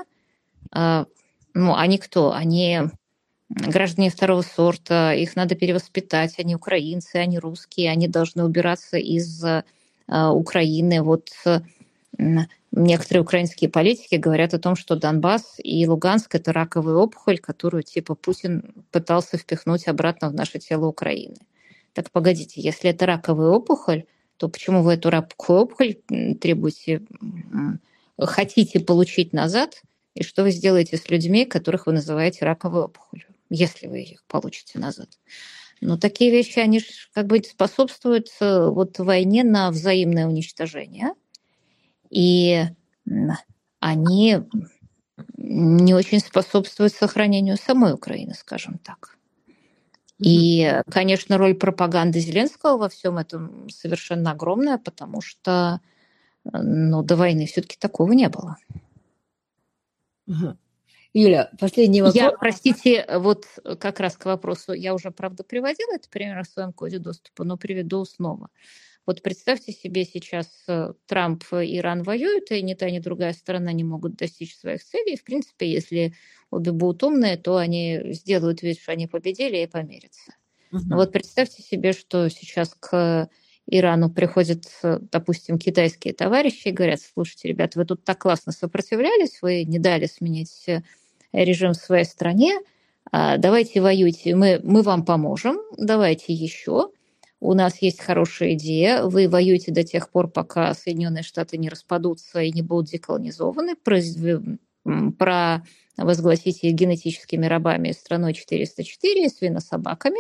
ну, они кто? Они граждане второго сорта, их надо перевоспитать, они украинцы, они русские, они должны убираться из Украины. Вот некоторые украинские политики говорят о том, что Донбасс и Луганск – это раковая опухоль, которую типа Путин пытался впихнуть обратно в наше тело Украины. Так погодите, если это раковая опухоль, то почему вы эту раковую опухоль требуете, хотите получить назад, и что вы сделаете с людьми, которых вы называете раковой опухолью, если вы их получите назад? Но такие вещи, они же как бы способствуют вот войне на взаимное уничтожение. И они не очень способствуют сохранению самой Украины, скажем так. И, конечно, роль пропаганды Зеленского во всем этом совершенно огромная, потому что ну, до войны все-таки такого не было. Ага. Юля, последний вопрос. Я, простите, вот как раз к вопросу, я уже, правда, приводила это пример в своем коде доступа, но приведу снова. Вот представьте себе, сейчас Трамп и Иран воюют, и ни та, ни другая сторона не могут достичь своих целей. И, в принципе, если обе будут умные, то они сделают вид, что они победили, и помирятся. Uh-huh. Но вот представьте себе, что сейчас к Ирану приходят, допустим, китайские товарищи и говорят: слушайте, ребят, вы тут так классно сопротивлялись, вы не дали сменить режим в своей стране, давайте воюйте, мы, мы вам поможем, давайте еще. У нас есть хорошая идея. Вы воюете до тех пор, пока Соединенные Штаты не распадутся и не будут деколонизованы. Провозгласите их генетическими рабами страной четыреста четыре, свинособаками.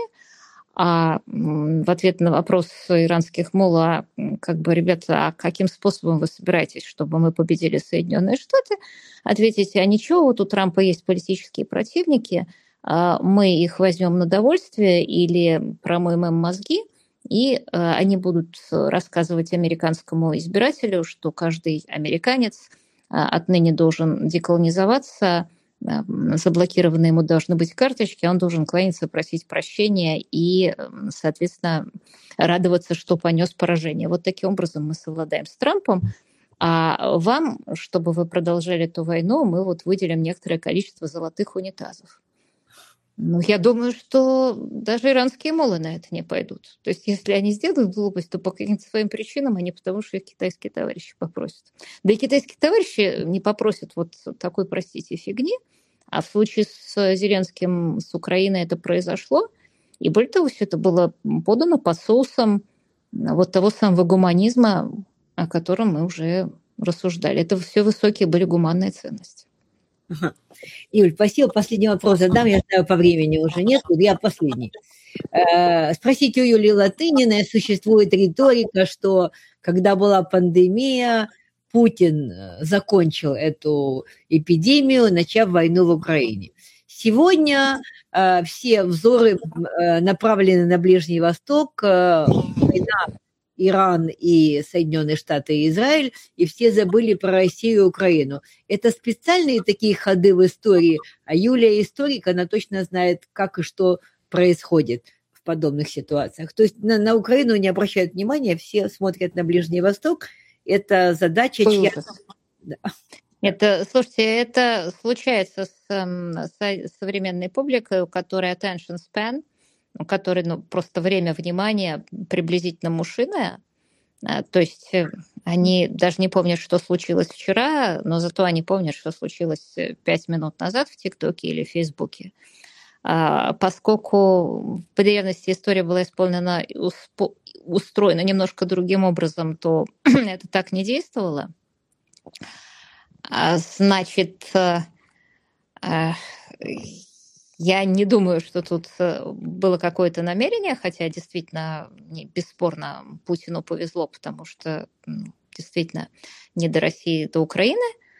А в ответ на вопрос иранских мулла, как бы, ребята, а каким способом вы собираетесь, чтобы мы победили Соединенные Штаты? Ответите: а ничего, вот у Трампа есть политические противники, мы их возьмем на довольствие или промоем им мозги, и э, они будут рассказывать американскому избирателю, что каждый американец э, отныне должен деколонизоваться, э, заблокированы ему должны быть карточки, он должен кланяться, просить прощения и, э, соответственно, радоваться, что понес поражение. Вот таким образом мы совладаем с Трампом. А вам, чтобы вы продолжали эту войну, мы вот выделим некоторое количество золотых унитазов. Ну, я думаю, что даже иранские муллы на это не пойдут. То есть, если они сделают глупость, то по каким-то своим причинам, а не потому, что их китайские товарищи попросят. Да и китайские товарищи не попросят вот такой, простите, фигни. А в случае с Зеленским, с Украиной это произошло. И более того, все это было подано под соусом вот того самого гуманизма, о котором мы уже рассуждали. Это все высокие были гуманные ценности. Ага. Юль, спасибо. Последний вопрос задам. Я знаю, по времени уже нет. Я последний. Э, спросите у Юлии Латыниной, существует риторика, что когда была пандемия, Путин закончил эту эпидемию, начав войну в Украине. Сегодня э, все взоры э, направлены на Ближний Восток. Э, война Иран и Соединенные Штаты и Израиль, и все забыли про Россию и Украину. Это специальные такие ходы в истории, а Юлия историк, она точно знает, как и что происходит в подобных ситуациях. То есть на, на Украину не обращают внимания, все смотрят на Ближний Восток. Это задача, чья... Да. Это, слушайте, это случается с, с современной публикой, у которой attention span, у которой ну, просто время внимания приблизительно мушиное. То есть они даже не помнят, что случилось вчера, но зато они помнят, что случилось пять минут назад в ТикТоке или в Фейсбуке. Поскольку в древности история была исполнена, устроена немножко другим образом, то это так не действовало. Значит, я не думаю, что тут было какое-то намерение, хотя действительно, бесспорно, Путину повезло, потому что действительно не до России, до Украины.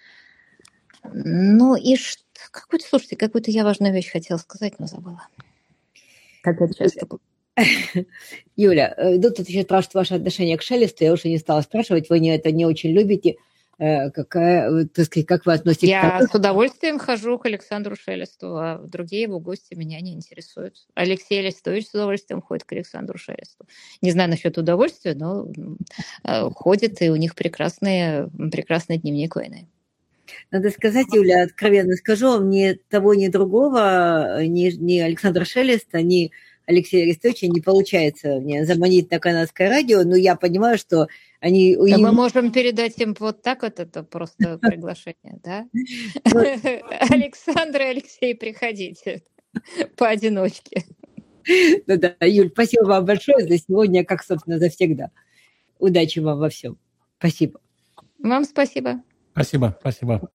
Ну и какую-то, слушайте, какую-то я важную вещь хотела сказать, но забыла. Как это часто Юля, э, ну, тут еще спрашивают ваше отношение к Шелесту. Я уже не стала спрашивать, вы не, это не очень любите. Э, какая, э, так сказать, как вы относитесь Я к тому? с удовольствием хожу к Александру Шелесту, а другие его гости меня не интересуют. Алексей Арестович с удовольствием ходит к Александру Шелесту. Не знаю насчет удовольствия, но э, ходит, и у них прекрасные, прекрасный дневник войны. Надо сказать, Юля, откровенно скажу вам, ни того, ни другого, ни, ни Александра Шелеста, ни Алексея Арестовича не получается мне заманить на канадское радио, но я понимаю, что они... Да мы можем передать им вот так вот это просто приглашение, да? Александр и Алексей, приходите поодиночке. Да-да, Юль, спасибо вам большое за сегодня, как, собственно, завсегда. Удачи вам во всем. Спасибо. Вам спасибо. Спасибо, спасибо.